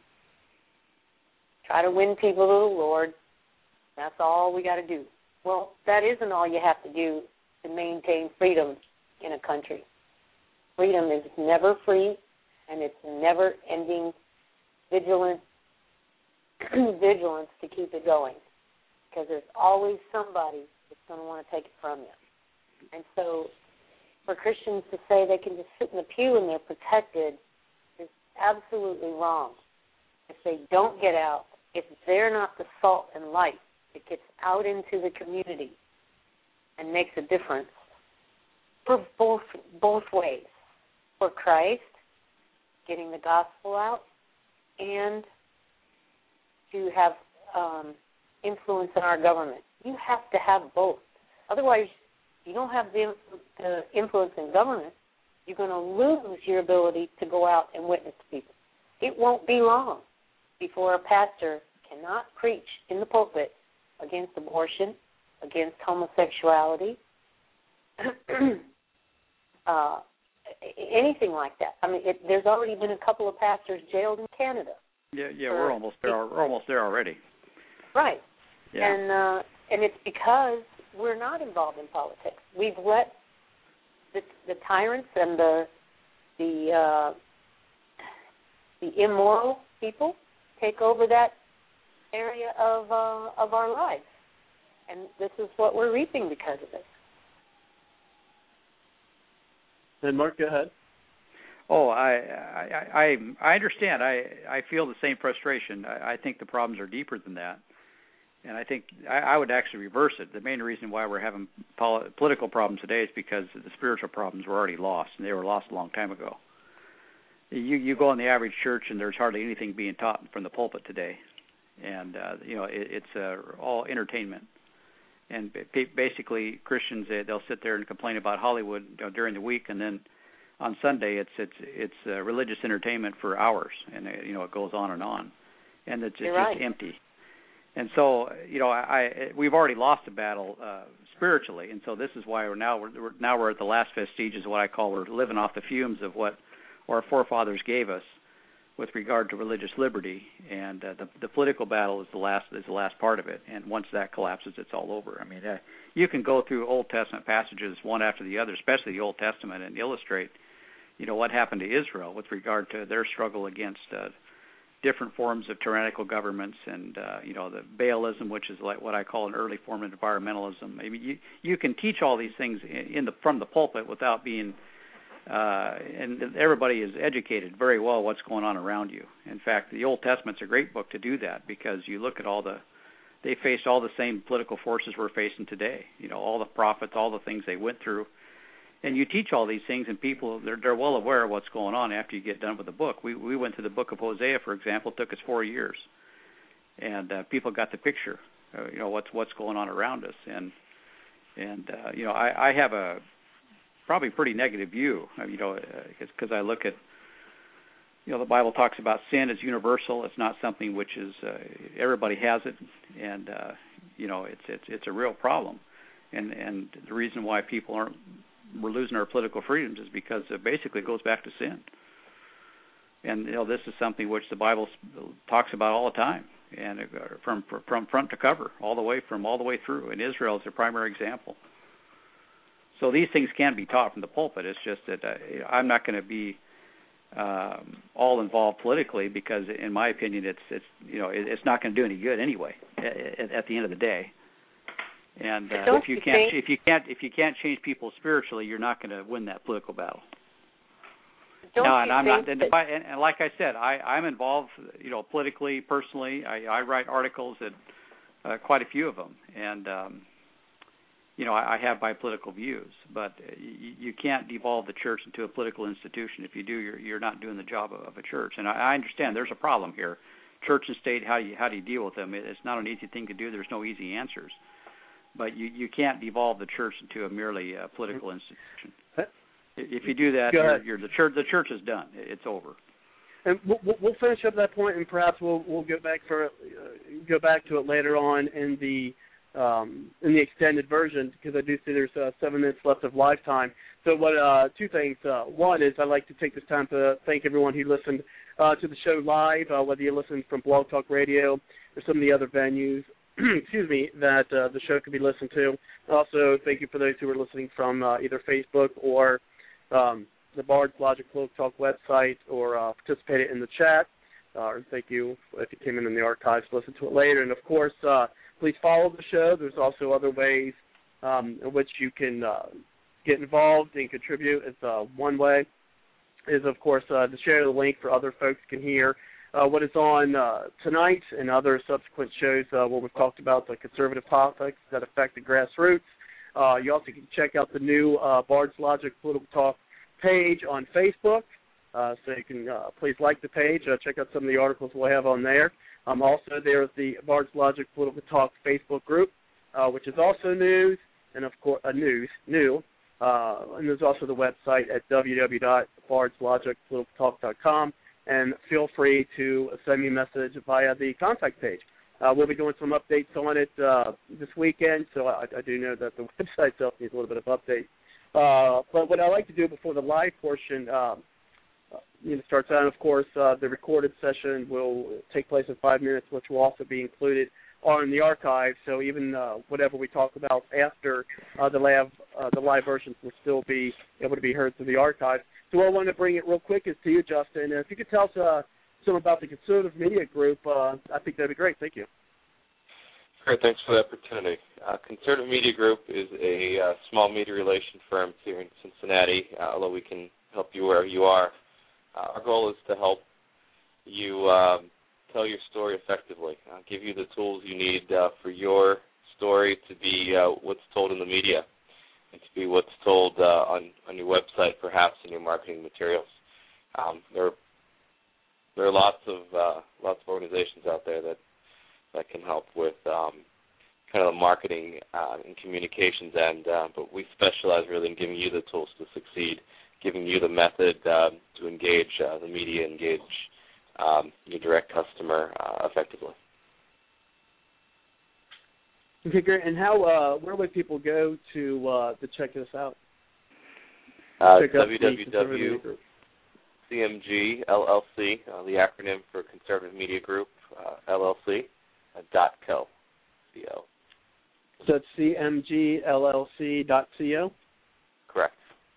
try to win people to the Lord. That's all we got to do. Well, that isn't all you have to do to maintain freedom in a country. Freedom is never free, and it's never-ending vigilant vigilance to keep it going, because there's always somebody that's going to want to take it from you. And so for Christians to say they can just sit in the pew and they're protected is absolutely wrong. If they don't get out, if they're not the salt and light that gets out into the community and makes a difference for both both ways, for Christ, getting the gospel out, and to have um, influence in our government. You have to have both. Otherwise, you don't have the, the influence in government, you're going to lose your ability to go out and witness to people. It won't be long before a pastor cannot preach in the pulpit against abortion, against homosexuality, uh, anything like that. I mean, it, there's already been a couple of pastors jailed in Canada. Yeah, yeah, we're almost there. We're almost there already. Right. Yeah. And uh, and it's because we're not involved in politics. We've let the, the tyrants and the the uh, the immoral people take over that area of uh, of our lives, and this is what we're reaping because of it. And Mark, go ahead. Oh, I, I, I, I understand. I, I feel the same frustration. I, I think the problems are deeper than that. And I think I, I would actually reverse it. The main reason why we're having pol- political problems today is because the spiritual problems were already lost, and they were lost a long time ago. You you go in the average church, and there's hardly anything being taught from the pulpit today, and uh, you know it, it's uh, all entertainment. And basically, Christians they, they'll sit there and complain about Hollywood you know, during the week, and then on Sunday it's it's it's uh, religious entertainment for hours, and you know it goes on and on, and it's, it's right. just empty. And so, you know, I, I we've already lost the battle uh, spiritually, and so this is why we're now we're, we're now we're at the last vestiges of what I call we're living off the fumes of what our forefathers gave us with regard to religious liberty, and uh, the the political battle is the last is the last part of it. And once that collapses, it's all over. I mean, uh, you can go through Old Testament passages one after the other, especially the Old Testament, and illustrate, you know, what happened to Israel with regard to their struggle against Uh, different forms of tyrannical governments, and uh, you know the Baalism, which is like what I call an early form of environmentalism. I mean, you you can teach all these things in, in the from the pulpit without being, uh, and everybody is educated very well what's going on around you. In fact, the Old Testament's a great book to do that because you look at all the, they faced all the same political forces we're facing today. You know, all the prophets, all the things they went through. And you teach all these things, and people, they're, they're well aware of what's going on after you get done with the book. We we went to the book of Hosea, for example. It took us four years. And uh, people got the picture, uh, you know, what's what's going on around us. And, and uh, you know, I, I have a probably pretty negative view, you know, because uh, I look at, you know, the Bible talks about sin as universal. It's not something which is, uh, everybody has it. And, uh, you know, it's, it's, it's a real problem. And, and the reason why people aren't, we're losing our political freedoms is because it basically goes back to sin. And, you know, this is something which the Bible talks about all the time, and from from front to cover, all the way from all the way through. And Israel is a primary example. So these things can be taught from the pulpit. It's just that uh, I'm not going to be um, all involved politically because, in my opinion, it's it's you know it, it's not going to do any good anyway. At, at the end of the day. And uh, if you can't, if you can't, if you can't change people spiritually, you're not going to win that political battle. Don't no, you and I'm think not. And, that... and, and like I said, I, I'm involved, you know, politically, personally. I, I write articles that, uh, quite a few of them, and um, you know, I, I have my political views. But you, you can't devolve the church into a political institution. If you do, you're you're not doing the job of, of a church. And I, I understand there's a problem here. Church and state, how do you how do you deal with them? It's not an easy thing to do. There's no easy answers. But you, you can't devolve the church into a merely uh, political institution. If you do that, you're, you're the church. The church is done. It's over. And we'll, we'll finish up that point, and perhaps we'll we'll go back for uh, go back to it later on in the um, in the extended version because I do see there's uh, seven minutes left of live time. So what? Uh, two things. Uh, one is I'd like to take this time to thank everyone who listened uh, to the show live, uh, whether you listened from Blog Talk Radio or some of the other venues. excuse me, that uh, the show can be listened to. Also, thank you for those who are listening from uh, either Facebook or um, the Bard's Logic Political Talk website or uh, participated in the chat. Uh, thank you if you came in in the archives to listen to it later. And, of course, uh, please follow the show. There's also other ways um, in which you can uh, get involved and contribute. It's uh, one way is, of course, uh, to share the link for other folks can hear Uh, what is on uh, tonight and other subsequent shows uh, where we've talked about the conservative topics that affect the grassroots. Uh, you also can check out the new uh, Bard's Logic Political Talk page on Facebook. Uh, so you can uh, please like the page. Uh, check out some of the articles we'll have on there. Um, also, there's the Bard's Logic Political Talk Facebook group, uh, which is also news and, of course, uh, news, new. Uh, and there's also the website at w w w dot bards logic political talk dot com. And feel free to send me a message via the contact page. Uh, we'll be doing some updates on it uh, this weekend, so I, I do know that the website itself needs a little bit of update. Uh, but what I like to do before the live portion um, you know, starts out, of course, uh, the recorded session will take place in five minutes, which will also be included on the archive. So even uh, whatever we talk about after uh, the live uh, the live versions will still be able to be heard through the archive. So I want to bring it real quick is to you, Justin. If you could tell us uh, some about the Conservative Media Group, uh, I think that would be great. Thank you. Great. Thanks for the opportunity. Uh, Conservative Media Group is a uh, small media relation firm here in Cincinnati, uh, although we can help you wherever you are. Uh, our goal is to help you um, tell your story effectively. Uh, give you the tools you need uh, for your story to be uh, what's told in the media, and to be what's told uh, on on your website, perhaps in your marketing materials. Um, there, there are lots of uh, lots of organizations out there that that can help with um, kind of the marketing uh, and communications end, uh, but we specialize really in giving you the tools to succeed, giving you the method uh, to engage uh, the media, engage um, your direct customer uh, effectively. Okay, great. And how? Uh, where would people go to uh, to check this out? Uh, check out w w w dot c m g l l c, uh, the acronym for Conservative Media Group, uh, L L C, uh, dot co. C O. So that's c m g l l c dot co? Correct.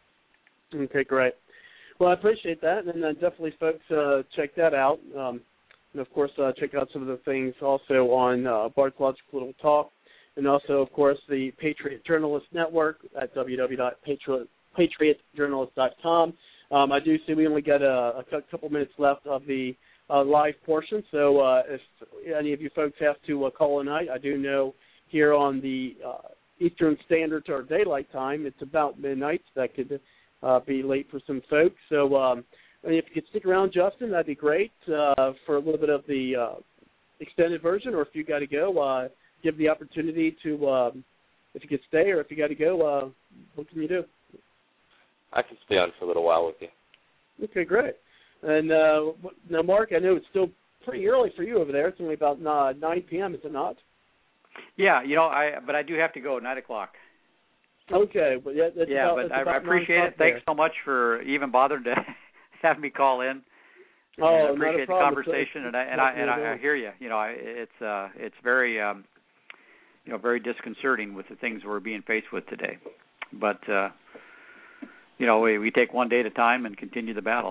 Okay, great. Well, I appreciate that, and uh, definitely, folks, uh, check that out. Um, and, of course, uh, check out some of the things also on uh, Bard's Logic Little Talk, and also, of course, the Patriot Journalist Network at w w w dot patriot journalist dot com. Um, I do see we only got a, a couple minutes left of the uh, live portion, so uh, if any of you folks have to uh, call tonight, I do know here on the uh, Eastern Standard or Daylight Time, it's about midnight. So that could uh, be late for some folks. So um, if you could stick around, Justin, that'd be great uh, for a little bit of the uh, extended version, or if you got to go, uh, give the opportunity to, um, if you could stay, or if you got to go, uh, what can you do? I can stay on for a little while with you. Okay, great. And uh, now, Mark, I know it's still pretty early for you over there. It's only about uh, nine p.m., is it not? Yeah, you know, I but I do have to go at nine o'clock. Okay, but yeah, that's yeah, about, but that's I, I appreciate it. Thanks so much for even bothering to have me call in. Oh, and I appreciate not a problem. the conversation, and I and I and I, I hear you. You know, I, it's uh, it's very um, you know, very disconcerting with the things we're being faced with today. But uh, you know, we we take one day at a time and continue the battle.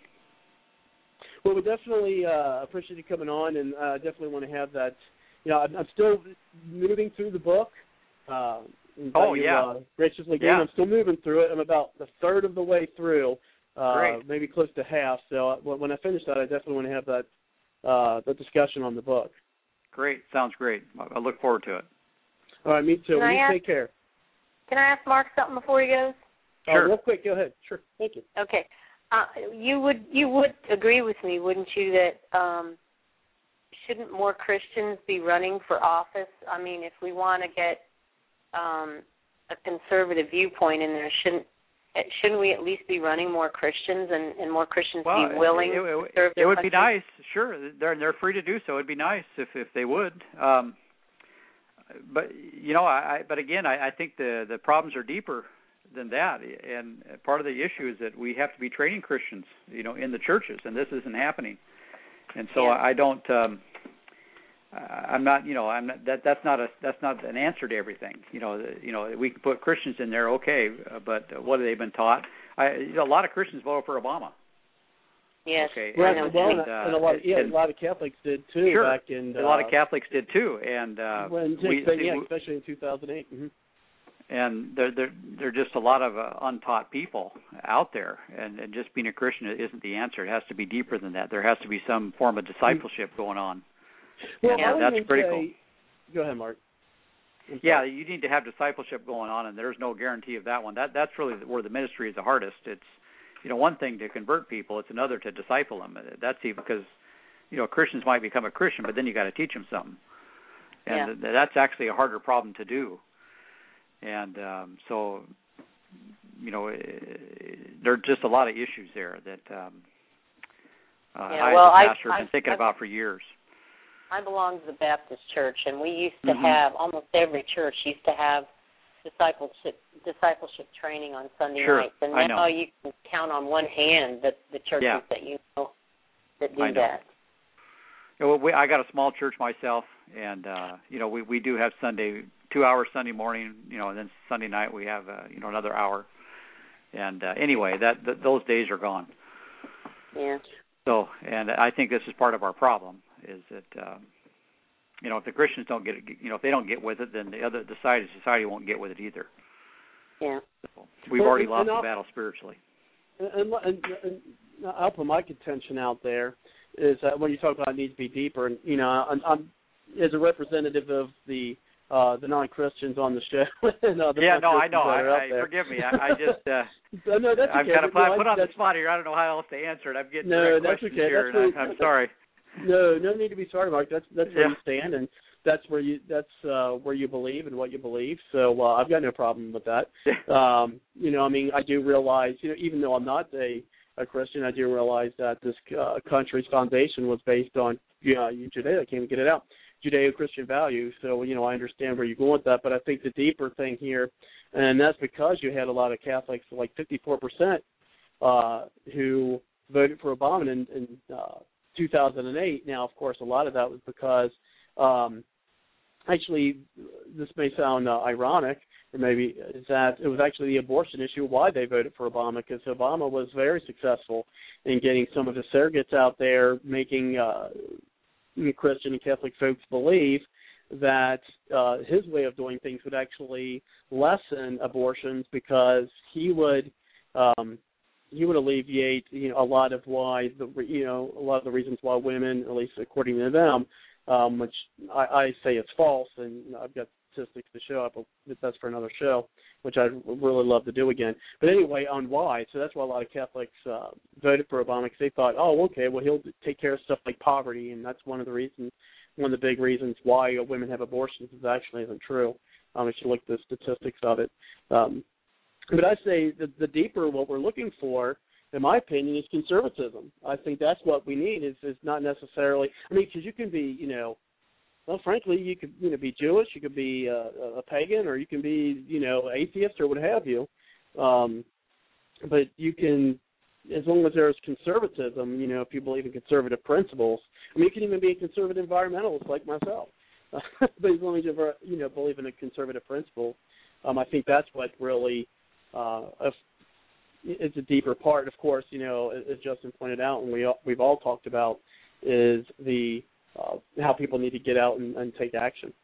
Well, we definitely uh, appreciate you coming on, and I uh, definitely want to have that. You know, I'm, I'm still moving through the book. Uh, oh, you, yeah. Uh, graciously gave. Yeah. I'm still moving through it. I'm about the third of the way through, uh, Great. maybe close to half. So when I finish that, I definitely want to have that uh, that discussion on the book. Great. Sounds great. I look forward to it. All right, me too. Can I you ask, take care. Can I ask Mark something before he goes? Sure. Uh, real quick, go ahead. Sure. Thank you. Okay. Uh, you would you would agree with me, wouldn't you, that um, shouldn't more Christians be running for office? I mean, if we want to get um, a conservative viewpoint in there, shouldn't shouldn't we at least be running more Christians and, and more Christians well, be willing it, it, to serve it their would country? be nice. Sure, they're they're free to do so. It'd be nice if, if they would. Um, but you know, I, I but again, I, I think the the problems are deeper than that, and part of the issue is that we have to be training Christians, you know, in the churches, and this isn't happening. And so yeah. I don't. Um, I'm not, you know, I'm not, that. That's not a. That's not an answer to everything. You know, you know, we can put Christians in there, okay, uh, but what have they been taught? I, you know, a lot of Christians voted for Obama. Yes. Okay. Right. And, Well, and, and, uh, and a lot, of, yeah, and, a lot of Catholics did too. Sure. Back in uh, a lot of Catholics did too, and uh, when, we, yeah, we, especially in two thousand eight. Mm-hmm. And there, there, there are just a lot of uh, untaught people out there, and, and just being a Christian isn't the answer. It has to be deeper than that. There has to be some form of discipleship going on, Well, and I uh, would that's even critical. Say, go ahead, Mark. I'm Yeah, sorry. you need to have discipleship going on, and there's no guarantee of that one. That that's really where the ministry is the hardest. It's, you know, one thing to convert people; it's another to disciple them. That's even because, you know, Christians might become a Christian, but then you got to teach them something, and Yeah. that's actually a harder problem to do. And um, so, you know, there are just a lot of issues there that um, uh, Yeah, I, well, as a pastor, I, have been thinking I, about for years. I belong to the Baptist church, and we used to Mm-hmm. have, almost every church used to have discipleship discipleship training on Sunday Sure, nights. And I now know. you can count on one hand the, the churches Yeah. that you know that do I know. that. Yeah, well, we, I got a small church myself, and, uh, you know, we, we do have Sunday, two hours Sunday morning, you know, and then Sunday night we have, uh, you know, another hour. And uh, anyway, that th- those days are gone. Yeah. So, and I think this is part of our problem is that, um, you know, if the Christians don't get it, you know, if they don't get with it, then the other the side of society won't get with it either. Yeah. So we've Well, already and, lost and the I'll, battle spiritually. And, and, and I'll put my contention out there is that when you talk about it needs to be deeper, and you know, I'm, I'm as a representative of the uh, the non-Christians on the show. and, uh, the yeah, no, I know. I, I, forgive me. I, I just uh, no, no, that's I'm okay. kind of no, put I, on the spot here. I don't know how else to answer it. I'm getting no, direct that's questions okay. here, that's and where, I, I'm sorry. No, no need to be sorry, Mark. That's that's where yeah. you stand, and that's where you that's uh, where you believe and what you believe. So uh, I've got no problem with that. um, you know, I mean, I do realize, you know, even though I'm not a, a Christian, I do realize that this uh, country's foundation was based on, you know, Judea. I can't even get it out. Judeo-Christian values. So, you know, I understand where you're going with that, but I think the deeper thing here, and that's because you had a lot of Catholics, like fifty-four percent, uh, who voted for Obama in, in uh, two thousand eight. Now, of course, a lot of that was because, um, actually, this may sound uh, ironic, or maybe is that it was actually the abortion issue why they voted for Obama, because Obama was very successful in getting some of the surrogates out there, making uh, Christian and Catholic folks believe that uh, his way of doing things would actually lessen abortions, because he would um, he would alleviate, you know, a lot of why the you know a lot of the reasons why women, at least according to them, um, which I, I say it's false, and you know, I've got statistics to show up, but that's for another show, which I'd really love to do again. But anyway, on why, so that's why a lot of Catholics uh, voted for Obama, because they thought, oh, okay, well, he'll take care of stuff like poverty, and that's one of the reasons, one of the big reasons why women have abortions is actually isn't true. Um, if you look at the statistics of it. Um, but I say the, the deeper what we're looking for, in my opinion, is conservatism. I think that's what we need, is, is not necessarily, I mean, because you can be, you know, well, frankly, you could, you know, be Jewish, you could be uh, a pagan, or you can be, you know, atheist or what have you. Um, but you can, as long as there's conservatism, you know, if you believe in conservative principles, I mean, you can even be a conservative environmentalist like myself. But as long as you, you know, believe in a conservative principle, um, I think that's what really uh, is a deeper part. Of course, you know, as Justin pointed out, and we all, we've all talked about, is the Uh, how people need to get out and, and take action.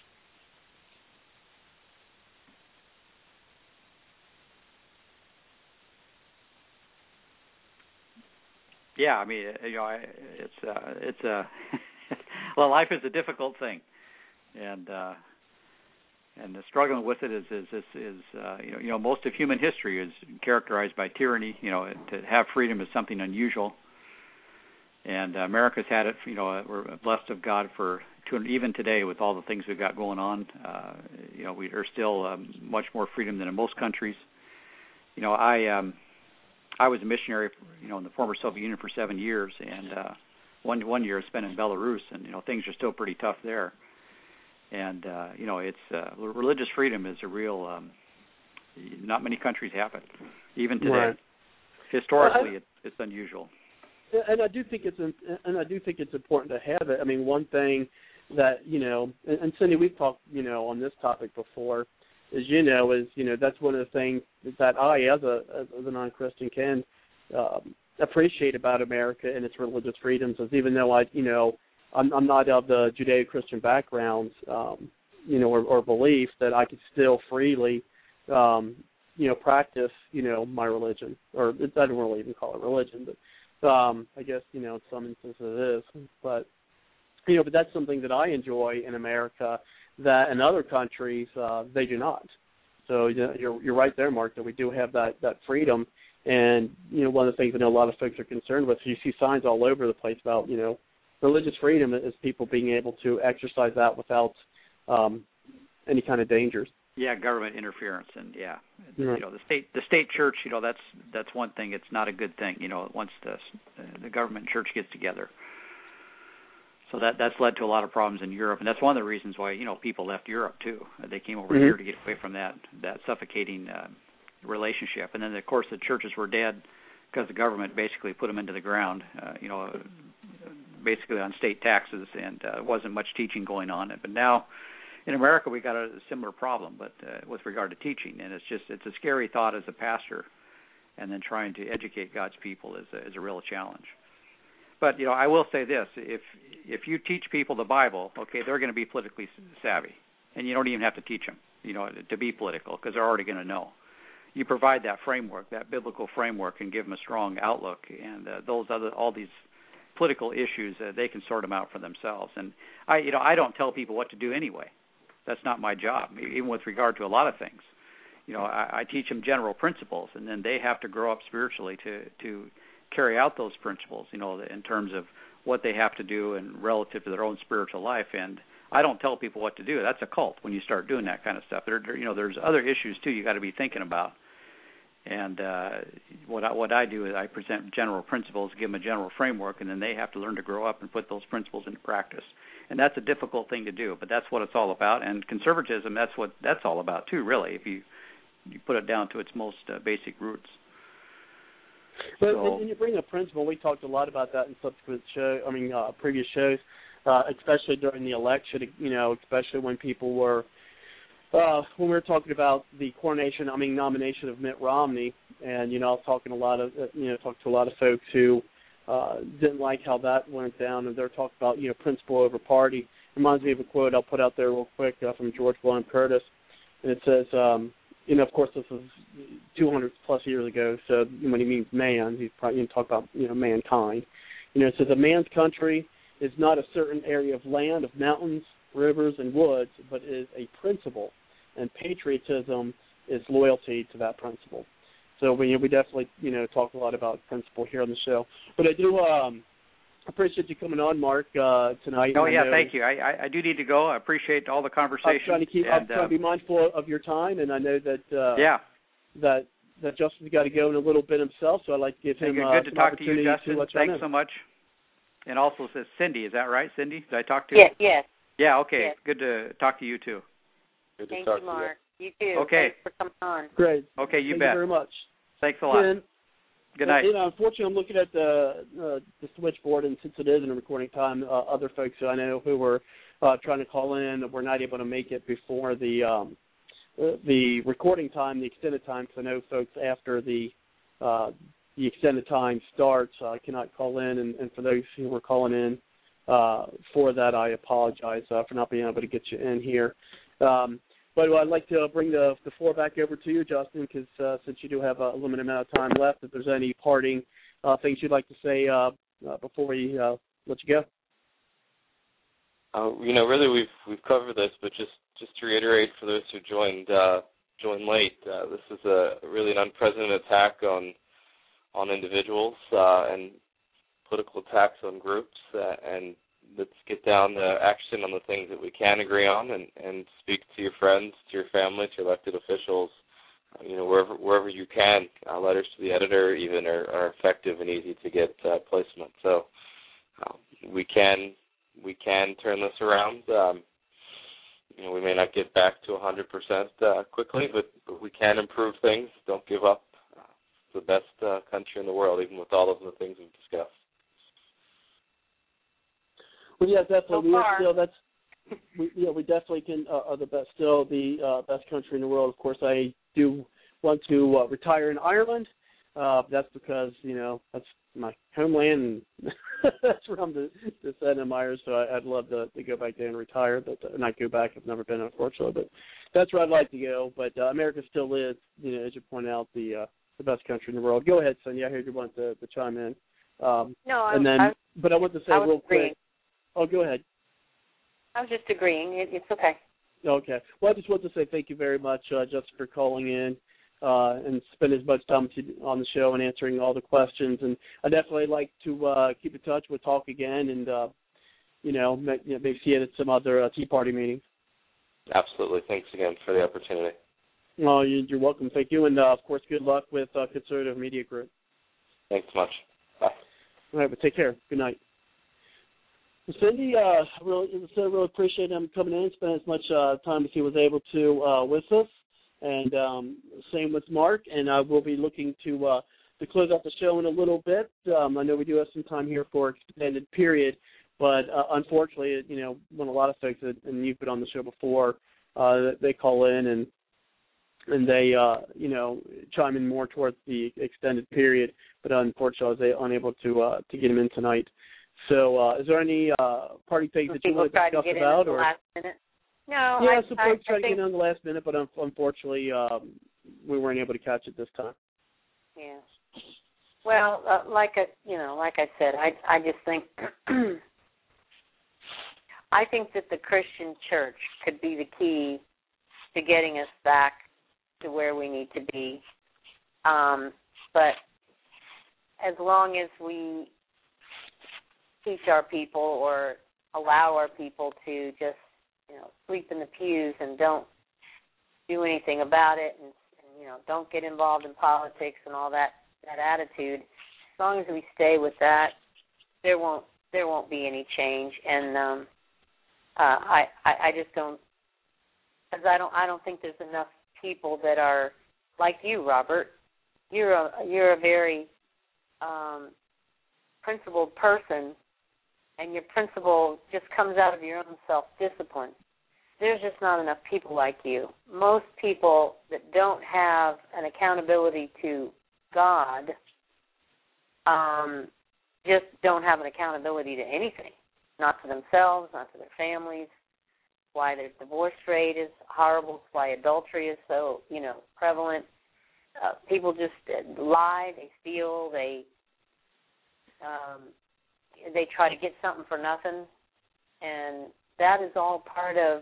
Yeah, I mean, you know, it's uh, it's a well, life is a difficult thing, and uh, and the struggling with it is is is, is uh, you know you know most of human history is characterized by tyranny. You know, to have freedom is something unusual. And uh, America's had it, you know, we're blessed of God for, two, even today with all the things we've got going on, uh, you know, we are still um, much more freedom than in most countries. You know, I um, I was a missionary, you know, in the former Soviet Union for seven years, and uh, one one year I spent in Belarus, and, you know, things are still pretty tough there. And, uh, you know, it's uh, religious freedom is a real, um, not many countries have it, even today. Right. Historically, well, I, it, it's unusual. And I do think it's and I do think it's important to have it. I mean, one thing that, you know, and, and Cindy, we've talked, you know, on this topic before, is, you know, is, you know, that's one of the things that I, as a as a non-Christian, can um, appreciate about America and its religious freedoms. Is even though I, you know, I'm, I'm not of the Judeo-Christian background, um, you know, or, or belief, that I could still freely, um, you know, practice, you know, my religion, or I don't really even call it religion, but. Um, I guess, you know, in some instances it is, but, you know, but that's something that I enjoy in America that in other countries uh, they do not. So you know, you're you're right there, Mark, that we do have that, that freedom. And, you know, one of the things I know a lot of folks are concerned with, you see signs all over the place about, you know, religious freedom is people being able to exercise that without um, any kind of dangers. Yeah, government interference, and yeah, right. you know, the state, the state church, you know, that's that's one thing. It's not a good thing, you know, once the the government and church gets together. So that that's led to a lot of problems in Europe, and that's one of the reasons why, you know, people left Europe too. They came over mm-hmm. here to get away from that that suffocating uh, relationship. And then of course the churches were dead because the government basically put them into the ground, uh, you know, basically on state taxes, and uh, wasn't much teaching going on. But now. In America, we got a similar problem, but uh, with regard to teaching, and it's just it's a scary thought as a pastor, and then trying to educate God's people is a, is a real challenge. But you know, I will say this: if if you teach people the Bible, okay, they're going to be politically savvy, and you don't even have to teach them, you know, to be political, because they're already going to know. you provide that framework, that biblical framework, and give them a strong outlook. And uh, those other all these political issues, uh, they can sort them out for themselves. And I, you know, I don't tell people what to do anyway. That's not my job, even with regard to a lot of things. You know, I, I teach them general principles, and then they have to grow up spiritually to to carry out those principles. You know, in terms of what they have to do and relative to their own spiritual life. And I don't tell people what to do. That's a cult when you start doing that kind of stuff. There, there you know, there's other issues too you got to be thinking about. And uh, what I, what I do is I present general principles, give them a general framework, and then they have to learn to grow up and put those principles into practice. And that's a difficult thing to do, but that's what it's all about. And conservatism, that's what that's all about too, really, if you, you put it down to its most uh, basic roots. But so, when you bring a principle, we talked a lot about that in subsequent show. I mean, uh, previous shows, uh, especially during the election. You know, especially when people were. Uh, when we were talking about the coronation, I mean nomination of Mitt Romney, and you know I was talking a lot of you know talked to a lot of folks who uh, didn't like how that went down, and they're talking about you know principle over party. Reminds me of a quote I'll put out there real quick uh, from George William Curtis, and it says, um, you know, of course this was two hundred plus years ago, so when he means man, he's probably going to talk about you know mankind. You know, it says a man's country is not a certain area of land, of mountains, rivers, and woods, but is a principle. And patriotism is loyalty to that principle. So we we definitely you know talk a lot about principle here on the show. But I do um, appreciate you coming on, Mark, uh, tonight. Oh yeah, thank you. I, I I do need to go. I appreciate all the conversation. I'm trying to keep. And, I'm trying uh, to be mindful of your time, and I know that uh, yeah that that Justin's got to go in a little bit himself. So I'd like to give him good uh, to some talk to you, opportunity Justin. to let you Thanks know. so much. And also says Cindy. Is that right, Cindy? Did I talk to you? Yes, yes. Yeah. Okay. Yes. Good to talk to you too. Good to Thank talk you, Mark. to you. You too. Okay. Thanks for coming on. Great. Okay, you Thank bet. you very much. Thanks a lot. And, Good night. You know, unfortunately, I'm looking at the uh, the switchboard, and since it is in a recording time, uh, other folks who I know who were uh, trying to call in were not able to make it before the um, uh, the recording time, the extended time, because I know folks after the uh, the extended time starts uh, cannot call in, and, and for those who were calling in uh, for that, I apologize uh, for not being able to get you in here. Um, But I'd like to bring the, the floor back over to you, Justin, because uh, since you do have a limited amount of time left, if there's any parting uh, things you'd like to say uh, uh, before we uh, let you go. Uh, you know, really, we've we've covered this, but just, just to reiterate for those who joined uh, joined late, uh, this is a really an unprecedented attack on on individuals uh, and political attacks on groups, uh, and let's get down to action on the things that we can agree on, and, and speak to your friends, to your family, to elected officials, uh, you know, wherever wherever you can. Uh, letters to the editor even are, are effective and easy to get uh, placement. So um, we can we can turn this around. Um, you know, we may not get back to one hundred percent uh, quickly, but, but we can improve things. Don't give up. Uh, it's the best uh, country in the world, even with all of the things we've discussed. Well, yeah, definitely. So we are far. still, that's, we, you know, we definitely can uh, are the best, still the uh, best country in the world. Of course, I do want to uh, retire in Ireland. Uh, that's because you know that's my homeland, and that's where I'm the descendant of Irish. So I, I'd love to, to go back there and retire, but uh, not go back. I've never been, unfortunately, but that's where I'd like to go. But uh, America still is, you know, as you point out, the uh, the best country in the world. Go ahead, Sonia. I heard you want to, to chime in. Um, No, I, and then, I, but I want to say I was real agreeing. quick. Oh, go ahead. I was just agreeing. It, it's okay. Okay. Well, I just want to say thank you very much, uh, Justin, for calling in uh, and spending as much time on the show and answering all the questions. And I definitely like to uh, keep in touch. We'll talk again and, uh, you know, maybe, you know, maybe see it at some other uh, Tea Party meetings. Absolutely. Thanks again for the opportunity. Well, you're welcome. Thank you. And, uh, of course, good luck with uh, Conservative Media Group. Thanks much. Bye. All right, but take care. Good night. Well, Cindy, uh, really, I really appreciate him coming in and spending as much uh, time as he was able to uh, with us. And um, same with Mark. And I will be looking to uh, to close out the show in a little bit. Um, I know we do have some time here for extended period, but uh, unfortunately, you know, when a lot of folks, and you've been on the show before, uh, they call in and and they, uh, you know, chime in more towards the extended period. But unfortunately, I was unable to uh, to get him in tonight. So, uh, is there any uh, party things that you want to discuss about? Or last minute? No. Yeah, I, some I, folks try I to think, get in on the last minute, but unfortunately, um, we weren't able to catch it this time. Yeah. Well, uh, like I, you know, like I said, I I just think I think that the Christian church could be the key to getting us back to where we need to be. Um, but as long as we teach our people or allow our people to just, you know, sleep in the pews and don't do anything about it and, and you know, don't get involved in politics and all that, that attitude, as long as we stay with that, there won't there won't be any change. And um, uh, I, I I just don't, because I don't I don't think there's enough people that are like you, Robert. You're a you're a very um, principled person, and your principle just comes out of your own self-discipline. There's just not enough people like you. Most people that don't have an accountability to God um, just don't have an accountability to anything, not to themselves, not to their families. Why their divorce rate is horrible, why adultery is so, you know, prevalent. Uh, people just lie, they steal, they um, they try to get something for nothing, and that is all part of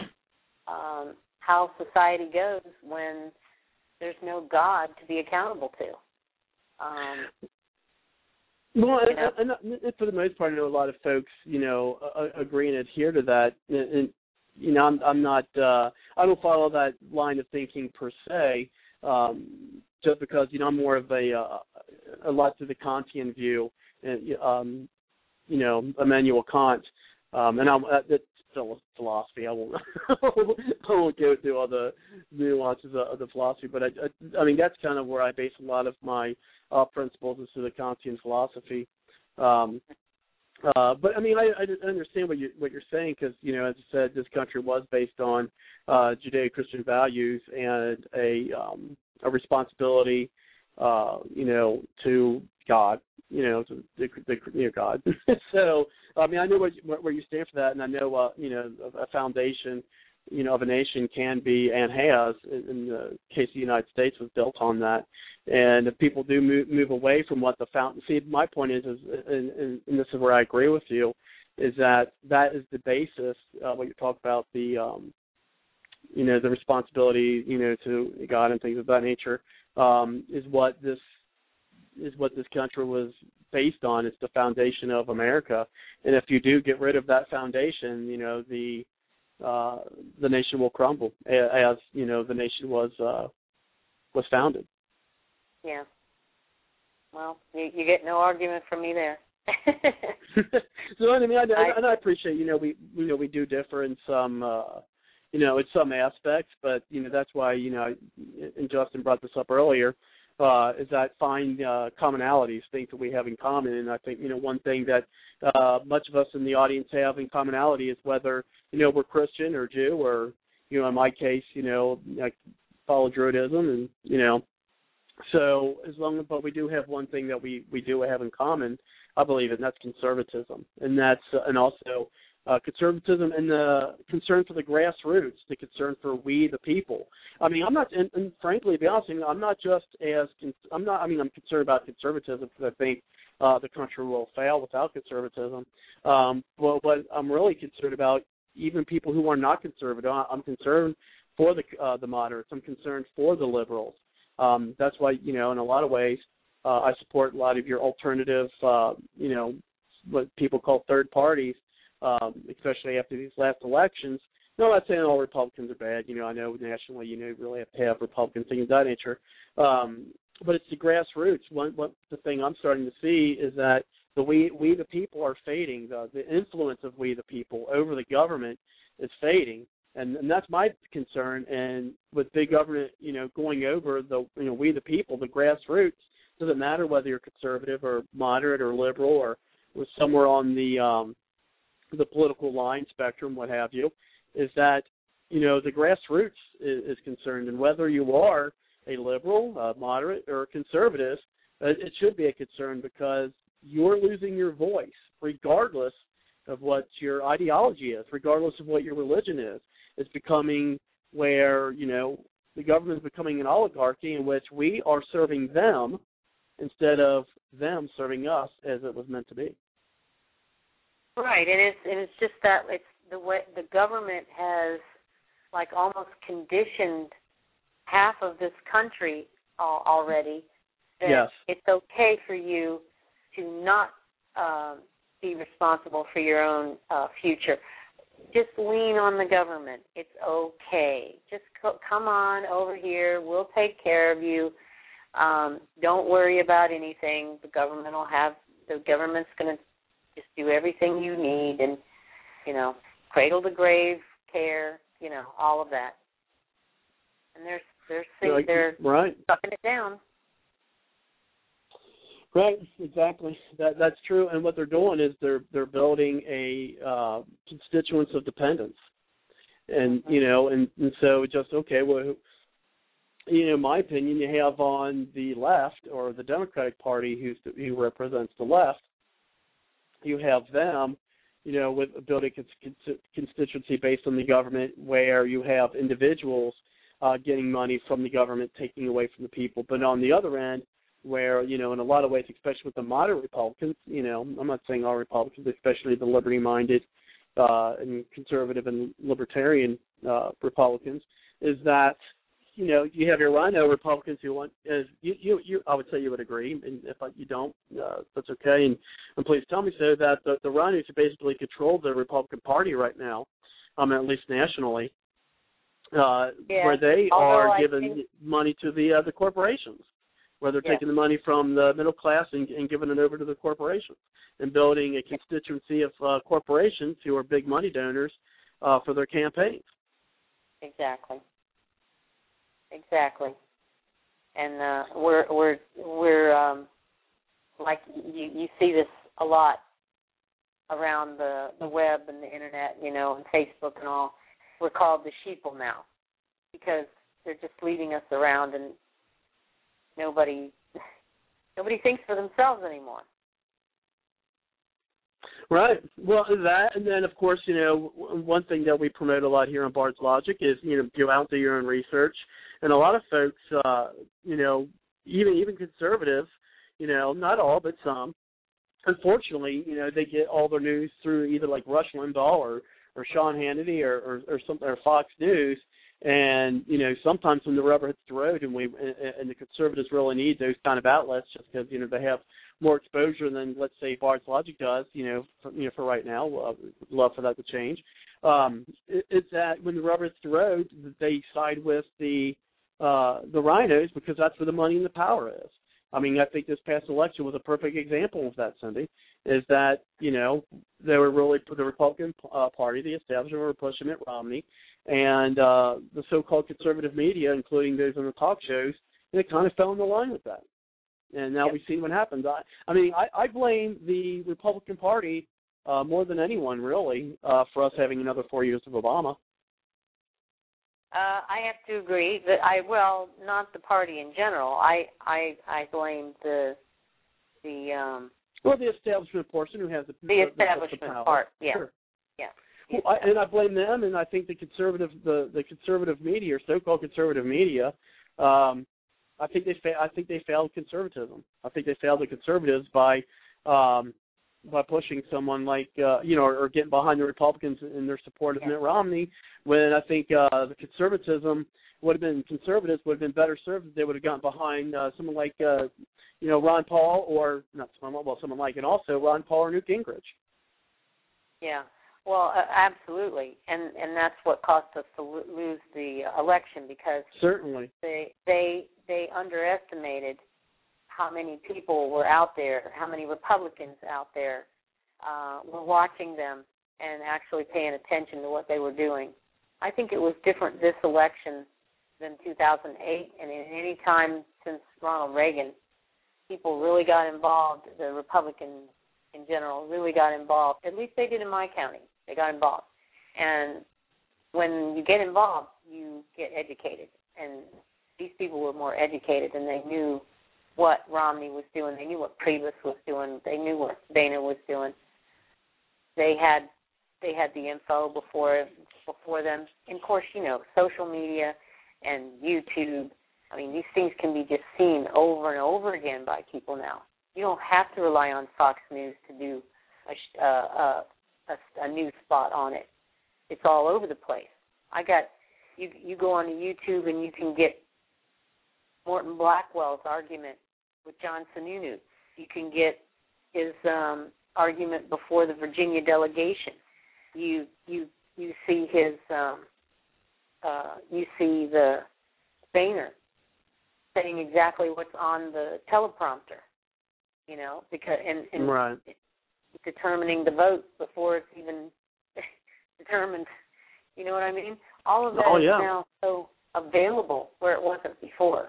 um, how society goes when there's no God to be accountable to. Um, well, you know? and, and, and for the most part, I know a lot of folks, you know, uh, agree and adhere to that. And, and you know, I'm, I'm not, uh, I don't follow that line of thinking per se. Um, just because, you know, I'm more of a, uh, a lot to the Kantian view, and, um, you know, Immanuel Kant, um, and I'm, uh, that's still philosophy. I won't, I won't go through all the nuances of, of the philosophy, but I, I, I mean, that's kind of where I base a lot of my uh, principles is to the Kantian philosophy. Um, Uh, but I mean, I, I understand what you what you're saying because, you know, as I said, this country was based on uh, Judeo-Christian values and a um, a responsibility, uh, you know, to God, you know, to the, the you know, God. So I mean, I know what, where you stand for that, and I know uh, you know a foundation, you know, of a nation can be and has, in the case of the United States, was built on that. And if people do move, move away from what the fountain, see, my point is, is and, and, and this is where I agree with you, is that that is the basis, uh, what you talk about, the, um, you know, the responsibility, you know, to God and things of that nature, um, is what this is what this country was based on. It's the foundation of America. And if you do get rid of that foundation, you know, the uh, the nation will crumble, as, you know, the nation was uh, was founded. Yeah. Well, you, you get no argument from me there. So I mean, I, I, and I appreciate, you know, we you know we do differ in some, uh, you know, in some aspects, but you know that's why, you know, and Justin brought this up earlier, uh, is that find uh, commonalities, things that we have in common, and I think, you know, one thing that uh, much of us in the audience have in commonality is whether, you know, we're Christian or Jew, or, you know, in my case, you know, I follow Druidism, and you know. So as long as, but we do have one thing that we, we do have in common, I believe, and that's conservatism, and that's uh, and also uh, conservatism and the concern for the grassroots, the concern for we the people. I mean, I'm not, and, and frankly, to be honest, I'm not just as I'm not. I mean, I'm concerned about conservatism because I think uh, the country will fail without conservatism. Um, well, but I'm really concerned about even people who are not conservative. I'm concerned for the uh, the moderates. I'm concerned for the liberals. Um, that's why, you know, in a lot of ways, uh, I support a lot of your alternative, uh, you know, what people call third parties, um, especially after these last elections. No, I'm not saying all Republicans are bad. You know, I know nationally, you know, you really have to have Republican things of that nature. Um, but it's the grassroots. One, what the thing I'm starting to see is that the we, we the people are fading. The, the influence of we the people over the government is fading. And, and that's my concern. And with big government, you know, going over the, you know, we the people, the grassroots, doesn't matter whether you're conservative or moderate or liberal or was somewhere on the um, the political line spectrum, what have you, is that, you know, the grassroots is, is concerned. And whether you are a liberal, a moderate, or a conservative, it should be a concern because you're losing your voice regardless of what your ideology is, regardless of what your religion is. It's becoming where, you know, the government is becoming an oligarchy in which we are serving them instead of them serving us as it was meant to be. Right, and it's and it's just that it's the way the government has like almost conditioned half of this country uh, already that yes. it's okay for you to not uh, be responsible for your own uh, future. Just lean on the government. It's okay. Just co- come on over here. We'll take care of you. Um, don't worry about anything. The government will have. The government's going to just do everything you need, and you know, cradle to grave care. You know, all of that. And they're they're Like, they're right. sucking it down. Right, exactly. That that's true. And what they're doing is they're they're building a uh, constituents of dependence, and you know, and, and so just okay. Well, you know, in my opinion, you have on the left or the Democratic Party, who's the, who represents the left, you have them, you know, with building a constituency based on the government, where you have individuals uh, getting money from the government, taking away from the people. But on the other end, where, you know, in a lot of ways, especially with the moderate Republicans, you know, I'm not saying all Republicans, especially the liberty-minded uh, and conservative and libertarian uh, Republicans, is that, you know, you have your rhino Republicans who want, as you, you, you, I would say you would agree, and if you don't, uh, that's okay, and, and please tell me so, that the, the rhinos who basically control the Republican Party right now, um, at least nationally, uh, yeah. where they Although are I giving think... money to the uh, the corporations, where they're yeah. taking the money from the middle class and, and giving it over to the corporations, and building a constituency of uh, corporations who are big money donors uh, for their campaigns. Exactly. Exactly, and uh, we're we're we're um, like you, you see this a lot around the, the web and the internet, you know, and Facebook and all. We're called the sheeple now because they're just leading us around, and nobody nobody thinks for themselves anymore. Right. Well, that, and then, of course, you know, one thing that we promote a lot here on Bard's Logic is, you know, go out, do your own research. And a lot of folks, uh, you know, even even conservative, you know, not all, but some, unfortunately, you know, they get all their news through either like Rush Limbaugh or, or Sean Hannity or, or, or, some, or Fox News. And, you know, sometimes when the rubber hits the road and we and, and the conservatives really need those kind of outlets just because, you know, they have more exposure than, let's say, Bard's Logic does, you know, for, you know, for right now. Uh, would love for that to change. Um, it, it's that when the rubber hits the road, they side with the uh, the rhinos because that's where the money and the power is. I mean, I think this past election was a perfect example of that, Cindy, is that, you know, they were really, the Republican uh, Party, the establishment, were pushing Mitt Romney, and uh, the so-called conservative media, including those on the talk shows, they kind of fell in the line with that. And now yep. we've seen what happens. I, I mean, I, I blame the Republican Party uh, more than anyone, really, uh, for us having another four years of Obama. Uh, I have to agree that I well, not the party in general. I I, I blame the the um, well the establishment portion who has the the establishment the, the power. part. Yeah, sure. yeah. Well, I, and I blame them, and I think the conservative the, the conservative media, or so-called conservative media, um, I think they fa- I think they failed conservatism. I think they failed the conservatives by um, by pushing someone like uh, you know, or, or getting behind the Republicans in their support of yeah. Mitt Romney. When I think uh, the conservatism would have been conservatives would have been better served if they would have gotten behind uh, someone like uh, you know, Ron Paul or not someone well someone like and also Ron Paul or Newt Gingrich. Yeah. Well, uh, absolutely, and and that's what cost us to lo- lose the election because certainly they they they underestimated how many people were out there, how many Republicans out there uh, were watching them and actually paying attention to what they were doing. I think it was different this election than two thousand eight, and in any time since Ronald Reagan, people really got involved. The Republicans in general really got involved. At least they did in my county. They got involved. And when you get involved, you get educated. And these people were more educated, and they knew what Romney was doing. They knew what Priebus was doing. They knew what Boehner was doing. They had they had the info before before them. And, of course, you know, social media and YouTube. I mean, these things can be just seen over and over again by people now. You don't have to rely on Fox News to do a, uh, a, a news spot on it. It's all over the place. I got you. You go on to YouTube and you can get Morton Blackwell's argument with John Sununu. You can get his um, argument before the Virginia delegation. You you you see his um, uh, you see the Boehner saying exactly what's on the teleprompter. You know, because and, and right. determining the vote before it's even determined. You know what I mean? All of that oh, is yeah. now so available where it wasn't before.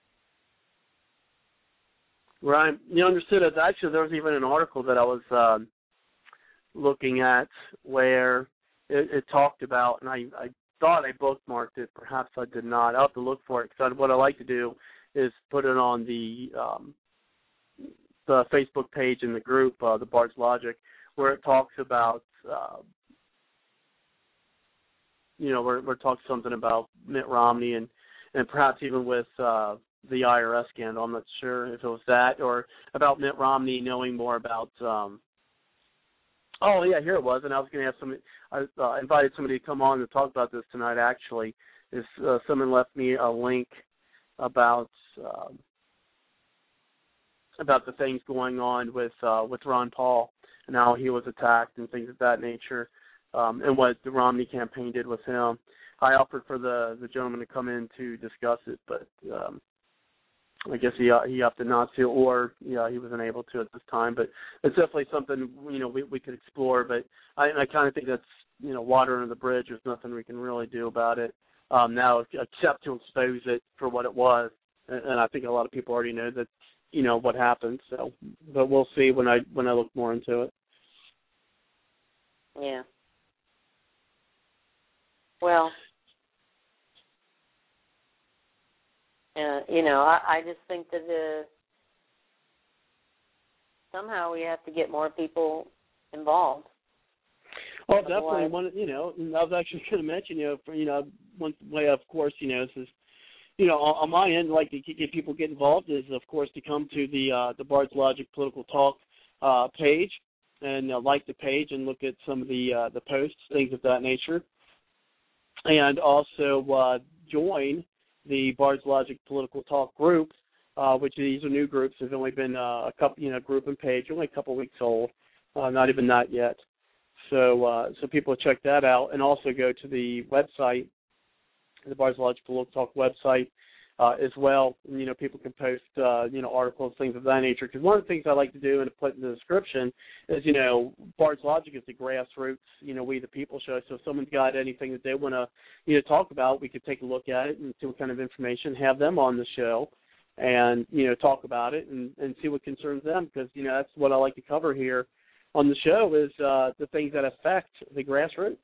Right. You understood it. Actually, there was even an article that I was um, looking at where it, it talked about, and I, I thought I bookmarked it. Perhaps I did not. I'll have to look for it because what I like to do is put it on the um, the Facebook page in the group, uh, the Bard's Logic, where it talks about, uh, you know, where, where it talks something about Mitt Romney and, and perhaps even with uh, the I R S scandal. I'm not sure if it was that or about Mitt Romney knowing more about, um, oh, yeah, here it was. And I was going to have somebody, I uh, invited somebody to come on to talk about this tonight, actually. Is uh, someone left me a link about uh, about the things going on with uh, with Ron Paul and how he was attacked and things of that nature, um, and what the Romney campaign did with him. I offered for the, the gentleman to come in to discuss it, but um, I guess he he opted not to, or yeah, he wasn't able to at this time. But it's definitely something you know we we could explore. But I, I kind of think that's you know water under the bridge. There's nothing we can really do about it um, now except to expose it for what it was. And, and I think a lot of people already know that. You know what happened, so but we'll see when I when I look more into it. Yeah. Well, uh, you know, I, I just think that uh, somehow we have to get more people involved. Well, definitely. One, you know, I was actually going to mention, you know, for you know, one way, of course, you know, this is. You know, on my end, like to get people get involved is, of course, to come to the uh, the Bard's Logic Political Talk uh, page and uh, like the page and look at some of the uh, the posts, things of that nature, and also uh, join the Bard's Logic Political Talk group, uh, which these are new groups. There's only been uh, a couple, you know, group and page, only a couple weeks old, uh, not even that yet. So, uh, so people check that out, and also go to the website. The Bard's Logic Political Talk website uh, as well. And, you know, people can post, uh, you know, articles, things of that nature. Because one of the things I like to do and to put in the description is, you know, Bard's Logic is the grassroots, you know, we the people show. So if someone's got anything that they want to, you know, talk about, we could take a look at it and see what kind of information, have them on the show and, you know, talk about it and, and see what concerns them. Because, you know, that's what I like to cover here on the show is uh, the things that affect the grassroots.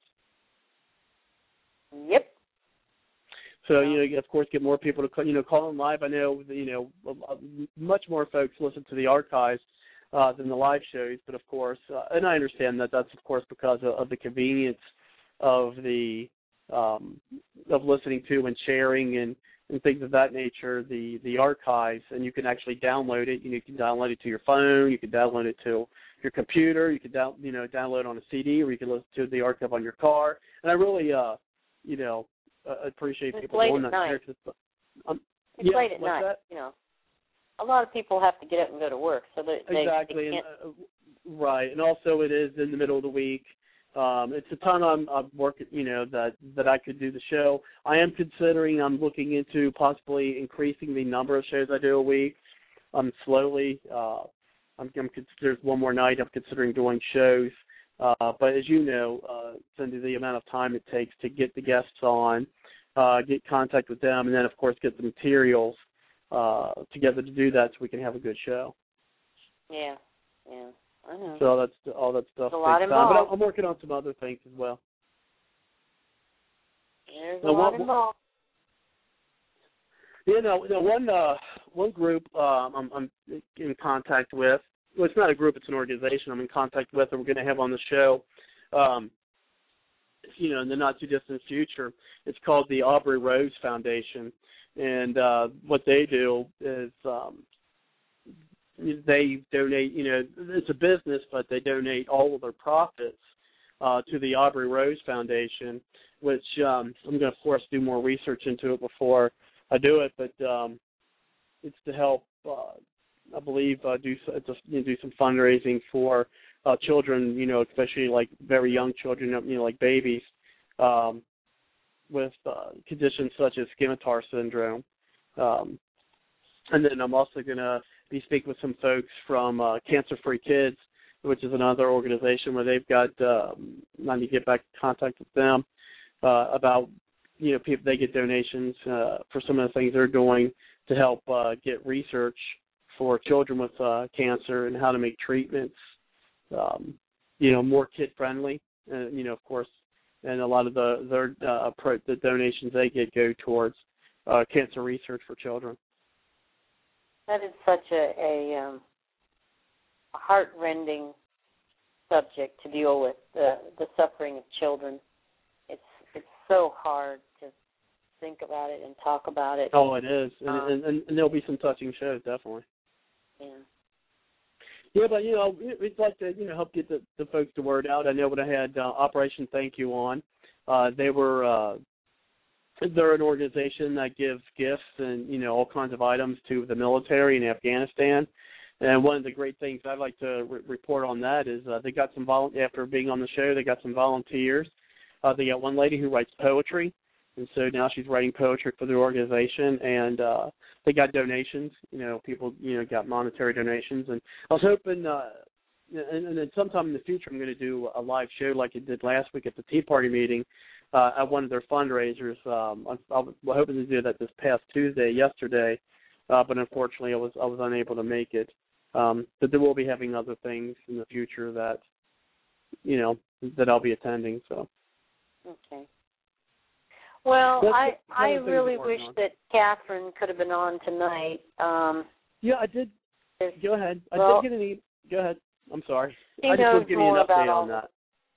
Yep. So, you know, of course, get more people to, you know, call in live. I know, you know, much more folks listen to the archives uh, than the live shows, but of course, uh, and I understand that that's, of course, because of, of the convenience of the, um, of listening to and sharing and, and things of that nature, the, the archives, and you can actually download it. You know, you can download it to your phone, you can download it to your computer, you can, down, you know, download it on a C D, or you can listen to the archive on your car. And I really, uh, you know, I appreciate it's people doing that. Um, it's yeah, late at night. That? You know, a lot of people have to get up and go to work, so that they, exactly, they can't. And, uh, right, and also it is in the middle of the week. Um, it's a ton I'm, I'm working, you know, that that I could do the show. I am considering. I'm looking into possibly increasing the number of shows I do a week. I'm slowly. Uh, I'm, I'm there's one more night. I'm considering doing shows. Uh, but as you know, uh, Cindy, the amount of time it takes to get the guests on, uh, get contact with them, and then, of course, get the materials uh, together to do that so we can have a good show. Yeah, yeah, I know. So that's all that stuff There's a lot takes time. involved. But I'm working on some other things as well. There's now, a lot one, involved. You know, you know one uh, one group um, I'm, I'm in contact with. Well, it's not a group; it's an organization I'm in contact with, and we're going to have on the show. Um, you know, in the not too distant future. It's called the Aubrey Rose Foundation, and uh, what they do is um, they donate. You know, it's a business, but they donate all of their profits uh, to the Aubrey Rose Foundation, which um, I'm going to, of course, do more research into it before I do it, but um, it's to help. Uh, I believe uh, do to, you know, do some fundraising for uh, children, you know, especially like very young children, you know, like babies, um, with uh, conditions such as scimitar syndrome. Um, and then I'm also going to be speaking with some folks from uh, Cancer Free Kids, which is another organization where they've got. Um, I need to get back in contact with them uh, about, you know, people they get donations uh, for some of the things they're doing to help uh, get research for children with uh, cancer and how to make treatments, um, you know, more kid-friendly. Uh, you know, of course, and a lot of the their uh, pro- the donations they get go towards uh, cancer research for children. That is such a, a, um, a heart-rending subject to deal with, the the suffering of children. It's it's so hard to think about it and talk about it. Oh, it is, and, um, and, and, and there'll be some touching shows, definitely. Yeah. Yeah, but, you know, we'd like to, you know, help get the, the folks the word out. I know when I had uh, Operation Thank You on, uh, they were, uh, they're an organization that gives gifts and, you know, all kinds of items to the military in Afghanistan. And one of the great things I'd like to re- report on that is uh, they got some, vol- after being on the show, they got some volunteers. Uh, they got one lady who writes poetry. And so now she's writing poetry for the organization, and uh, they got donations. You know, people, you know, got monetary donations. And I was hoping, uh, and, and then sometime in the future, I'm going to do a live show like I did last week at the Tea Party meeting uh, at one of their fundraisers. Um, I, I was hoping to do that this past Tuesday, yesterday, uh, but unfortunately, I was I was unable to make it. Um, but they will be having other things in the future that, you know, that I'll be attending. So. Okay. Well, That's I the I kind of thing really to work wish on. that Catherine could have been on tonight. Um, Yeah, I did. Go ahead. I well, did get an e- Go ahead. I'm sorry. She I just knows was giving you more an about update all on that.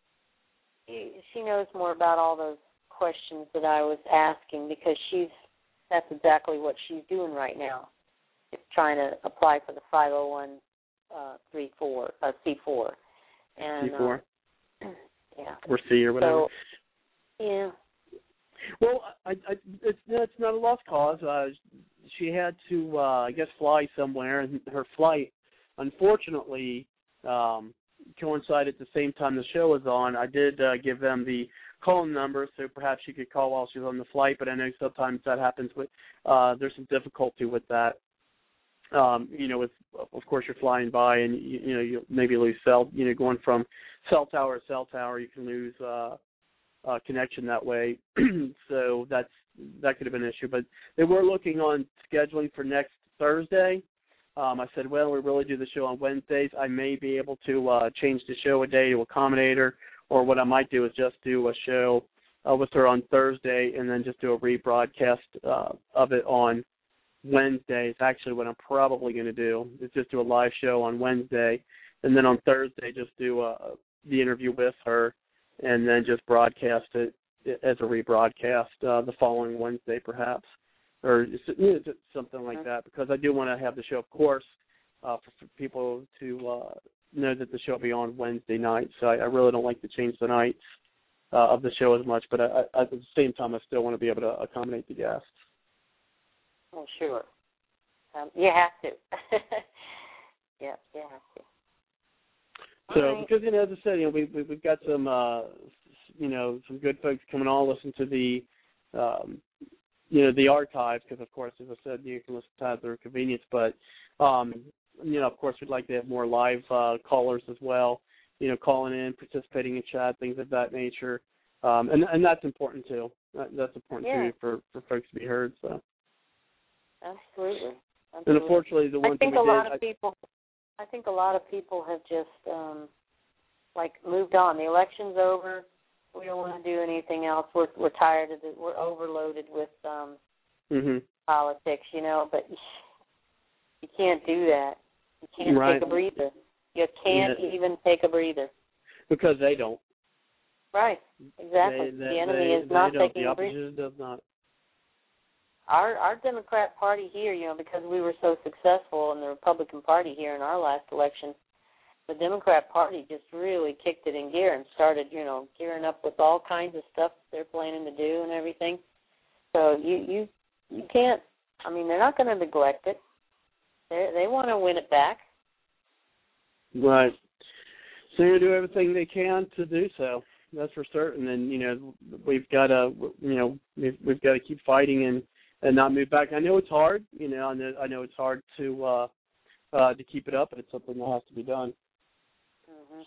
she knows more about all those questions that I was asking, because she's that's exactly what she's doing right now. It's trying to apply for the five oh one three four uh, C four. And, C four. Uh, yeah. Or C or whatever. So, yeah. Well, I, I, it's it's not a lost cause. Uh, she had to, uh, I guess, fly somewhere, and her flight, unfortunately, um, coincided at the same time the show was on. I did uh, give them the call number, so perhaps she could call while she was on the flight. But I know sometimes that happens. With uh, there's some difficulty with that. Um, you know, with of course you're flying by, and you, you know you maybe lose cell. You know, going from cell tower to cell tower, you can lose. Uh, Uh, connection that way, so that's that could have been an issue. But they were looking on scheduling for next Thursday. Um, I said, well, we really do the show on Wednesdays. I may be able to uh, change the show a day to accommodate her, or what I might do is just do a show uh, with her on Thursday and then just do a rebroadcast uh, of it on Wednesday. It's actually what I'm probably going to do, is just do a live show on Wednesday, and then on Thursday just do uh, the interview with her, and then just broadcast it as a rebroadcast uh, the following Wednesday, perhaps, or you know, something like that. Because I do want to have the show, of course, uh, for, for people to uh, know that the show will be on Wednesday night. So I, I really don't like to change the nights uh, of the show as much, but I, I, at the same time, I still want to be able to accommodate the guests. Well, sure. Um, you have to. yeah, you have to. So, right. Because, you know, as I said, you know, we, we, we've got some, uh, you know, some good folks coming on, listen to the, um, you know, the archives, because, of course, as I said, you can listen to it at their convenience. But, um, you know, of course, we'd like to have more live uh, callers as well, you know, calling in, participating in chat, things of that nature. Um, and, and that's important, too. That, that's important, yeah. too, for, for folks to be heard. So. Absolutely. Absolutely. And, unfortunately, the ones I think that we a lot did, of people... I think a lot of people have just, um, like, moved on. The election's over. We don't want to do anything else. We're we're tired of it. We're overloaded with um, mm-hmm. politics, you know. But you can't do that. You can't right. take a breather. You can't yeah. even take a breather. Because they don't. Right, exactly. They, the they, enemy they, is not they don't. taking The a breath. opposition does not. Our our Democrat Party here, you know, because we were so successful in the Republican Party here in our last election, the Democrat Party just really kicked it in gear and started, you know, gearing up with all kinds of stuff they're planning to do and everything. So you you you can't. I mean, they're not going to neglect it. They they want to win it back. Right. So they're going to do everything they can to do so. That's for certain. And you know, we've got to, you know, we've, we've got to keep fighting and, and not move back. I know it's hard. You know, I know, I know it's hard to uh, uh, to keep it up, but it's something that has to be done. Mm-hmm.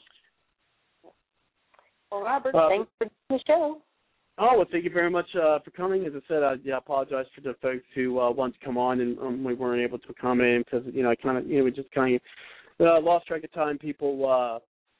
Well, Robert, uh, thanks for the show. Oh, well, thank you very much uh, for coming. As I said, I yeah, apologize for the folks who uh, wanted to come on and um, we weren't able to accommodate them because, you know, I kind of, you know, we just kind of uh, lost track of time. People, uh,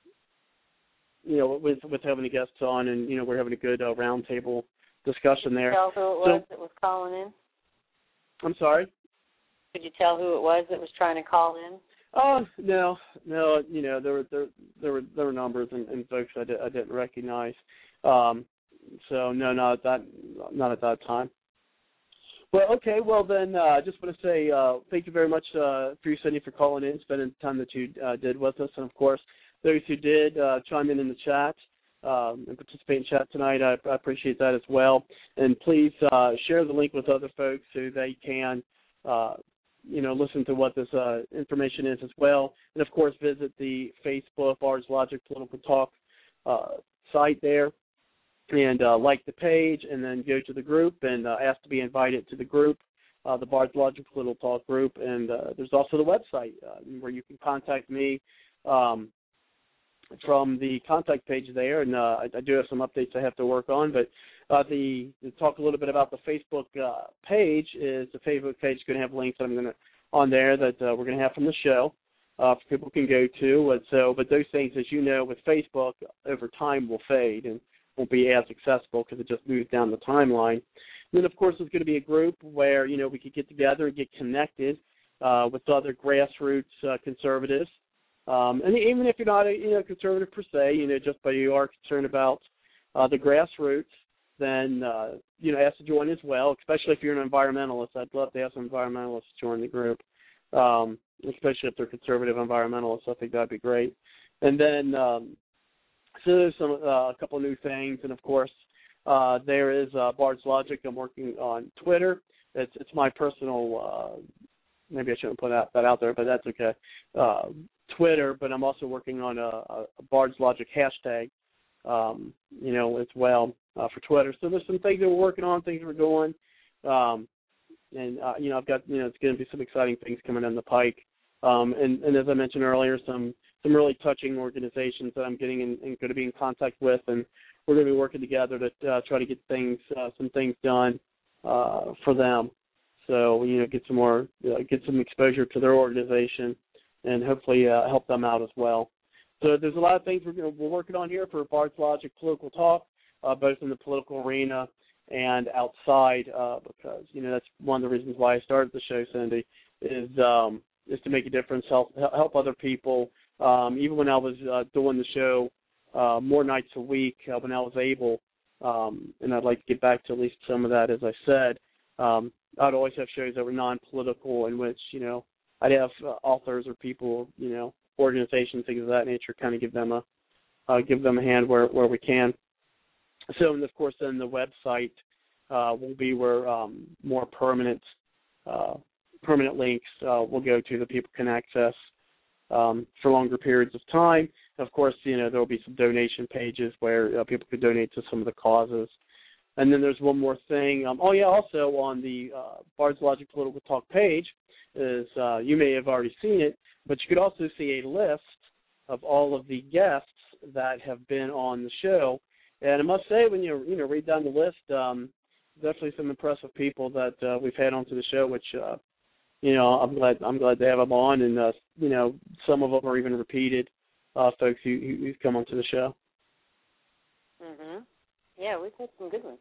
you know, with with having the guests on and, you know, we're having a good uh, roundtable discussion there. Tell who it was so, that was calling in? I'm sorry? Could you tell who it was that was trying to call in? Oh, no, no, you know, there were there, there were there were numbers and, and folks I, did, I didn't recognize. Um So no, not at that, not at that time. Well, okay. Well, then, I uh, just want to say uh, thank you very much uh, for you, Cindy, for calling in, spending the time that you uh, did with us, and of course, those who did uh, chime in in the chat um, and participate in chat tonight. I, I appreciate that as well. And please uh, share the link with other folks so they can, uh, you know, listen to what this uh, information is as well. And of course, visit the Facebook Bards Logic Political Talk uh, site there. And uh, like the page, and then go to the group and uh, ask to be invited to the group, uh, the Bards Logic Political Talk group. And uh, there's also the website uh, where you can contact me um, from the contact page there. And uh, I, I do have some updates I have to work on. But uh, the to talk a little bit about the Facebook uh, page is the Facebook page is going to have links that I'm going to on there that uh, we're going to have from the show. Uh, for people can go to. And so, but those things, as you know, with Facebook, over time will fade and won't be as accessible because it just moves down the timeline. And then, of course, there's going to be a group where, you know, we could get together and get connected uh, with other grassroots uh, conservatives. Um, and even if you're not a you know, conservative per se, you know, just but you are concerned about uh, the grassroots, then, uh, you know, ask to join as well, especially if you're an environmentalist. I'd love to have some environmentalists join the group, um, especially if they're conservative environmentalists. I think that would be great. And then, um, So there's some, uh, a couple of new things, and of course, uh, there is uh, Bards Logic. I'm working on Twitter. It's it's my personal. Uh, maybe I shouldn't put that, that out there, but that's okay. Uh, Twitter, but I'm also working on a, a Bards Logic hashtag, um, you know, as well uh, for Twitter. So there's some things that we're working on, things we're doing, um, and uh, you know, I've got you know, it's going to be some exciting things coming down the pike. Um, and, and as I mentioned earlier, some. some really touching organizations that I'm getting in, and going to be in contact with, and we're going to be working together to uh, try to get things, uh, some things done uh, for them. So, you know, get some more, uh, get some exposure to their organization, and hopefully uh, help them out as well. So there's a lot of things we're, we're working on here for Bards Logic Political Talk, uh, both in the political arena and outside, uh, because, you know, that's one of the reasons why I started the show, Cindy, is um, is to make a difference, help help other people. Um, even when I was uh, doing the show uh, more nights a week, uh, when I was able, um, and I'd like to get back to at least some of that, as I said, um, I'd always have shows that were non-political in which, you know, I'd have uh, authors or people, you know, organizations, things of that nature, kind of give them a uh, give them a hand where, where we can. So, and of course, then the website uh, will be where um, more permanent uh, permanent links uh, will go to that people can access Um, for longer periods of time. Of course, you know, there will be some donation pages where uh, people could donate to some of the causes. And then there's one more thing. Um, oh, yeah, also on the uh, Bards Logic Political Talk page is, uh, you may have already seen it, but you could also see a list of all of the guests that have been on the show. And I must say, when you, you know, read down the list, um, definitely some impressive people that uh, we've had onto the show, which uh, You know, I'm glad I'm glad to have them on, and uh, you know, some of them are even repeated uh, folks who, who've come onto the show. Mhm. Yeah, we've had some good ones.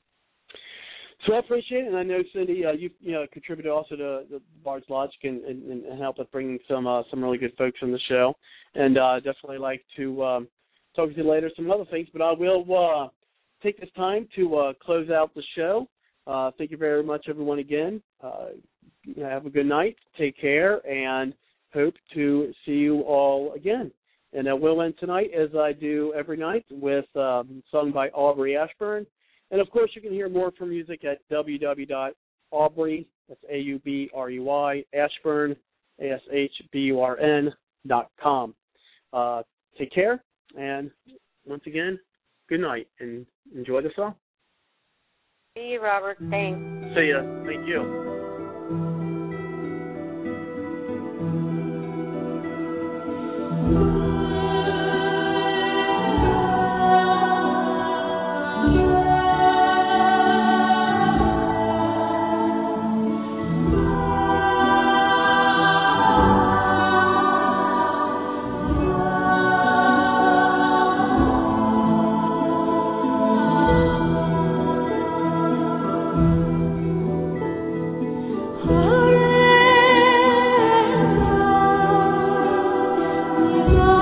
So I appreciate it, and I know Cindy, uh, you you know contributed also to the Bards Logic and, and, and helped with bringing some uh, some really good folks on the show, and uh, definitely like to um, talk to you later, some other things, but I will uh, take this time to uh, close out the show. Uh, thank you very much, everyone, again. Uh, have a good night. Take care, and hope to see you all again. And I will end tonight, as I do every night, with um, sung by Aubrey Ashburn. And, of course, you can hear more from music at w w w dot aubrey, that's A U B R E Y, Ashburn, A S H B U R N, dot com. Uh, take care, and once again, good night, and enjoy the song. See you, Robert. Thanks. See ya. Thank you. Oh